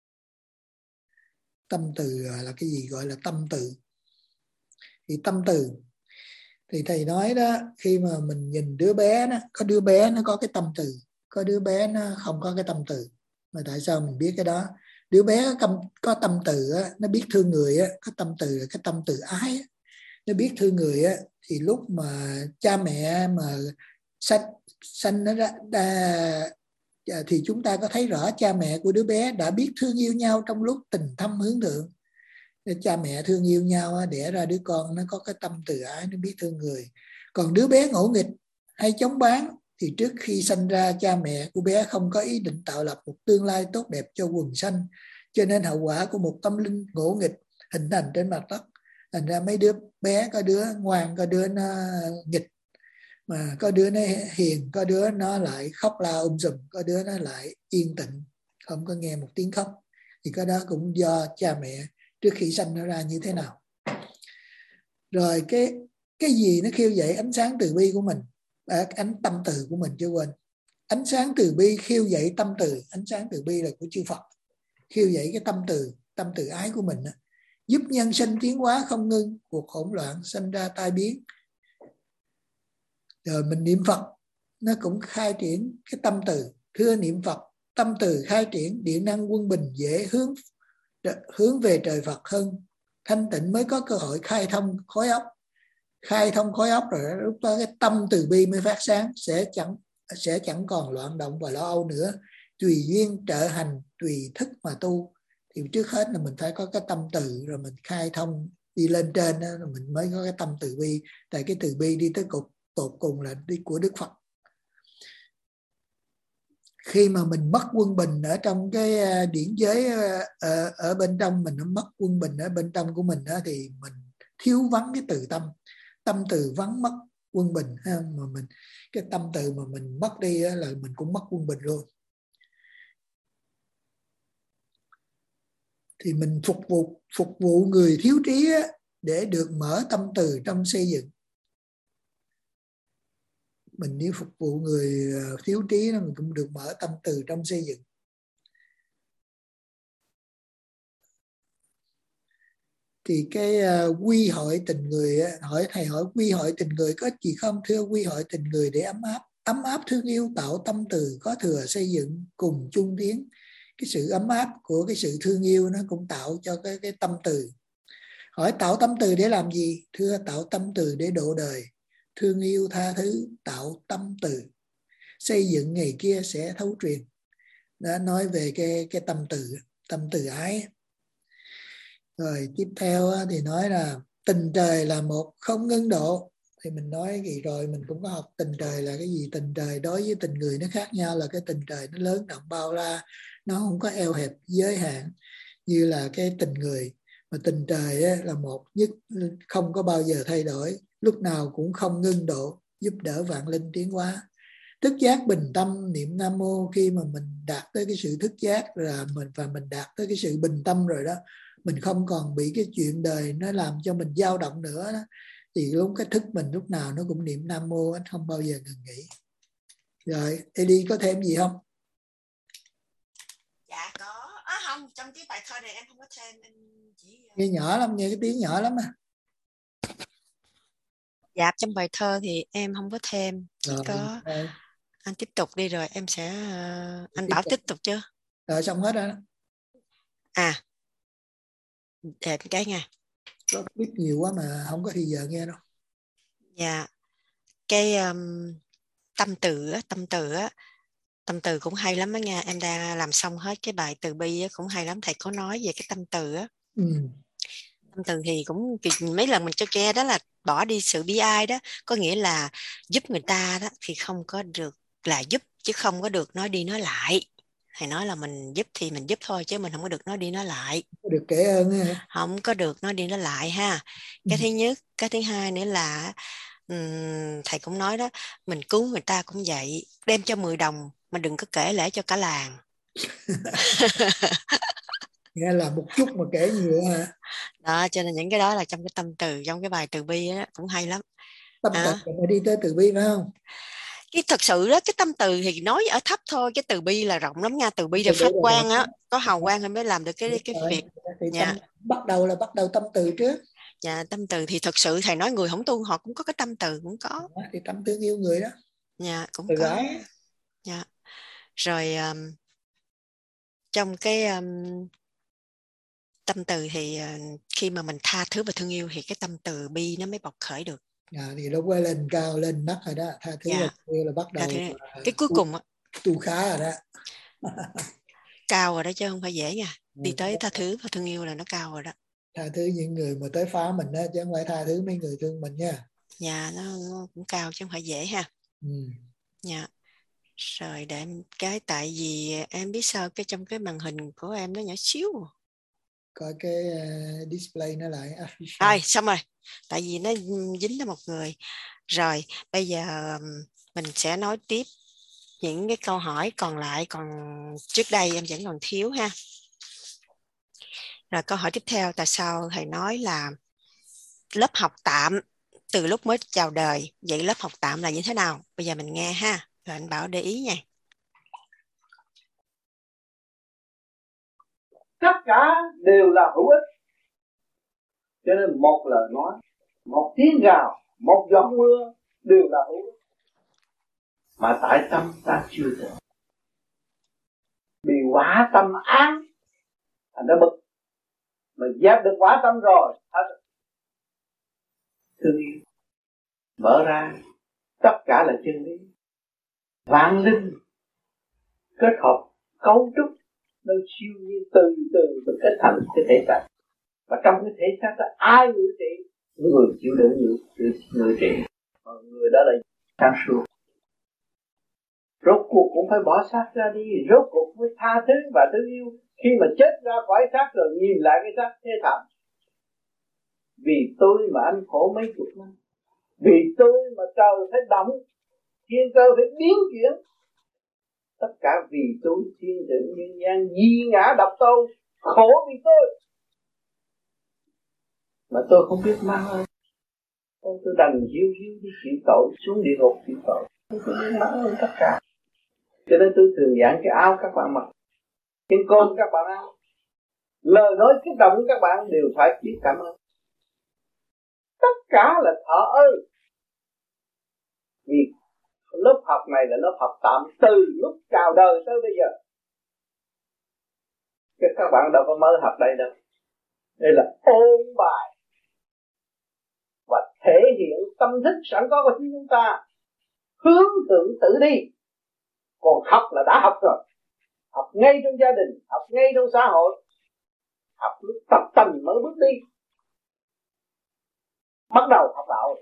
Tâm từ là cái gì gọi là tâm từ? Thì tâm từ thì thầy nói đó, khi mà mình nhìn đứa bé đó, có đứa bé nó có cái tâm từ, có đứa bé nó không có cái tâm từ. Mà tại sao mình biết cái đó? Đứa bé có, có tâm từ á, nó biết thương người á, có tâm từ là cái tâm từ ái á. Nó biết thương người á, thì lúc mà cha mẹ mà sanh sanh nó ra, ra thì chúng ta có thấy rõ cha mẹ của đứa bé đã biết thương yêu nhau trong lúc tình thâm hướng thượng. Cha mẹ thương yêu nhau đẻ ra đứa con nó có cái tâm từ ái, nó biết thương người. Còn đứa bé ngỗ nghịch hay chống bán thì trước khi sanh ra cha mẹ của bé không có ý định tạo lập một tương lai tốt đẹp cho quần sanh, cho nên hậu quả của một tâm linh ngỗ nghịch hình thành trên mặt đất. Thành ra mấy đứa bé có đứa ngoan, có đứa nó nghịch, mà có đứa nó hiền, có đứa nó lại khóc la um sùm, có đứa nó lại yên tĩnh không có nghe một tiếng khóc. Thì cái đó cũng do cha mẹ trước khi sanh nó ra như thế nào. Rồi cái cái gì nó khiêu dậy ánh sáng từ bi của mình, à, ánh tâm từ của mình chứ quên. Ánh sáng từ bi khiêu dậy tâm từ. Ánh sáng từ bi là của chư Phật, khiêu dậy cái tâm từ, tâm từ ái của mình đó, giúp nhân sinh tiến hóa không ngưng, cuộc hỗn loạn sinh ra tai biến. Rồi mình niệm Phật nó cũng khai triển cái tâm từ. Thưa niệm Phật, tâm từ khai triển điện năng quân bình, dễ hướng hướng về trời Phật hơn. Thanh tịnh mới có cơ hội khai thông khối óc. Khai thông khối óc rồi lúc đó cái tâm từ bi mới phát sáng, sẽ chẳng sẽ chẳng còn loạn động và lo âu nữa. Tùy duyên trợ hành, tùy thức mà tu. Thì trước hết là mình phải có cái tâm từ, rồi mình khai thông đi lên trên đó, rồi mình mới có cái tâm từ bi. Tại cái từ bi đi tới cột tột cùng là đi của Đức Phật. Khi mà mình mất quân bình ở trong cái điển giới ở, ở bên trong mình, nó mất quân bình ở bên trong của mình đó, thì mình thiếu vắng cái từ tâm. Tâm từ vắng mất quân bình ha, mà mình cái tâm từ mà mình mất đi là mình cũng mất quân bình luôn. thì mình phục vụ phục vụ người thiếu trí á, để được mở tâm từ trong xây dựng. Mình nếu phục vụ người thiếu trí đó, mình cũng được mở tâm từ trong xây dựng. Thì cái uh, quy hội tình người, hỏi thầy hỏi quy hội tình người có gì không? Thưa, quy hội tình người để ấm áp, ấm áp thương yêu, tạo tâm từ có thừa xây dựng cùng chung tiến. Cái sự ấm áp của cái sự thương yêu nó cũng tạo cho cái cái tâm từ. Hỏi tạo tâm từ để làm gì? Thưa, tạo tâm từ để độ đời, thương yêu tha thứ, tạo tâm từ xây dựng ngày kia sẽ thấu truyền. Đã nói về cái cái tâm từ, tâm từ ái. Rồi tiếp theo thì nói là tình trời là một không ngưng độ. Thì mình nói gì rồi, mình cũng có học tình trời là cái gì. Tình trời đối với tình người nó khác nhau, là cái tình trời nó lớn rộng bao la, nó không có eo hẹp giới hạn như là cái tình người. Mà tình trời là một nhất, không có bao giờ thay đổi, lúc nào cũng không ngưng độ, giúp đỡ vạn linh tiến hóa. Thức giác bình tâm niệm Nam Mô, khi mà mình đạt tới cái sự thức giác là mình và mình đạt tới cái sự bình tâm rồi đó, mình không còn bị cái chuyện đời nó làm cho mình dao động nữa đó, thì lúc cái thức mình lúc nào nó cũng niệm Nam Mô, anh không bao giờ ngừng nghỉ. Rồi Eli có thêm gì không? Dạ có. À, không, trong cái bài thơ này em không có thêm, em chỉ nghe nhỏ lắm, nghe cái tiếng nhỏ lắm à. Dạ trong bài thơ thì em không có thêm, chỉ rồi, có rồi. anh tiếp tục đi rồi em sẽ anh tiếp Bảo tục. tiếp tục chưa? Rồi xong hết rồi đó. À để cái nha. Có biết nhiều quá mà không có thì giờ nghe đâu. Dạ cái um, tâm từ á, tâm từ á, tâm từ cũng hay lắm đó nha. Em đang làm xong hết cái bài từ bi á, cũng hay lắm. Thầy có nói về cái tâm từ á. Ừ. Tâm từ thì cũng mấy lần mình cho nghe đó là bỏ đi sự bi ai đó, có nghĩa là giúp người ta đó thì không có được là giúp, chứ không có được nói đi nói lại. Thầy nói là mình giúp thì mình giúp thôi, chứ mình không có được nói đi nói lại, Có được kể ơn ha. không có được nói đi nói lại ha. Cái ừ. thứ nhất. Cái thứ hai nữa là um, thầy cũng nói đó, mình cứu người ta cũng vậy, đem cho mười đồng mà đừng có kể lễ cho cả làng. Nghe là một chút mà kể nhiều hả? Đó, cho nên những cái đó là trong cái tâm từ, trong cái bài từ bi đó, cũng hay lắm. Tâm từ À, mà đi tới từ bi phải không? cái thật sự đó, cái tâm từ thì nói ở thấp thôi, cái từ bi là rộng lắm nha. Từ bi là Từ phát bi là quang á, có hào quang thì mới làm được cái cái rồi. việc. Thì Dạ. tâm bắt đầu là bắt đầu tâm từ trước. Dạ, tâm từ thì thật sự thầy nói người không tu họ cũng có cái tâm từ, cũng có. Đó, thì tâm thương yêu người đó. Dạ, cũng từ có. gái. Dạ. Rồi um, trong cái um, tâm từ thì uh, khi mà mình tha thứ và thương yêu thì cái tâm từ bi nó mới bộc khởi được. À, thì lúc ấy lên cao lên mắt rồi đó, tha thứ Dạ. và thương yêu là bắt đầu. Cái cuối cùng á, tu khá rồi đó. cao rồi đó chứ không phải dễ nha. Đi tới tha thứ và thương yêu là nó cao rồi đó. Tha thứ những người mà tới phá mình đó, chứ không phải tha thứ mấy người thương mình nha. Dạ, nó, nó cũng cao chứ không phải dễ ha. Ừ. Dạ. Rồi để cái, tại vì em biết sao cái trong cái màn hình của em nó nhỏ xíu. Coi cái uh, display nó lại. Rồi xong rồi, tại vì nó dính tới một người. Rồi bây giờ mình sẽ nói tiếp những cái câu hỏi còn lại, còn trước đây em vẫn còn thiếu ha. Rồi câu hỏi tiếp theo, tại sao thầy nói là lớp học tạm từ lúc mới chào đời, vậy lớp học tạm là như thế nào? Bây giờ mình nghe ha, rồi anh Bảo để ý nha. Tất cả đều là hữu ích, cho nên một lời nói, một tiếng gào, một giọt mưa đều là hữu ích. Mà tại tâm ta chưa được, bị quả tâm án thành ra bực, mà dẹp được quả tâm rồi hết. Thương yêu mở ra, tất cả là chân lý. Vạn linh kết hợp cấu trúc nó siêu nhiên, từ từ mình kết thành cái thể xác. Và trong cái thể xác đó ai ngự trị? Người chịu đựng ngự, ngự trị. Mà người đó là sáng suốt. Rốt cuộc cũng phải bỏ xác ra đi, rốt cuộc cũng phải tha thứ và thương yêu. Khi mà chết ra khỏi xác rồi nhìn lại cái xác thế thảm. Vì tôi mà anh khổ mấy chục năm, vì tôi mà trời phải động, thiên cơ phải biến chuyển. Tất cả vì tôi thiên thượng nhân gian di ngã độc tôn, khổ vì tôi mà tôi không biết mang ơn. Tôi, tôi đành hiu hiu đi chịu tội, xuống địa ngục chịu tội. Tôi không biết mang ơn tất cả. Cho nên tôi thường giảng cái áo các bạn mặc, cái cơm các bạn ăn, lời nói kích động các bạn đều phải biết cảm ơn. Tất cả là thở ơn. Vì lớp học này là lớp học tạm từ lúc chào đời tới bây giờ. Chứ các bạn đâu có mới học đây đâu. Đây là ôn bài và thể hiện tâm thức sẵn có của chúng ta, hướng thượng tự đi. Còn học là đã học rồi, học ngay trong gia đình, học ngay trong xã hội, học lúc tập tành mới bước đi, bắt đầu học đạo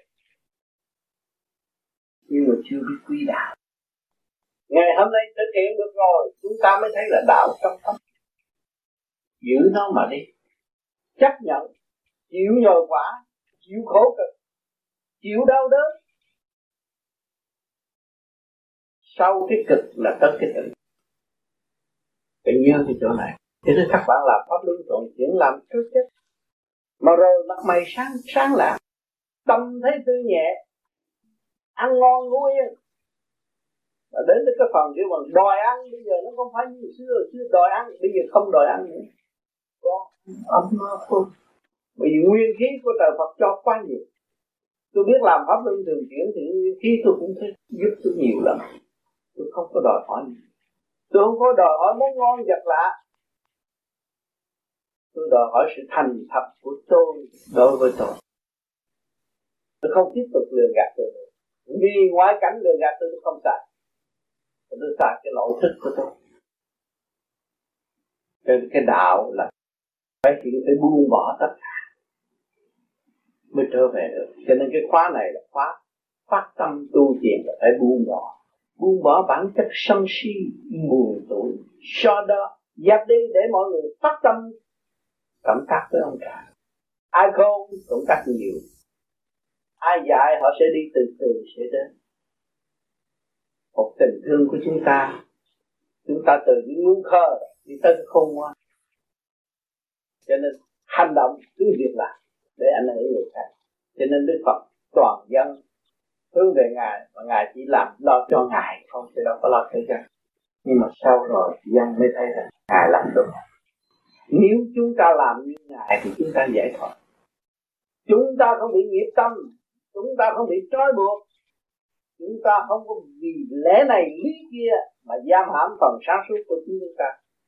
nhưng mà chưa biết quý đạo. Ngày hôm nay thực hiện được rồi, chúng ta mới thấy là đạo trong tâm. Giữ nó mà đi, chấp nhận, chịu nhồi quả, chịu khổ cực, chịu đau đớn. Sau cái cực là tới cái tự. Phải nhớ cái chỗ này. Thế nên các bạn làm pháp luân thuận chuyển làm trước chết. Mà rồi mặt mày sáng sáng lạ, tâm thấy tươi nhẹ, ăn ngon ngủ yên. Và đến cái phần kêu bằng đòi ăn, bây giờ nó không phải như xưa, xưa đòi ăn, bây giờ không đòi ăn nữa. Có ấm no không? Bởi vì nguyên khí của trời Phật cho quá nhiều. Tôi biết làm pháp luân thường chuyển thì nguyên khí tôi cũng thấy giúp tôi nhiều lắm. Tôi không có đòi hỏi gì. Tôi không có đòi hỏi món ngon vật lạ. Tôi đòi hỏi sự thành thật của tôi đối với tôi. Tôi không tiếp tục lừa gạt tôi. Vì ngoại cảnh lừa gạt tôi, tôi không xài. Tôi xài cái nội thức của tôi. Cái, cái đạo là phải chịu phải buông bỏ tất cả mới trở về được. Cho nên cái khóa này là khóa phát tâm tu thiền là phải buông bỏ. Buông bỏ bản chất sân si, buồn tủi, so đo, dẹp đi để mọi người phát tâm cảm tác với ông cả. Ai không cảm tác nhiều, ai dạy họ sẽ đi từ từ sẽ đến. Một tình thương của chúng ta, chúng ta từ những muốn khờ đi tới cái khôn ngoan. Cho nên hành động cứ việc làm để ảnh hưởng người khác. Cho nên Đức Phật toàn dân hướng về Ngài, và Ngài chỉ làm lo cho Ngài không, chứ đâu có lo cho dân. Nhưng mà sau rồi dân mới thấy là Ngài làm đúng. Nếu chúng ta làm như Ngài thì chúng ta giải thoát. Chúng ta không bị nghiệp tâm, chúng ta không bị trói buộc, chúng ta không có vì lẽ này lý kia mà giam hãm phần sáng suốt của chúng ta.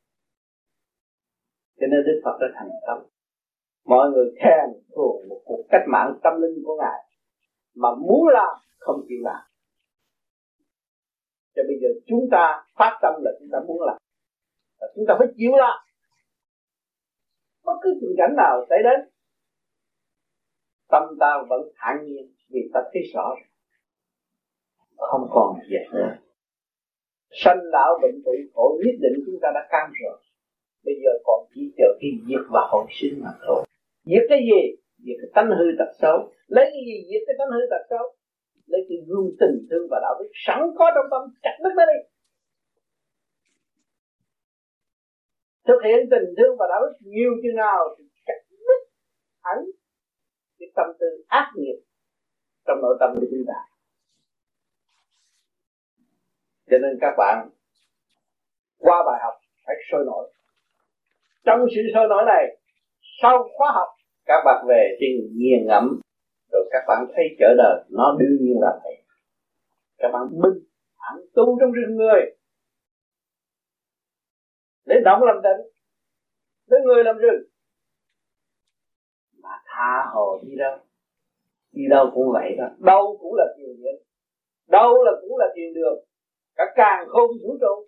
Cho nên Đức Phật đã thành công. Mọi người khen thưởng một cuộc cách mạng tâm linh của Ngài, mà muốn làm không chịu làm. Cho bây giờ chúng ta phát tâm là chúng ta muốn làm, và chúng ta phải chịu làm. Bất cứ tình cảnh nào xảy đến, tâm ta vẫn thản nhiên vì ta thấy rõ không còn gì nữa. Sanh lão bệnh tử khổ nhất định chúng ta đã cam rồi. Bây giờ còn chỉ chờ cái diệt và hồi sinh mà thôi. Diệt cái gì? Diệt cái tánh hư tật xấu. Lấy cái gì diệt cái tánh hư tật xấu? Lấy cái gương tình thương và đạo đức sẵn có trong tâm, chặt đứt nó đi. Thực hiện tình thương và đạo đức nhiều chừng nào thì chặt đứt hẳn cái tâm tư ác nghiệp trong nội tâm của chúng ta. Cho nên các bạn qua bài học phải sôi nổi. Trong sự sôi nổi này, sau khóa học các bạn về thì nghiền ngẫm, rồi các bạn thấy trở đời nó đương nhiên là vậy. Các bạn bình thản tu trong rừng người để động làm tịnh, để người làm rừng, mà tha hồ đi đâu, đi đâu cũng vậy đó, đâu cũng là thiền viện, đâu là cũng là thiền đường, cả càn khôn vũ trụ.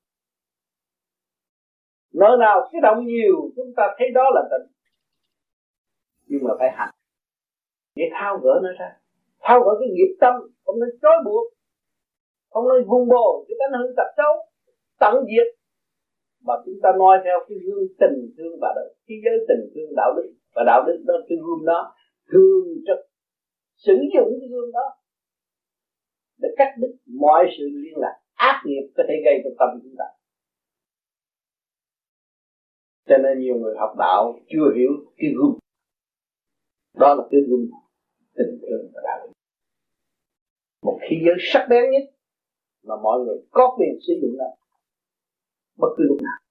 Nơi nào cái động nhiều chúng ta thấy đó là tịnh, nhưng mà phải hành để thao gỡ nó ra, thao gỡ cái nghiệp tâm, không nên trói buộc, không nên vun bồi cái tánh hư tật xấu, tận diệt, mà chúng ta nói theo cái gương tình thương và đạo, cái giới tình thương đạo đức, và đạo đức đó cái gương đó thường trực sử dụng cái gương đó để cắt đứt mọi sự liên lạc ác nghiệp có thể gây cho tâm chúng ta. Cho nên nhiều người học đạo chưa hiểu cái gương. Đó là cái gương tình thương và đạo. Một khí giới sắc bén nhất mà mọi người có quyền sử dụng nó bất cứ lúc nào.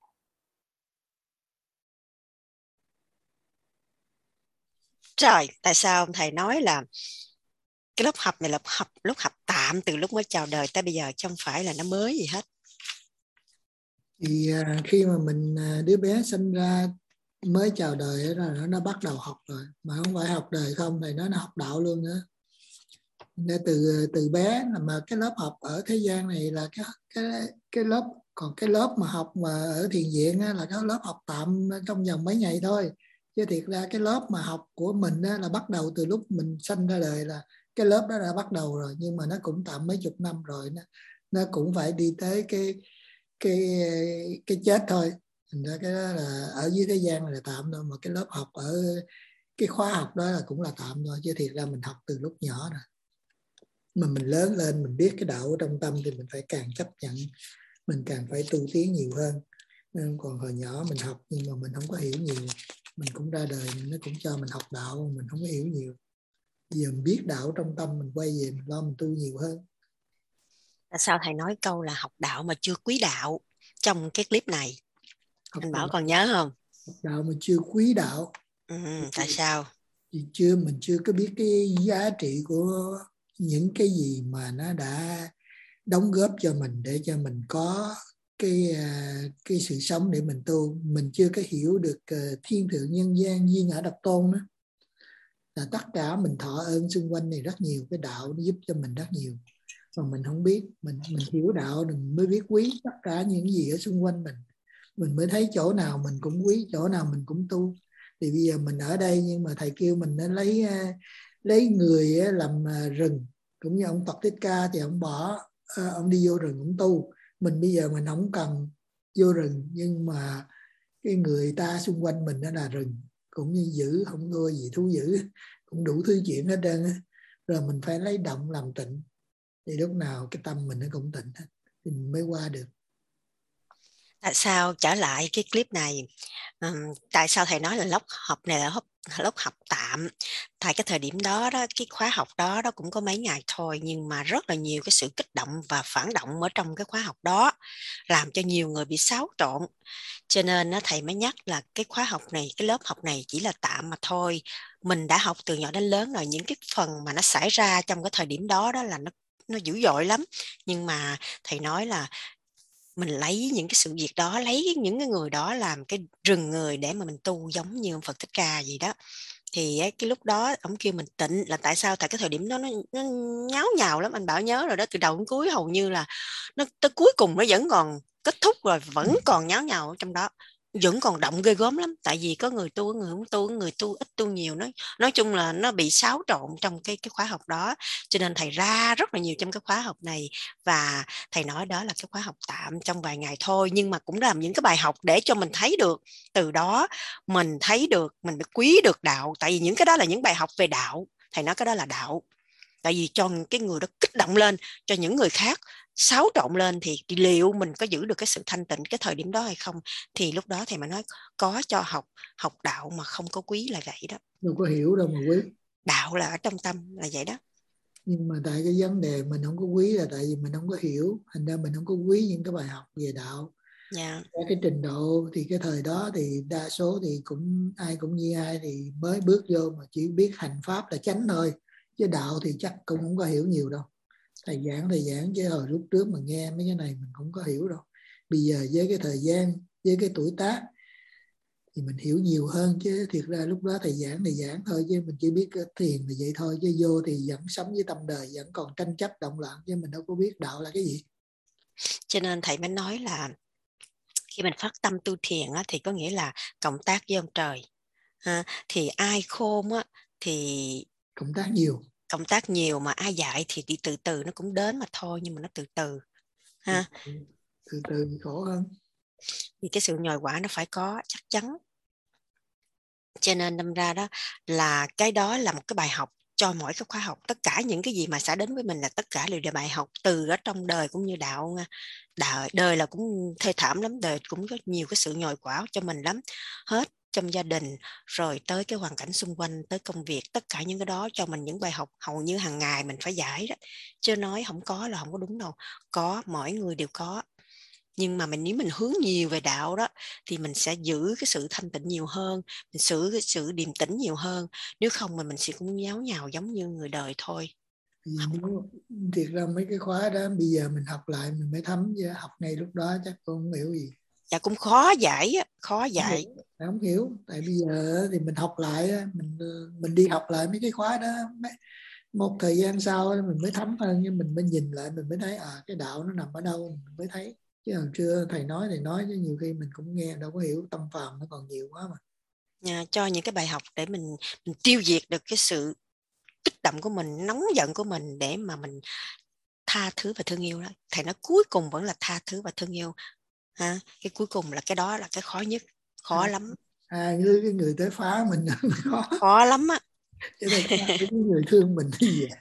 Trời, tại sao ông thầy nói là cái lớp học này là học lớp học tạm từ lúc mới chào đời tới bây giờ, chứ không phải là nó mới gì hết? Thì à, khi mà mình à, đứa bé sinh ra mới chào đời đó, nó nó bắt đầu học rồi, mà không phải học đời không thì nó nó học đạo luôn nữa. Nên từ từ bé mà cái lớp học ở thế gian này là cái cái cái lớp, còn cái lớp mà học mà ở thiền viện á, là cái lớp học tạm trong vòng mấy ngày thôi. Chứ thiệt ra cái lớp mà học của mình á, là bắt đầu từ lúc mình sinh ra đời, là cái lớp đó đã bắt đầu rồi, nhưng mà nó cũng tạm mấy chục năm rồi, nó nó cũng phải đi tới cái cái cái chết thôi. Thành ra cái đó là ở dưới thế gian là tạm thôi, mà cái lớp học ở cái khóa học đó là cũng là tạm thôi. Chứ thiệt ra mình học từ lúc nhỏ rồi, mà mình lớn lên mình biết cái đạo ở trong tâm thì mình phải càng chấp nhận, mình càng phải tu tiến nhiều hơn. Nên còn hồi nhỏ mình học nhưng mà mình không có hiểu nhiều, mình cũng ra đời nó cũng cho mình học đạo, mình không có hiểu nhiều. Giờ mình biết đạo trong tâm, mình quay về mình lo mình tu nhiều hơn. Tại sao thầy nói câu là học đạo mà chưa quý đạo trong cái clip này? Học Anh Bảo đạo, còn nhớ không? Học đạo mà chưa quý đạo. Ừ, tại sao? Thì chưa mình chưa có biết cái giá trị của những cái gì mà nó đã đóng góp cho mình để cho mình có cái cái sự sống để mình tu. Mình chưa có hiểu được thiên thượng nhân gian duy ngã độc tôn đó, là tất cả mình thọ ơn xung quanh này rất nhiều. Cái đạo nó giúp cho mình rất nhiều, mà mình không biết. Mình mình hiểu đạo mình mới biết quý tất cả những gì ở xung quanh mình. Mình mới thấy chỗ nào mình cũng quý, chỗ nào mình cũng tu. Thì bây giờ mình ở đây nhưng mà thầy kêu mình nên lấy lấy người làm rừng, cũng như ông Phật Thích Ca thì ông bỏ, ông đi vô rừng ông tu. Mình bây giờ mình không cần vô rừng, nhưng mà cái người ta xung quanh mình đó là rừng, cũng như giữ không thua gì thú dữ, cũng đủ thứ chuyện hết trơn á. Rồi mình phải lấy động làm tịnh, thì lúc nào cái tâm mình nó cũng tịnh hết thì mình mới qua được. Tại sao trở lại cái clip này, um, tại sao thầy nói là lớp học này là lớp, lớp học tạm? Tại cái thời điểm đó đó, cái khóa học đó đó cũng có mấy ngày thôi, nhưng mà rất là nhiều cái sự kích động và phản động ở trong cái khóa học đó, làm cho nhiều người bị xáo trộn. Cho nên nó thầy mới nhắc là cái khóa học này, cái lớp học này chỉ là tạm mà thôi. Mình đã học từ nhỏ đến lớn rồi, những cái phần mà nó xảy ra trong cái thời điểm đó đó là nó nó dữ dội lắm. Nhưng mà thầy nói là mình lấy những cái sự việc đó, lấy những cái người đó làm cái rừng người để mà mình tu, giống như ông Phật Thích Ca gì đó. Thì cái lúc đó ông kêu mình tịnh là tại sao? Tại cái thời điểm đó nó, nó nháo nhào lắm, anh Bảo nhớ rồi đó, từ đầu đến cuối hầu như là nó tới cuối cùng nó vẫn còn kết thúc rồi, vẫn còn nháo nhào ở trong đó, vẫn còn động ghê gớm lắm. Tại vì có người tu, người không tu, người tu ít tu nhiều, nói nói chung là nó bị xáo trộn trong cái cái khóa học đó. Cho nên thầy ra rất là nhiều trong cái khóa học này, và thầy nói đó là cái khóa học tạm trong vài ngày thôi, nhưng mà cũng làm những cái bài học để cho mình thấy được, từ đó mình thấy được, mình mới quý được đạo. Tại vì những cái đó là những bài học về đạo, thầy nói cái đó là đạo. Tại vì cho cái người đó kích động lên, cho những người khác xáo trộn lên, thì liệu mình có giữ được cái sự thanh tịnh cái thời điểm đó hay không? Thì lúc đó thầy mới nói có cho học học đạo mà không có quý là vậy đó. Đâu có hiểu đâu mà quý. Đạo là ở trong tâm là vậy đó. Nhưng mà tại cái vấn đề mình không có quý là tại vì mình không có hiểu, thành ra mình không có quý những cái bài học về đạo. Yeah. Cái trình độ thì cái thời đó thì đa số thì cũng ai cũng như ai, thì mới bước vô mà chỉ biết hành pháp là chánh thôi, chứ đạo thì chắc cũng không có hiểu nhiều đâu. Thầy giảng thầy giảng chứ hồi lúc trước mà nghe mấy cái này mình không có hiểu đâu. Bây giờ với cái thời gian, với cái tuổi tác thì mình hiểu nhiều hơn. Chứ thiệt ra lúc đó thầy giảng thầy giảng thôi, chứ mình chỉ biết thiền là vậy thôi, chứ vô thì vẫn sống với tâm đời, vẫn còn tranh chấp động loạn, chứ mình đâu có biết đạo là cái gì. Cho nên thầy mới nói là khi mình phát tâm tu thiền á, thì có nghĩa là cộng tác với ông trời. À, thì ai khôn á, thì cộng tác nhiều, cộng tác nhiều, mà ai dạy thì đi từ từ nó cũng đến mà thôi, nhưng mà nó từ từ ha. từ, từ từ khổ hơn. Thì cái sự nhồi quả nó phải có chắc chắn. Cho nên đâm ra đó là cái đó là một cái bài học cho mỗi cái khóa học. Tất cả những cái gì mà xảy đến với mình là tất cả đều là bài học, từ ở trong đời cũng như đạo. Đời, đời là cũng thê thảm lắm, đời cũng có nhiều cái sự nhồi quả cho mình lắm. Hết trong gia đình, rồi tới cái hoàn cảnh xung quanh, tới công việc, tất cả những cái đó cho mình những bài học hầu như hàng ngày mình phải giải đó. Chứ nói không có là không có đúng đâu. Có, mỗi người đều có. Nhưng mà mình nếu mình hướng nhiều về đạo đó thì mình sẽ giữ cái sự thanh tịnh nhiều hơn, mình giữ cái sự điềm tĩnh nhiều hơn. Nếu không mà mình sẽ cũng nháo nhào giống như người đời thôi. Nếu thiệt ra mấy cái khóa đó bây giờ mình học lại mình mới thấm, chứ học ngay lúc đó chắc con không hiểu gì. Dạ cũng khó giải, khó dạy. Không, không hiểu, tại bây giờ thì mình học lại, mình mình đi học lại mấy cái khóa đó, một thời gian sau mình mới thấm hơn, nhưng mình mới nhìn lại mình mới thấy à cái đạo nó nằm ở đâu, mình mới thấy. Chứ hồi trưa thầy nói thầy nói chứ nhiều khi mình cũng nghe đâu có hiểu, tâm phàm nó còn nhiều quá mà. À, cho những cái bài học để mình mình tiêu diệt được cái sự kích động của mình, nóng giận của mình, để mà mình tha thứ và thương yêu đó. Thầy nói cuối cùng vẫn là tha thứ và thương yêu. Ha, cái cuối cùng là cái đó là cái khó nhất, khó à, lắm. À, như cái người tới phá mình khó. Khó lắm á. Chứ cái người thương mình thì dễ.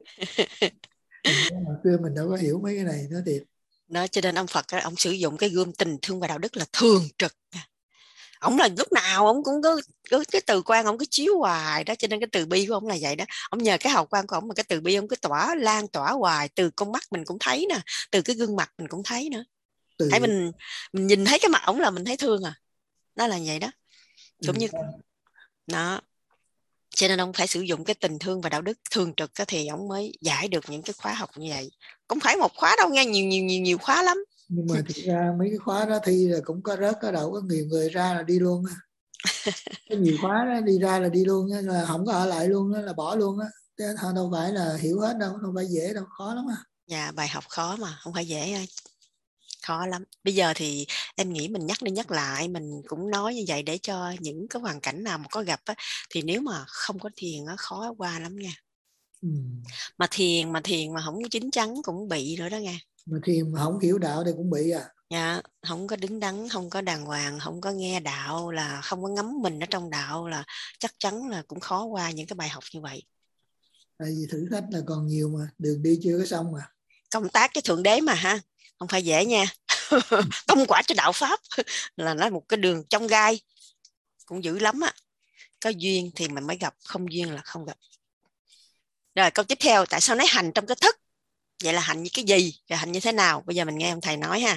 Hồi xưa mình đâu có hiểu mấy cái này nữa thiệt. Đó, cho nên ông Phật đó, ông sử dụng cái gươm tình thương và đạo đức là thường trực. Ông là lúc nào ông cũng có, có cái từ quan ông cứ chiếu hoài đó, cho nên cái từ bi của ông là vậy đó. Ông nhờ cái hào quang của ông mà cái từ bi ông cứ tỏa lan tỏa hoài, từ con mắt mình cũng thấy nè, từ cái gương mặt mình cũng thấy nữa. Từ... thấy mình mình nhìn thấy cái mặt ông là mình thấy thương à. Đó là vậy đó. Cũng ừ. như đó. Cho nên ông phải sử dụng cái tình thương và đạo đức thường trực thì ông mới giải được những cái khóa học như vậy. Cũng phải một khóa đâu nghe, nhiều nhiều nhiều nhiều khóa lắm. Nhưng mà thực ra mấy cái khóa đó thi là cũng có rớt, có đậu, có nhiều người ra là đi luôn á. Cái nhiều khóa đó đi ra là đi luôn á, là không có ở lại luôn á, là bỏ luôn á. Chứ đâu phải là hiểu hết đâu, đâu phải dễ đâu, khó lắm à. Dạ, bài học khó mà, không phải dễ, khó lắm. Bây giờ thì em nghĩ mình nhắc đi nhắc lại, mình cũng nói như vậy để cho những cái hoàn cảnh nào mà có gặp á, thì nếu mà không có thiền á, khó qua lắm nha. Ừ. Mà thiền mà thiền mà không có chín chắn cũng bị nữa đó nghe. Mà thiền mà không hiểu đạo thì cũng bị à. Dạ, không có đứng đắn, không có đàng hoàng, không có nghe đạo, là không có ngắm mình ở trong đạo, là chắc chắn là cũng khó qua những cái bài học như vậy. Tại vì thử thách là còn nhiều mà, đường đi chưa có xong mà. Công tác cái Thượng Đế mà ha, không phải dễ nha. Công quả cho đạo Pháp là nó một cái đường trong gai, cũng dữ lắm á. Có duyên thì mình mới gặp, không duyên là không gặp. Rồi câu tiếp theo, tại sao nói hành trong cái thức? Vậy là hành như cái gì? Rồi hành như thế nào? Bây giờ mình nghe ông thầy nói ha.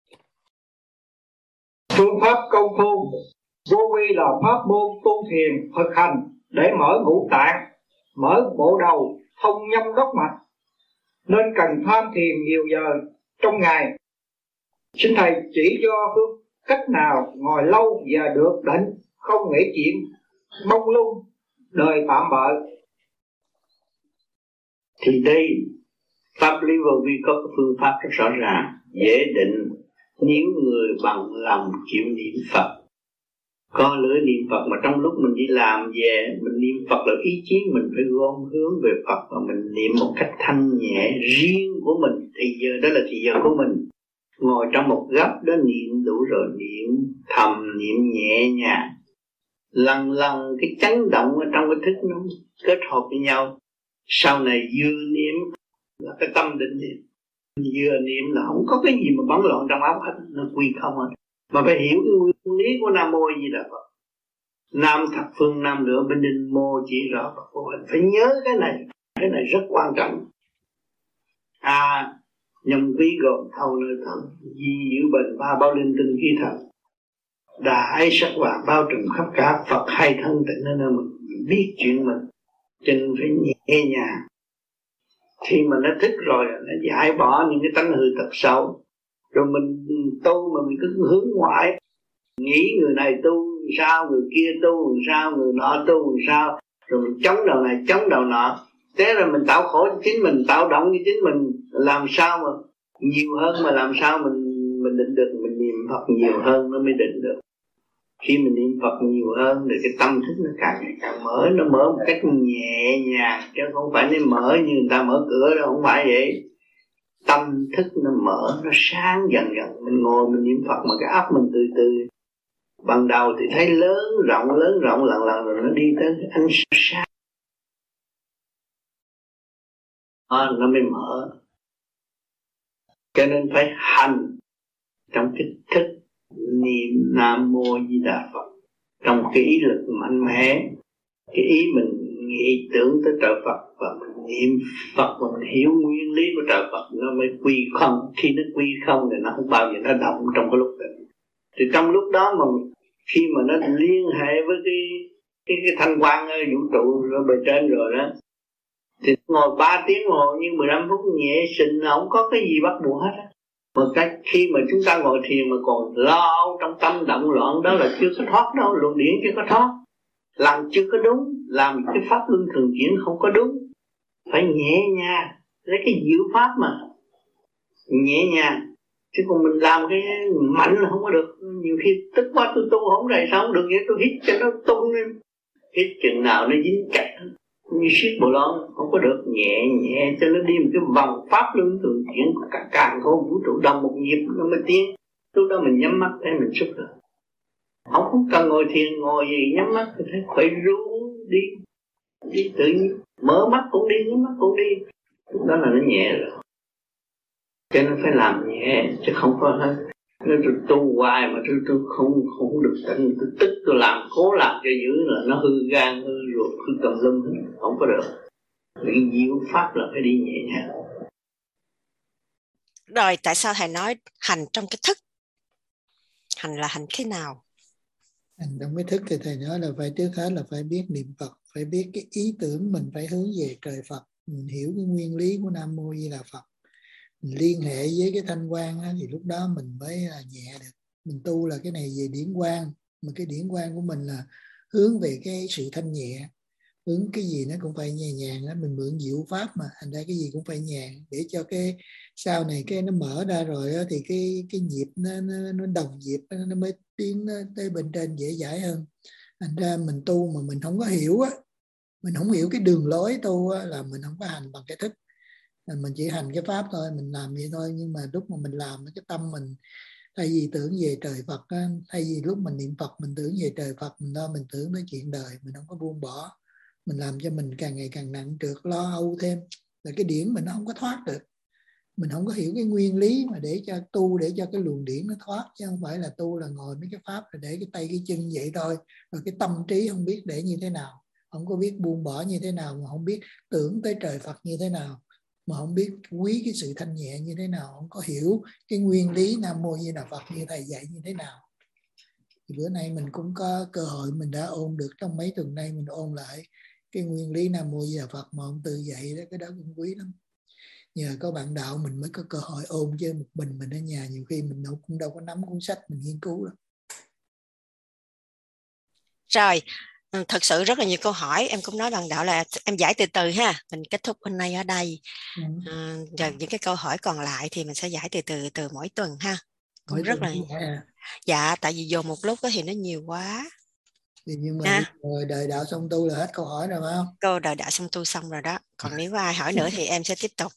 Phương pháp công phu vô vi là pháp môn tu thiền thực hành để mở ngũ tạng, mở bộ đầu, thông nhâm đốc mạch, nên cần tham thiền nhiều giờ trong ngày. Xin thầy chỉ cho phương cách nào ngồi lâu và được định, không nghĩ chuyện mông lung đời tạm bợ. Thì đây pháp lý vô vi có phương pháp rất rõ ràng, dễ định. Nếu người bằng lòng chịu niệm Phật, có lưỡi niệm Phật mà trong lúc mình đi làm về mình niệm Phật là ý chí mình phải gom hướng về Phật, và mình niệm một cách thanh nhẹ riêng của mình, thì giờ đó là thì giờ của mình. Ngồi trong một góc đó niệm đủ rồi, niệm thầm, niệm nhẹ nhàng, lần lần cái chấn động ở trong cái thức nó kết hợp với nhau. Sau này vừa niệm là cái tâm định niệm, vừa niệm là không có cái gì mà bấn loạn trong óc hết, nó quy không hết. Mà phải hiểu cái nguyên lý của Nam Mô Di Đà Phật. Nam thập phương nam nữa bên đinh mô chỉ rõ Phật của mình. Phải nhớ cái này, cái này rất quan trọng. À, nhầm quý gồm thâu nơi thần, di giữ bệnh ba bao linh tinh khí thần, đại sắc vàng bao trùm khắp cả, Phật hay thân tịnh nên mình biết chuyện mình, cho nên phải nhẹ nhàng. Khi mà nó thức rồi, nó giải bỏ những cái tánh hư tật xấu. Rồi mình tu mà mình cứ hướng ngoại, nghĩ người này tu sao, người kia tu sao, người nọ tu sao, rồi mình chống đầu này chống đầu nọ. Thế rồi mình tạo khổ cho chính mình, tạo động cho chính mình. Làm sao mà nhiều hơn, mà làm sao mình mình định được. Mình niệm Phật nhiều hơn nó mới định được. Khi mình niệm Phật nhiều hơn thì cái tâm thức nó càng ngày càng mở. Nó mở một cách nhẹ nhàng, chứ không phải nó mở như người ta mở cửa đâu, không phải vậy. Tâm thức nó mở, nó sáng dần dần. Mình ngồi mình niệm Phật mà cái óc mình từ từ, ban đầu thì thấy lớn rộng lớn rộng lần lần rồi nó đi tới ánh sáng. đó, nó mới mở. Cho nên phải hành trong cái thức niệm Nam Mô Di Đà Phật, trong cái ý lực mạnh mẽ, cái ý mình nghĩ tưởng tới trời Phật và mình niệm Phật và mình hiểu nguyên lý của trời Phật, nó mới quy không. Khi nó quy không thì nó không bao giờ nó động trong cái lúc đó. Thì trong lúc đó mà khi mà nó liên hệ với cái cái, cái thanh quang ở vũ trụ rồi bề trên rồi đó, thì ngồi ba tiếng ngồi như mười lăm phút nhẹ xịn, không có cái gì bắt buộc hết á. Mà cái khi mà chúng ta ngồi thiền mà còn lo trong tâm động loạn đó là chưa có thoát đâu, luồng điển chưa có thoát, làm chưa có đúng, làm cái pháp luân thường chuyển không có đúng. Phải nhẹ nhàng, lấy cái diệu pháp mà nhẹ nhàng, chứ còn mình làm cái mạnh là không có được. Nhiều khi tức quá tôi tu không đầy sao không được, vậy tôi hít cho nó tung lên, hít chừng nào nó dính chặt như siết bộ lon, không có được. Nhẹ nhẹ cho nó đi một cái vòng pháp luân thường chuyển của cả càng khôn vũ trụ đồng một nhịp nó mới tiến. Lúc đó mình nhắm mắt thấy mình xúc được, không không cần ngồi thiền, ngồi gì nhắm mắt thì thấy khỏe ru đi, đi tự nhiên, mở mắt cũng đi, nhắm mắt cũng đi, lúc đó là nó nhẹ rồi. Cho nên phải làm nhẹ chứ không có hết. Nếu tôi tu hoài mà tôi, tôi không không được tận, tôi tức tôi làm cố làm cho dữ là nó hư gan hư ruột hư tùm lum, không có được. Cái diệu pháp là phải đi nhẹ nhàng. Rồi tại sao thầy nói hành trong cái thức? Hành là hành thế nào? Hành trong cái thức thì thầy nói là phải trước hết là phải biết niệm Phật, phải biết cái ý tưởng mình phải hướng về trời Phật, mình hiểu cái nguyên lý của Nam Mô Di Đà Phật, mình liên hệ với cái thanh quan á, thì lúc đó mình mới là nhẹ được. Mình tu là cái này về điển quang, mà cái điển quang của mình là hướng về cái sự thanh nhẹ, hướng cái gì nó cũng phải nhẹ nhàng đó. Mình mượn diệu pháp mà, thành ra cái gì cũng phải nhàn để cho cái sau này cái nó mở ra rồi đó, thì cái cái nhịp nó nó, nó đồng nhịp nó mới tiến tới bên trên dễ dãi hơn. Thành ra mình tu mà mình không có hiểu á, mình không hiểu cái đường lối tu á, là mình không có hành bằng cái thức. Mình chỉ hành cái pháp thôi, mình làm vậy thôi. Nhưng mà lúc mà mình làm cái tâm mình thay vì tưởng về trời Phật á, thay vì lúc mình niệm Phật mình tưởng về trời Phật, mình lo mình tưởng tới chuyện đời, mình không có buông bỏ, mình làm cho mình càng ngày càng nặng trược, lo âu thêm, là cái điển mình nó không có thoát được. Mình không có hiểu cái nguyên lý mà để cho tu, để cho cái luồng điển nó thoát, chứ không phải là tu là ngồi mấy cái pháp rồi để cái tay cái chân vậy thôi, rồi cái tâm trí không biết để như thế nào, không có biết buông bỏ như thế nào, mà không biết tưởng tới trời Phật như thế nào, mà không biết quý cái sự thanh nhẹ như thế nào, không có hiểu cái nguyên lý Nam Mô Di Đà Phật như thầy dạy như thế nào. Thì bữa nay mình cũng có cơ hội, mình đã ôn được trong mấy tuần nay, mình ôn lại cái nguyên lý Nam Mô Di Đà Phật mà ông Tư dạy đó, cái đó cũng quý lắm. Nhờ có bạn đạo mình mới có cơ hội ôn, chứ một mình mình ở nhà nhiều khi mình cũng đâu có nắm cuốn sách mình nghiên cứu đâu. Rồi, thật sự rất là nhiều câu hỏi. Em cũng nói bạn đạo là em giải từ từ ha. Mình kết thúc hôm nay ở đây. Ừ. À, rồi những cái câu hỏi còn lại thì mình sẽ giải từ từ từ mỗi tuần ha. Cũng mỗi rất là à. Dạ, tại vì dồn một lúc đó thì nó nhiều quá. Thì nhưng mà à. Rồi đời đạo xong tu là hết câu hỏi rồi phải không? Câu đời đạo xong tu xong rồi đó. Còn nếu có ai hỏi nữa thì em sẽ tiếp tục.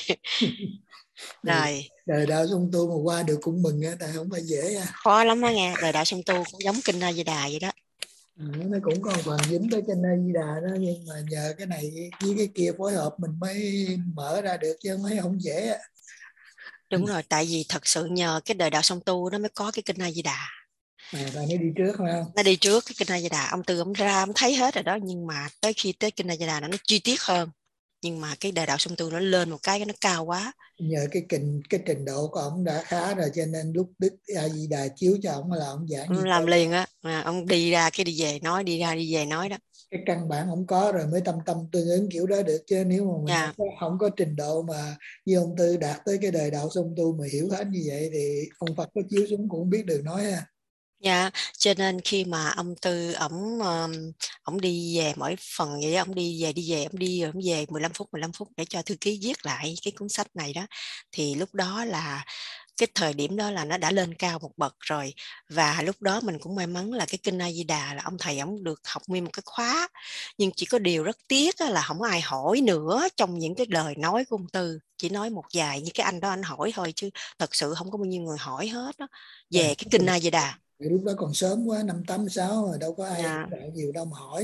Rồi. Đời đạo xong tu mà qua được cũng mừng á, tại không phải dễ à. Khó lắm đó nghe. Đời đạo xong tu cũng giống kinh A Di Đà vậy đó. À, nó cũng còn còn dính tới kinh A Di Đà đó, nhưng mà nhờ cái này với cái kia phối hợp mình mới mở ra được, chứ mới không dễ á. Đúng rồi, tại vì thật sự nhờ cái đời đạo song tu nó mới có cái kinh A Di Đà. À, nó đi trước phải không? Nó đi trước cái kinh A Di Đà, ông Tư ông ra ông thấy hết rồi đó, nhưng mà tới khi tới kinh A Di Đà nó chi tiết hơn. Nhưng mà cái đời đạo song tu nó lên một cái nó cao quá. Nhờ cái trình cái trình độ của ông đã khá rồi, cho nên lúc Đức A Di Đà chiếu cho ông là ông giảng ông làm liền á, à, ông đi ra cái đi về nói, đi ra đi về nói đó. Cái căn bản ông có rồi mới tâm tâm tương ứng kiểu đó được, chứ nếu mà mình yeah. không, có, không có trình độ mà như ông Tư đạt tới cái đời đạo song tu mà hiểu hết như vậy thì ông Phật có chiếu xuống cũng biết được nói ha. Dạ, yeah, cho nên khi mà ông Tư ổng ổng đi về mỗi phần vậy, ông đi về đi về ông đi rồi ông về mười lăm phút mười lăm phút để cho thư ký viết lại cái cuốn sách này đó, thì lúc đó là cái thời điểm đó là nó đã lên cao một bậc rồi. Và lúc đó mình cũng may mắn là cái kinh A Di Đà là ông thầy ổng được học nguyên một cái khóa, nhưng chỉ có điều rất tiếc là không ai hỏi nữa trong những cái lời nói của ông Tư, chỉ nói một vài như cái anh đó anh hỏi thôi, chứ thật sự không có bao nhiêu người hỏi hết đó về à, cái kinh A Di Đà. Lúc đó còn sớm quá, năm tám sáu rồi đâu có ai yeah. nhiều đâu mà hỏi.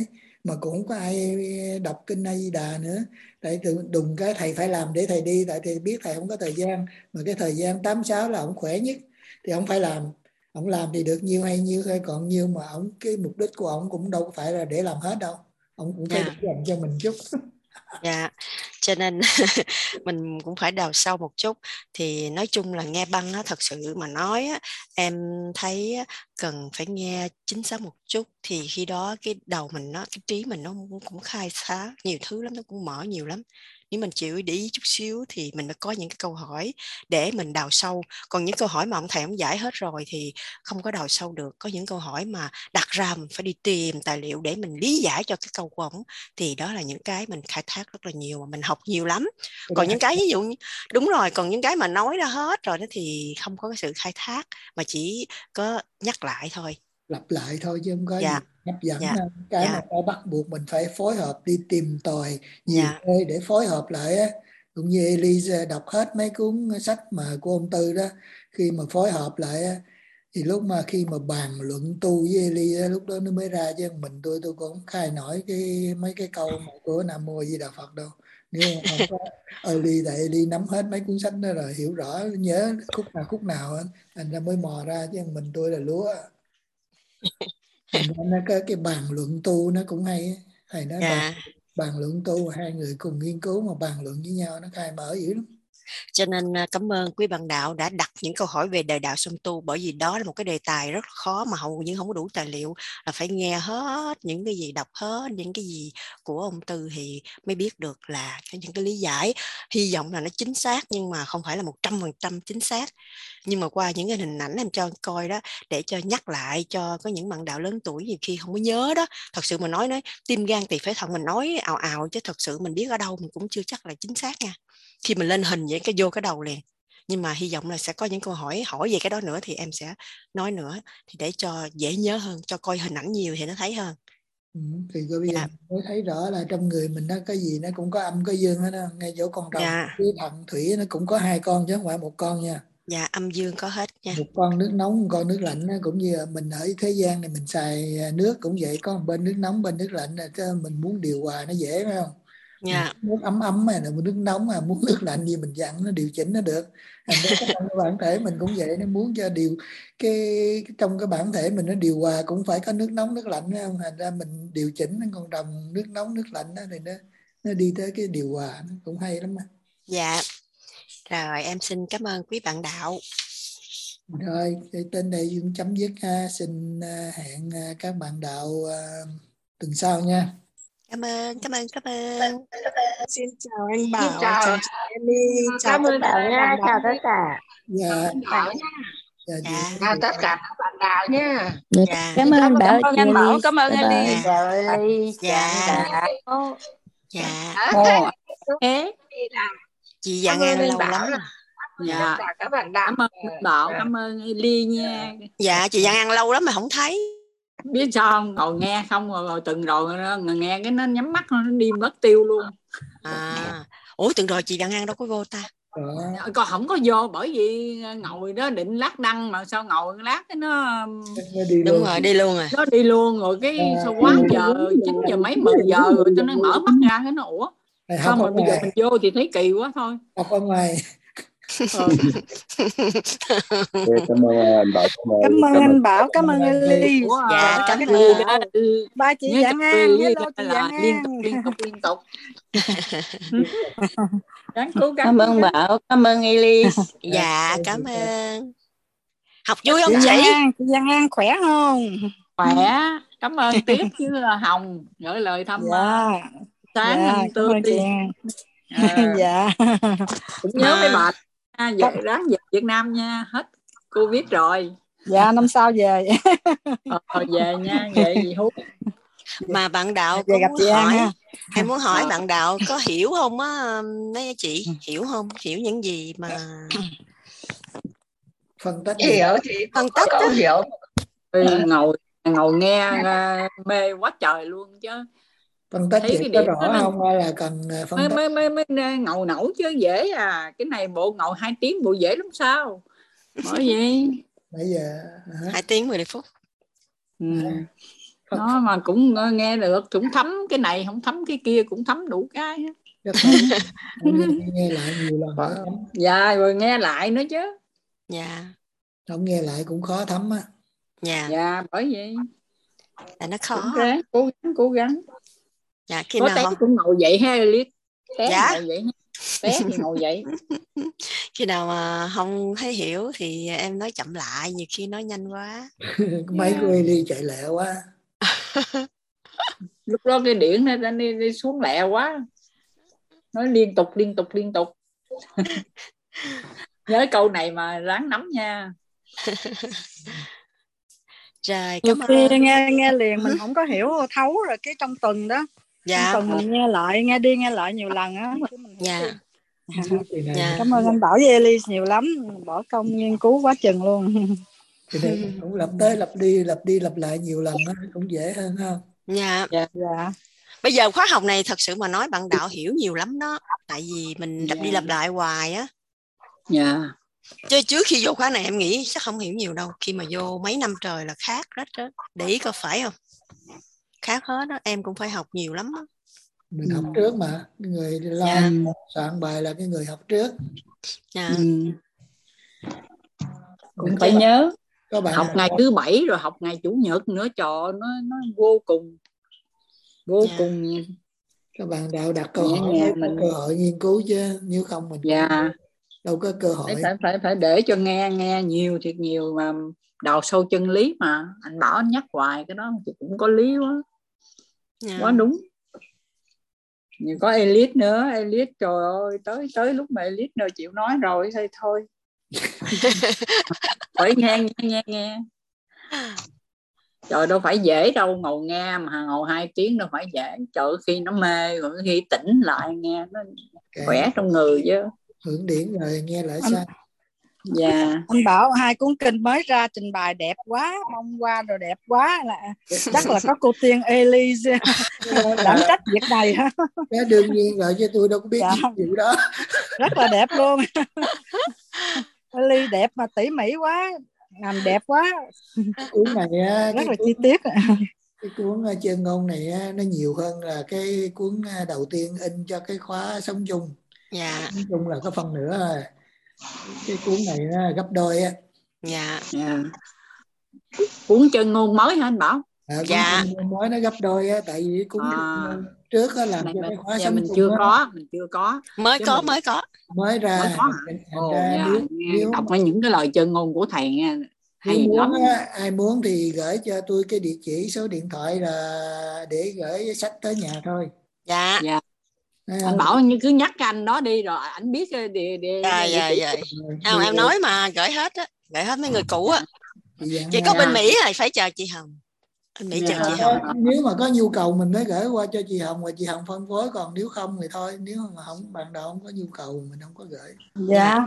mà cũng không có ai đọc kinh A Di Đà nữa. Tại đùng cái thầy phải làm để thầy đi, tại thầy biết thầy không có thời gian, mà cái thời gian tám sáu là ông khỏe nhất thì ông phải làm. Ông làm thì được nhiêu hay nhiêu hay còn nhiêu, mà ông cái mục đích của ông cũng đâu phải là để làm hết đâu, ông cũng phải Yeah. để dành cho mình chút. Dạ, cho nên mình cũng phải đào sâu một chút. Thì nói chung là nghe băng á, thật sự mà nói á, em thấy cần phải nghe chính xác một chút, thì khi đó cái đầu mình nó, cái trí mình nó cũng khai phá nhiều thứ lắm, nó cũng mở nhiều lắm. Nếu mình chịu để ý chút xíu thì mình đã có những cái câu hỏi để mình đào sâu. Còn những câu hỏi mà ông thầy ông giải hết rồi thì không có đào sâu được. Có những câu hỏi mà đặt ra mình phải đi tìm tài liệu để mình lý giải cho cái câu của ông, thì đó là những cái mình khai thác rất là nhiều, mà mình học nhiều lắm. Còn những cái ví dụ như, đúng rồi, còn những cái mà nói ra hết rồi đó thì không có cái sự khai thác, mà chỉ có nhắc lại thôi, lặp lại thôi chứ không có dạ. gì hấp dẫn. Dạ. Cái Dạ. mà phải bắt buộc mình phải phối hợp, đi tìm tòi nhiều Dạ. nơi để phối hợp lại á. Cũng như Elise đọc hết mấy cuốn sách mà của ông Tư đó, khi mà phối hợp lại á, thì lúc mà khi mà bàn luận tu với Elise, lúc đó nó mới ra, chứ mình tôi tôi cũng khai nổi cái mấy cái câu mà của Nam Mô Di Đà Phật đâu. Nếu mà không có Eli, tại Eli nắm hết mấy cuốn sách đó rồi, hiểu rõ, nhớ khúc nào khúc nào, thành ra mới mò ra, chứ mình tôi là lúa. Thành ra nó có cái bàn luận tu nó cũng hay. Thầy nói Dạ. bàn, bàn luận tu, hai người cùng nghiên cứu mà bàn luận với nhau, nó khai mở dữ lắm. Cho nên cảm ơn quý bạn đạo đã đặt những câu hỏi về đời đạo song tu, bởi vì đó là một cái đề tài rất khó mà hầu như không có đủ tài liệu, là phải nghe hết những cái gì, đọc hết những cái gì của ông Tư thì mới biết được là những cái lý giải. Hy vọng là nó chính xác, nhưng mà không phải là một trăm phần trăm chính xác. Nhưng mà qua những cái hình ảnh em cho coi đó, để cho nhắc lại cho có những bạn đạo lớn tuổi nhiều khi không có nhớ đó. Thật sự mà nói nói tim gan tỳ phế thận mình nói ào ào, chứ thật sự mình biết ở đâu mình cũng chưa chắc là chính xác nha. Khi mình lên hình vậy cái vô cái đầu liền. Nhưng mà hy vọng là sẽ có những câu hỏi hỏi về cái đó nữa thì em sẽ nói nữa, thì để cho dễ nhớ hơn, cho coi hình ảnh nhiều thì nó thấy hơn. Ừ, thì bây giờ Dạ. mới thấy rõ là trong người mình nó cái gì nó cũng có âm có dương hết đó. Ngay chỗ con rồng, Dạ. cái thận thủy nó cũng có hai con chứ không phải một con nha. Dạ, âm dương có hết nha. Một con nước nóng, một con nước lạnh. Cũng như mình ở thế gian này mình xài nước cũng vậy, có một bên nước nóng bên nước lạnh, là mình muốn điều hòa nó dễ phải không? Dạ. Nước ấm ấm hay là nước nóng, mà muốn nước lạnh gì mình dặn nó điều chỉnh nó được. Thành ra cái bản thể mình cũng vậy, nó muốn cho điều cái trong cái bản thể mình nó điều hòa cũng phải có nước nóng nước lạnh phải không? Thành ra mình điều chỉnh nó, còn đồng nước nóng nước lạnh đó thì nó nó đi tới cái điều hòa, nó cũng hay lắm. Dạ. Rồi em xin cảm ơn quý bạn đạo. Rồi tên đây cũng chấm dứt ha. Xin hẹn các bạn đạo tuần sau nha. Cảm ơn, cảm ơn, cảm ơn. Xin chào anh Bảo, Xin chào, chào chị Ellie, chào cảm ơn Bảo nha, chào tất cả. Dạ. Bảo nha. Dạ, dạ. Chào tất cả các bạn đạo nha. Dạ. Cảm ơn Bảo, cảm ơn anh Bảo, cảm ơn Ellie. Chào Ellie, dạ. chào Dạ. Ồ, thế chị Dạ Ngang lâu lắm. Dạ. Các bạn đạo. Cảm ơn Bảo, cảm ơn Ellie nha. Dạ, chị Dạ Ngang lâu lắm mà không thấy. Biết sao không, ngồi nghe không rồi, rồi từng rồi đó, nghe cái nó nhắm mắt nó đi mất tiêu luôn. À, ủa từng rồi chị Dạ Ngang đâu có vô ta? Ờ. Còn không có vô, bởi vì ngồi đó định lát đăng mà sao ngồi lát cái nó đi đúng rồi, đi luôn rồi. Nó đi luôn rồi cái à, sao quá giờ chín giờ mấy mười giờ rồi cho nó mở mắt ra cái nó ủa sao mà bây giờ mình vô thì thấy kỳ quá thôi. Học ở ngoài. Ờ. Cảm ơn anh Bảo, cảm ơn anh Bảo, cảm ơn Ellie. Dạ, cảm ơn ba chị Dạ Ngang, hello chị Dạ Ngang. Liên tục liên tục liên tục. Cảm ơn Bảo, cảm ơn Ellie. Dạ, cảm ơn. Học vui không chị? Chị Dạ Ngang khỏe không? Khỏe, cảm ơn tiếp chứ Hồng gửi lời thăm dạ. sáng dạ, anh Tư đi. À. Dạ. Cũng nhớ mấy bạn à, về, ráng về Việt Nam nha, hết Covid rồi. Dạ, năm sau về. Ờ, về nha, về gì hút. Mà bạn đạo về gặp chị hỏi, An, em muốn hỏi bạn đạo có hiểu không á mấy chị, hiểu không, hiểu những gì mà phân tích hiểu chị phân tích có hiểu. Ừ, ngồi ngồi nghe uh, mê quá trời luôn chứ. Phân tích thấy chị cái có rõ nó, không hay là cần phân mới, tích? mới mới mới ngầu nổi chứ dễ à, cái này bộ ngầu hai tiếng bộ dễ lắm sao? Bởi vậy bây giờ hai tiếng mười phút. Ừ. nó mà cũng nghe được, cũng thấm cái này không thấm cái kia, cũng thấm đủ cái. nghe, nghe lại nhiều lần nữa. Dạ, rồi nghe lại nữa chứ. Dạ. Không nghe lại cũng khó thấm á. Dạ. Dạ, bởi vậy là nó khó. Cũng ráng, cố gắng cố gắng. Dạ, khi có nào té không? cũng ngồi dậy ha Liết. Té Dạ. ngồi dậy, té thì ngồi dậy. Khi nào mà không thấy hiểu thì em nói chậm lại, nhiều khi nói nhanh quá. Mấy yeah. Cô đi chạy lẹ quá. Lúc đó cái điển nó đi, đi xuống lẹ quá, nói liên tục liên tục liên tục. Nhớ câu này mà ráng nắm nha. Rồi, cảm ơn. Khi nghe nghe liền mình không có hiểu thấu rồi cái trong tuần đó. Dạ. Trong tuần mình nghe lại, nghe đi nghe lại nhiều lần á. Dạ. Dạ. Cảm ơn anh Bảo với Elise nhiều lắm, bỏ công nghiên cứu quá chừng luôn. Thì đây cũng lặp tới lặp đi lặp đi lặp lại nhiều lần đó, cũng dễ hơn ha. Dạ. Dạ. Dạ. Bây giờ khóa học này thật sự mà nói bạn đạo hiểu nhiều lắm đó, tại vì mình lặp dạ. đi lặp lại hoài á. Dạ. Chứ trước khi vô khóa này em nghĩ chắc không hiểu nhiều đâu, khi mà vô mấy năm trời là khác rất đó. Để ý có phải không? Khác hết đó, em cũng phải học nhiều lắm đó. Mình ừ. học trước mà, người lo dạ. soạn bài là cái người học trước. Dạ. Ừ. Cũng phải nhớ. Có bạn học ngày thứ bảy rồi học ngày chủ nhật nữa, trò nó nó vô cùng vô yeah. cùng nha. Các bạn đạo đặt câu hỏi mới có mình... cơ hội nghiên cứu chứ, nếu không mình yeah. đâu có cơ hội. Phải phải phải để cho nghe nghe nhiều thiệt nhiều mà đào sâu chân lý, mà anh Bảo anh nhắc hoài cái đó thì cũng có lý quá. Yeah. Quá đúng. Nhưng có Elite nữa, Elite trời ơi, tới tới lúc mà Elite nào chịu nói rồi thì thôi. Phải nghe nghe nghe nghe. Trời đâu phải dễ đâu, ngồi nghe mà ngồi hai tiếng đâu phải dễ. Trời khi nó mê rồi khi tỉnh lại nghe nó okay. khỏe trong người chứ. Hưởng điển rồi nghe lại sao? Dạ. Yeah. Anh Bảo hai cuốn kinh mới ra trình bày đẹp quá, mong qua rồi đẹp quá, là chắc là có cô Tiên Elise đảm trách việc này ha. Cái đương nhiên rồi chứ tôi đâu có biết dạ. Chuyện đó. Rất là đẹp luôn. Elise đẹp mà tỉ mỉ quá, làm đẹp quá. Cuốn này rất cái là cuốn, chi tiết. Cái cuốn Chân Ngôn này nó nhiều hơn là cái cuốn đầu tiên in cho cái khóa sống chung. Dạ. Sống chung là có phần nữa rồi. Cái cuốn này nó gấp đôi á. Dạ. Yeah. Cuốn Chân Ngôn mới hả anh Bảo? À, cuốn dạ. Chân Ngôn mới nó gấp đôi á, tại vì cuốn à. trước á làm này cho mình, cái khóa dạ, sống mình chung chưa á. có, mình chưa có. Mới Chứ có mình... mới có. Mới ra. Mới có Ồ, ra dạ. nếu, nghe, nếu đọc mà... những cái lời chân ngôn của thầy nghe. Nếu muốn á, ai muốn thì gửi cho tôi cái địa chỉ số điện thoại là để gửi sách tới nhà thôi. Dạ. Dạ. À, anh Bảo như cứ nhắc cái anh đó đi rồi anh biết địa địa. Dạ dạ dạ. Không, em nói mà gửi hết á, gửi hết mấy người cũ á. Dạ. Chỉ có bên Mỹ thì phải chờ chị Hồng. Bên Mỹ chờ chị Hồng. Nếu mà có nhu cầu mình mới gửi qua cho chị Hồng và chị Hồng phân phối, còn nếu không thì thôi, nếu mà không bạn nào không có nhu cầu mình không có gửi. Dạ.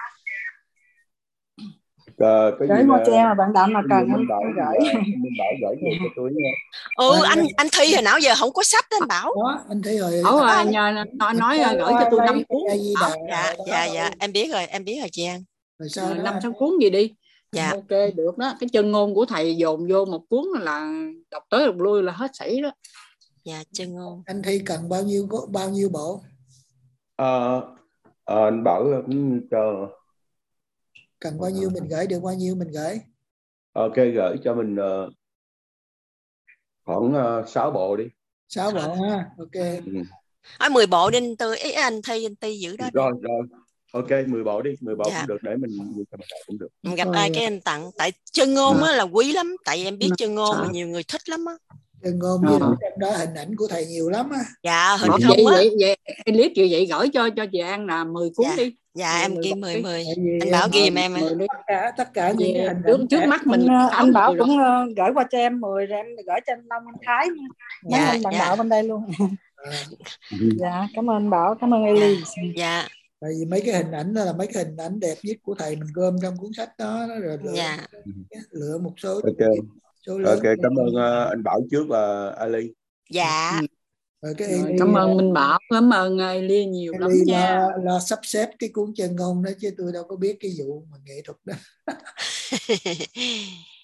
Ờ, cái gửi mua che mà bạn đạo mà cần anh Bảo gửi mình Bảo gửi về cho tôi nha. Ừ, anh anh Thi hồi nào giờ không có sách đó anh Bảo. Đó, anh Thi rồi. Ủa rồi nhờ nói, nói gửi cho tôi năm cuốn. Dạ dạ dạ, em biết rồi, em biết rồi chị An. Rồi sao năm sáu cuốn gì đi. Dạ. Ok được đó, cái chân ngôn của thầy dồn vô một cuốn là đọc tới đọc lui là hết sảy đó. Dạ, chân ngôn. Anh Thi cần bao nhiêu bao nhiêu bộ? Ờ à, anh Bảo cũng chờ. Cần bao nhiêu mình gửi được bao nhiêu mình gửi. Ok, gửi cho mình uh, khoảng uh, sáu bộ đi. sáu bộ ha, ok. Ừ. Nói mười bộ đi tôi ý anh Thi anh Ti giữ đó. Rồi rồi. Ok, mười bộ đi, mười bộ dạ. Cũng được để mình cũng được. Mình gặp ai cái anh tặng, tại chân ngôn á là quý lắm, tại em biết chân ngôn mà nhiều người thích lắm á. Chân ngôn với trong đó hình ảnh của thầy nhiều lắm á. Dạ, hình vậy, không á. Vậy vậy clip như vậy gửi cho cho chị An là mười cuốn dạ. đi. Dạ em ghi mười mười. Anh Bảo ghi giùm em tất cả tất cả những cái hình trước trước mắt mình anh, anh Bảo cũng uh, gửi qua cho em mười rồi em gửi cho anh Long, anh Thái nha. Mấy dạ, anh bạn dạ. Đạo bên đây luôn. À. Dạ, cảm ơn anh Bảo, cảm ơn Elise. Dạ. dạ. Tại vì mấy cái hình ảnh đó là mấy cái hình ảnh đẹp nhất của thầy mình gom trong cuốn sách đó, đó rồi lựa, dạ. lựa một số. Ok. Số lớn. Ok, cảm ơn uh, anh Bảo trước là Ali. Dạ. Rồi cái rồi, Eli, cảm ơn Minh Bảo, cảm ơn Eli nhiều Eli lắm nha. Lo, lo sắp xếp cái cuốn chân ngôn đó chứ tôi đâu có biết cái vụ mà nghệ thuật đó.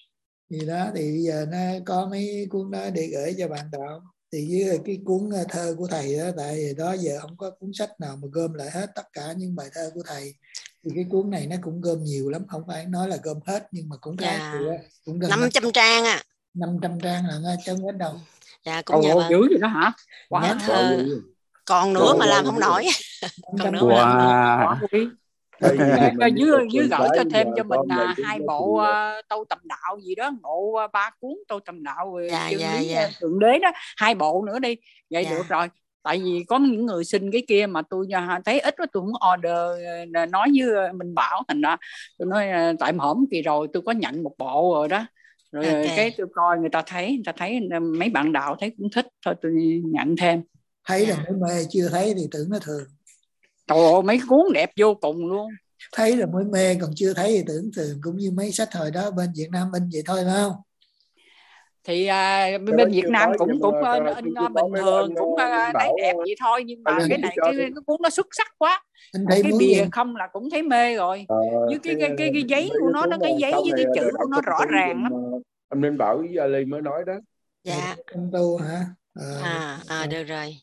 Thì đó, thì bây giờ nó có mấy cuốn đó để gửi cho bạn đạo. Thì với cái cuốn thơ của thầy đó, tại vì đó giờ không có cuốn sách nào mà gom lại hết tất cả những bài thơ của thầy. Thì cái cuốn này nó cũng gom nhiều lắm, không phải nói là gom hết nhưng mà cũng khá Dạ. nhiều á, cũng gần năm trăm trang à. năm trăm trang là nghe chân hết đâu. Dạ, cũng nhờ bạn. Dữ vậy đó hả? Quá Wow. thơ. Còn nữa mà làm không nổi. Còn nữa mà làm không nổi. Dưới dưới gửi cho thêm cho mình à, hai bộ uh, Tô Tầm Đạo gì đó, bộ uh, ba cuốn Tô Tầm Đạo về dạ, chân dạ, lý dạ. Thượng Đế đó, hai bộ nữa đi. Vậy dạ. Được rồi. Tại vì có những người xin cái kia mà tôi thấy ít quá, tôi không order nói với mình Bảo, thành ra tôi nói tại hổm kỳ rồi tôi có nhận một bộ rồi đó. Rồi okay. Cái tôi coi người ta thấy, người ta thấy mấy bạn đạo thấy cũng thích, thôi tôi nhận thêm. Thấy là mới mê, chưa thấy thì tưởng nó thường. Trời ơi, mấy cuốn đẹp vô cùng luôn. Thấy là mới mê, còn chưa thấy thì tưởng thường, cũng như mấy sách hồi đó bên Việt Nam in vậy thôi phải không? Thì à, bên, bên Việt Nam cũng cũng in, in, in bình thường, cũng uh, thấy đẹp vậy thôi, nhưng mà cái này cái, cái cuốn nó xuất sắc quá. Cái bìa gì? Không là cũng thấy mê rồi. À, với cái cái, cái, cái giấy của nó, nó cái giấy với cái chữ của nó rõ ràng lắm. Anh Minh Bảo với Ali mới nói đó. Dạ. Công tu hả? À, à, à được rồi.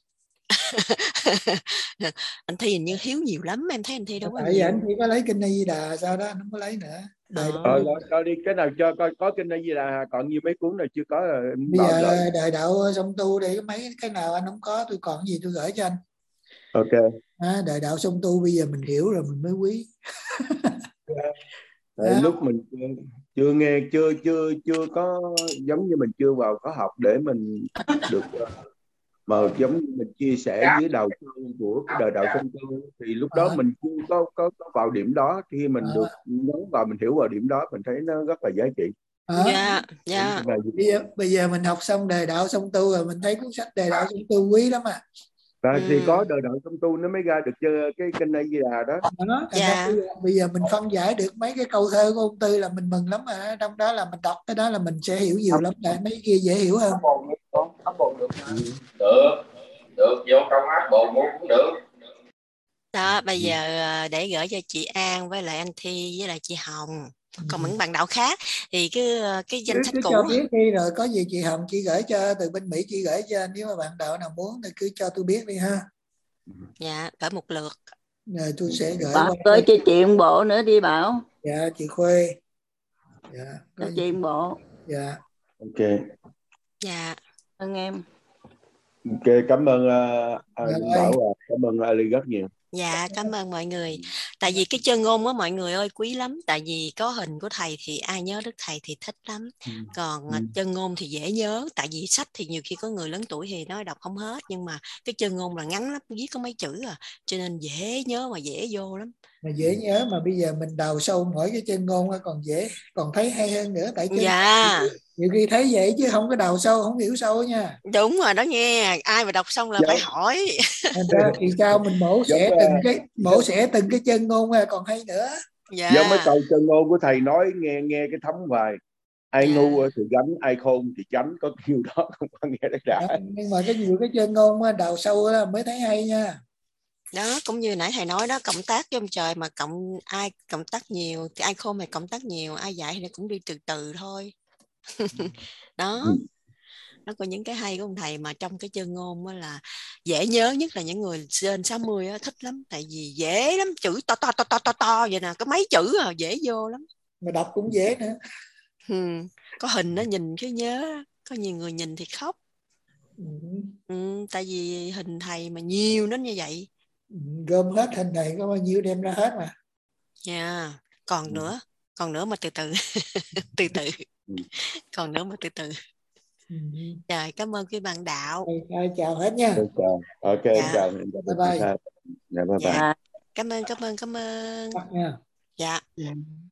Anh Thi hình như hiếu nhiều lắm, em thấy anh Thi đâu có nhiều. Anh Thi có lấy kinh A Di Đà sao đó, anh không có lấy nữa. Đời ờ, cho đi cái nào cho coi có kinh A Di Đà, còn như mấy cuốn nào chưa có là bây giờ đời. Đời đạo song tu đi, mấy cái nào anh không có tôi còn gì tôi gửi cho anh. Ok. À, đời đạo song tu bây giờ mình hiểu rồi mình mới quý. À, lúc mình chưa nghe chưa chưa chưa có giống như mình chưa vào có học để mình được mà giống như mình chia sẻ với đầu của cái đời đạo song tu thì lúc đó à. Mình chưa có, có có vào điểm đó, khi mình à. Được nhấn vào mình hiểu vào điểm đó mình thấy nó rất là giá trị. Dạ, dạ. Bây giờ, bây giờ mình học xong đời đạo song tu rồi mình thấy cuốn sách đời đạo song tu quý lắm à. Và ừ. Thì có đời đạo song tu nó mới ra được cái kinh A Di Đà đó. đó dạ. bây, giờ, bây giờ mình phân giải được mấy cái câu thơ của ông Tư là mình mừng lắm rồi. Trong đó là mình đọc cái đó là mình sẽ hiểu nhiều lắm, tại mấy kia dễ hiểu hơn. Được, được, được, vô công áp bồn cũng được. Đó, bây giờ để gửi cho chị An với lại anh Thi với lại chị Hồng. Còn những bạn đạo khác thì cái cái danh sách cũ cho biết đi, rồi có gì chị Hồng chị gửi cho từ bên Mỹ, chị gửi cho, nếu mà bạn đạo nào muốn thì cứ cho tôi biết đi ha. Dạ, gửi một lượt. Rồi tôi sẽ gửi. Bảo gửi cho chị một bộ nữa đi Bảo. Dạ chị Khuê. Dạ. Cho chị một bộ. Dạ. Ok. Dạ. Ơn em. Ok, cảm ơn uh, anh Bảo, cảm ơn Ali rất nhiều. Dạ, cảm ơn mọi người. Tại vì cái chân ngôn á mọi người ơi quý lắm. Tại vì có hình của thầy thì ai nhớ đức thầy thì thích lắm. Còn ừ. chân ngôn thì dễ nhớ. Tại vì sách thì nhiều khi có người lớn tuổi thì nói đọc không hết. Nhưng mà cái chân ngôn là ngắn lắm, viết có mấy chữ à. Cho nên dễ nhớ mà dễ vô lắm. Mà dễ nhớ mà bây giờ mình đào sâu mỗi cái chân ngôn còn dễ, còn thấy hay hơn nữa. Tại chân dạ. nhiều khi thấy vậy chứ không có đào sâu, không hiểu sâu nha. Đúng rồi đó nghe. Ai mà đọc xong là dạ. Phải hỏi. Thành ra thì sao mình mổ xẻ từng cái mổ xẻ từng cái chân ngôn ra còn hay nữa. Dạ. Giống mấy câu chân ngôn của thầy nói nghe nghe cái thấm vài. Ai dạ. Ngu thì gánh, ai khôn thì tránh, có kiểu đó không có nghe được đã. Dạ, nhưng mà cái nhiều cái chân ngôn đào sâu đó mới thấy hay nha. Đó cũng như nãy thầy nói đó, cộng tác với ông trời mà cộng ai cộng tác nhiều thì ai khôn thì cộng tác nhiều, ai dạy thì cũng đi từ từ thôi. Đó ừ. Nó có những cái hay của ông thầy mà trong cái chân ngôn là dễ nhớ, nhất là những người trên sáu mươi á, thích lắm, tại vì dễ lắm, chữ to to to to to to vậy nè, có mấy chữ à, dễ vô lắm, mà đọc cũng dễ nữa. Ừ. Có hình nó nhìn cứ nhớ, có nhiều người nhìn thì khóc. Ừ. Ừ, tại vì hình thầy mà nhiều đến như vậy. Ừ, gom hết hình thầy có bao nhiêu đem ra hết mà. Dạ, yeah. Còn ừ. nữa, còn nữa mà từ từ, từ từ, ừ. Còn nữa mà từ từ. Ừ. Rồi, cảm ơn quý bạn đạo. Okay, chào hết nha. Chào. Ok, dạ. Chào. Bye bye. Dạ, bye bye. Dạ. Cảm ơn, cảm ơn, cảm ơn. Nha. Dạ.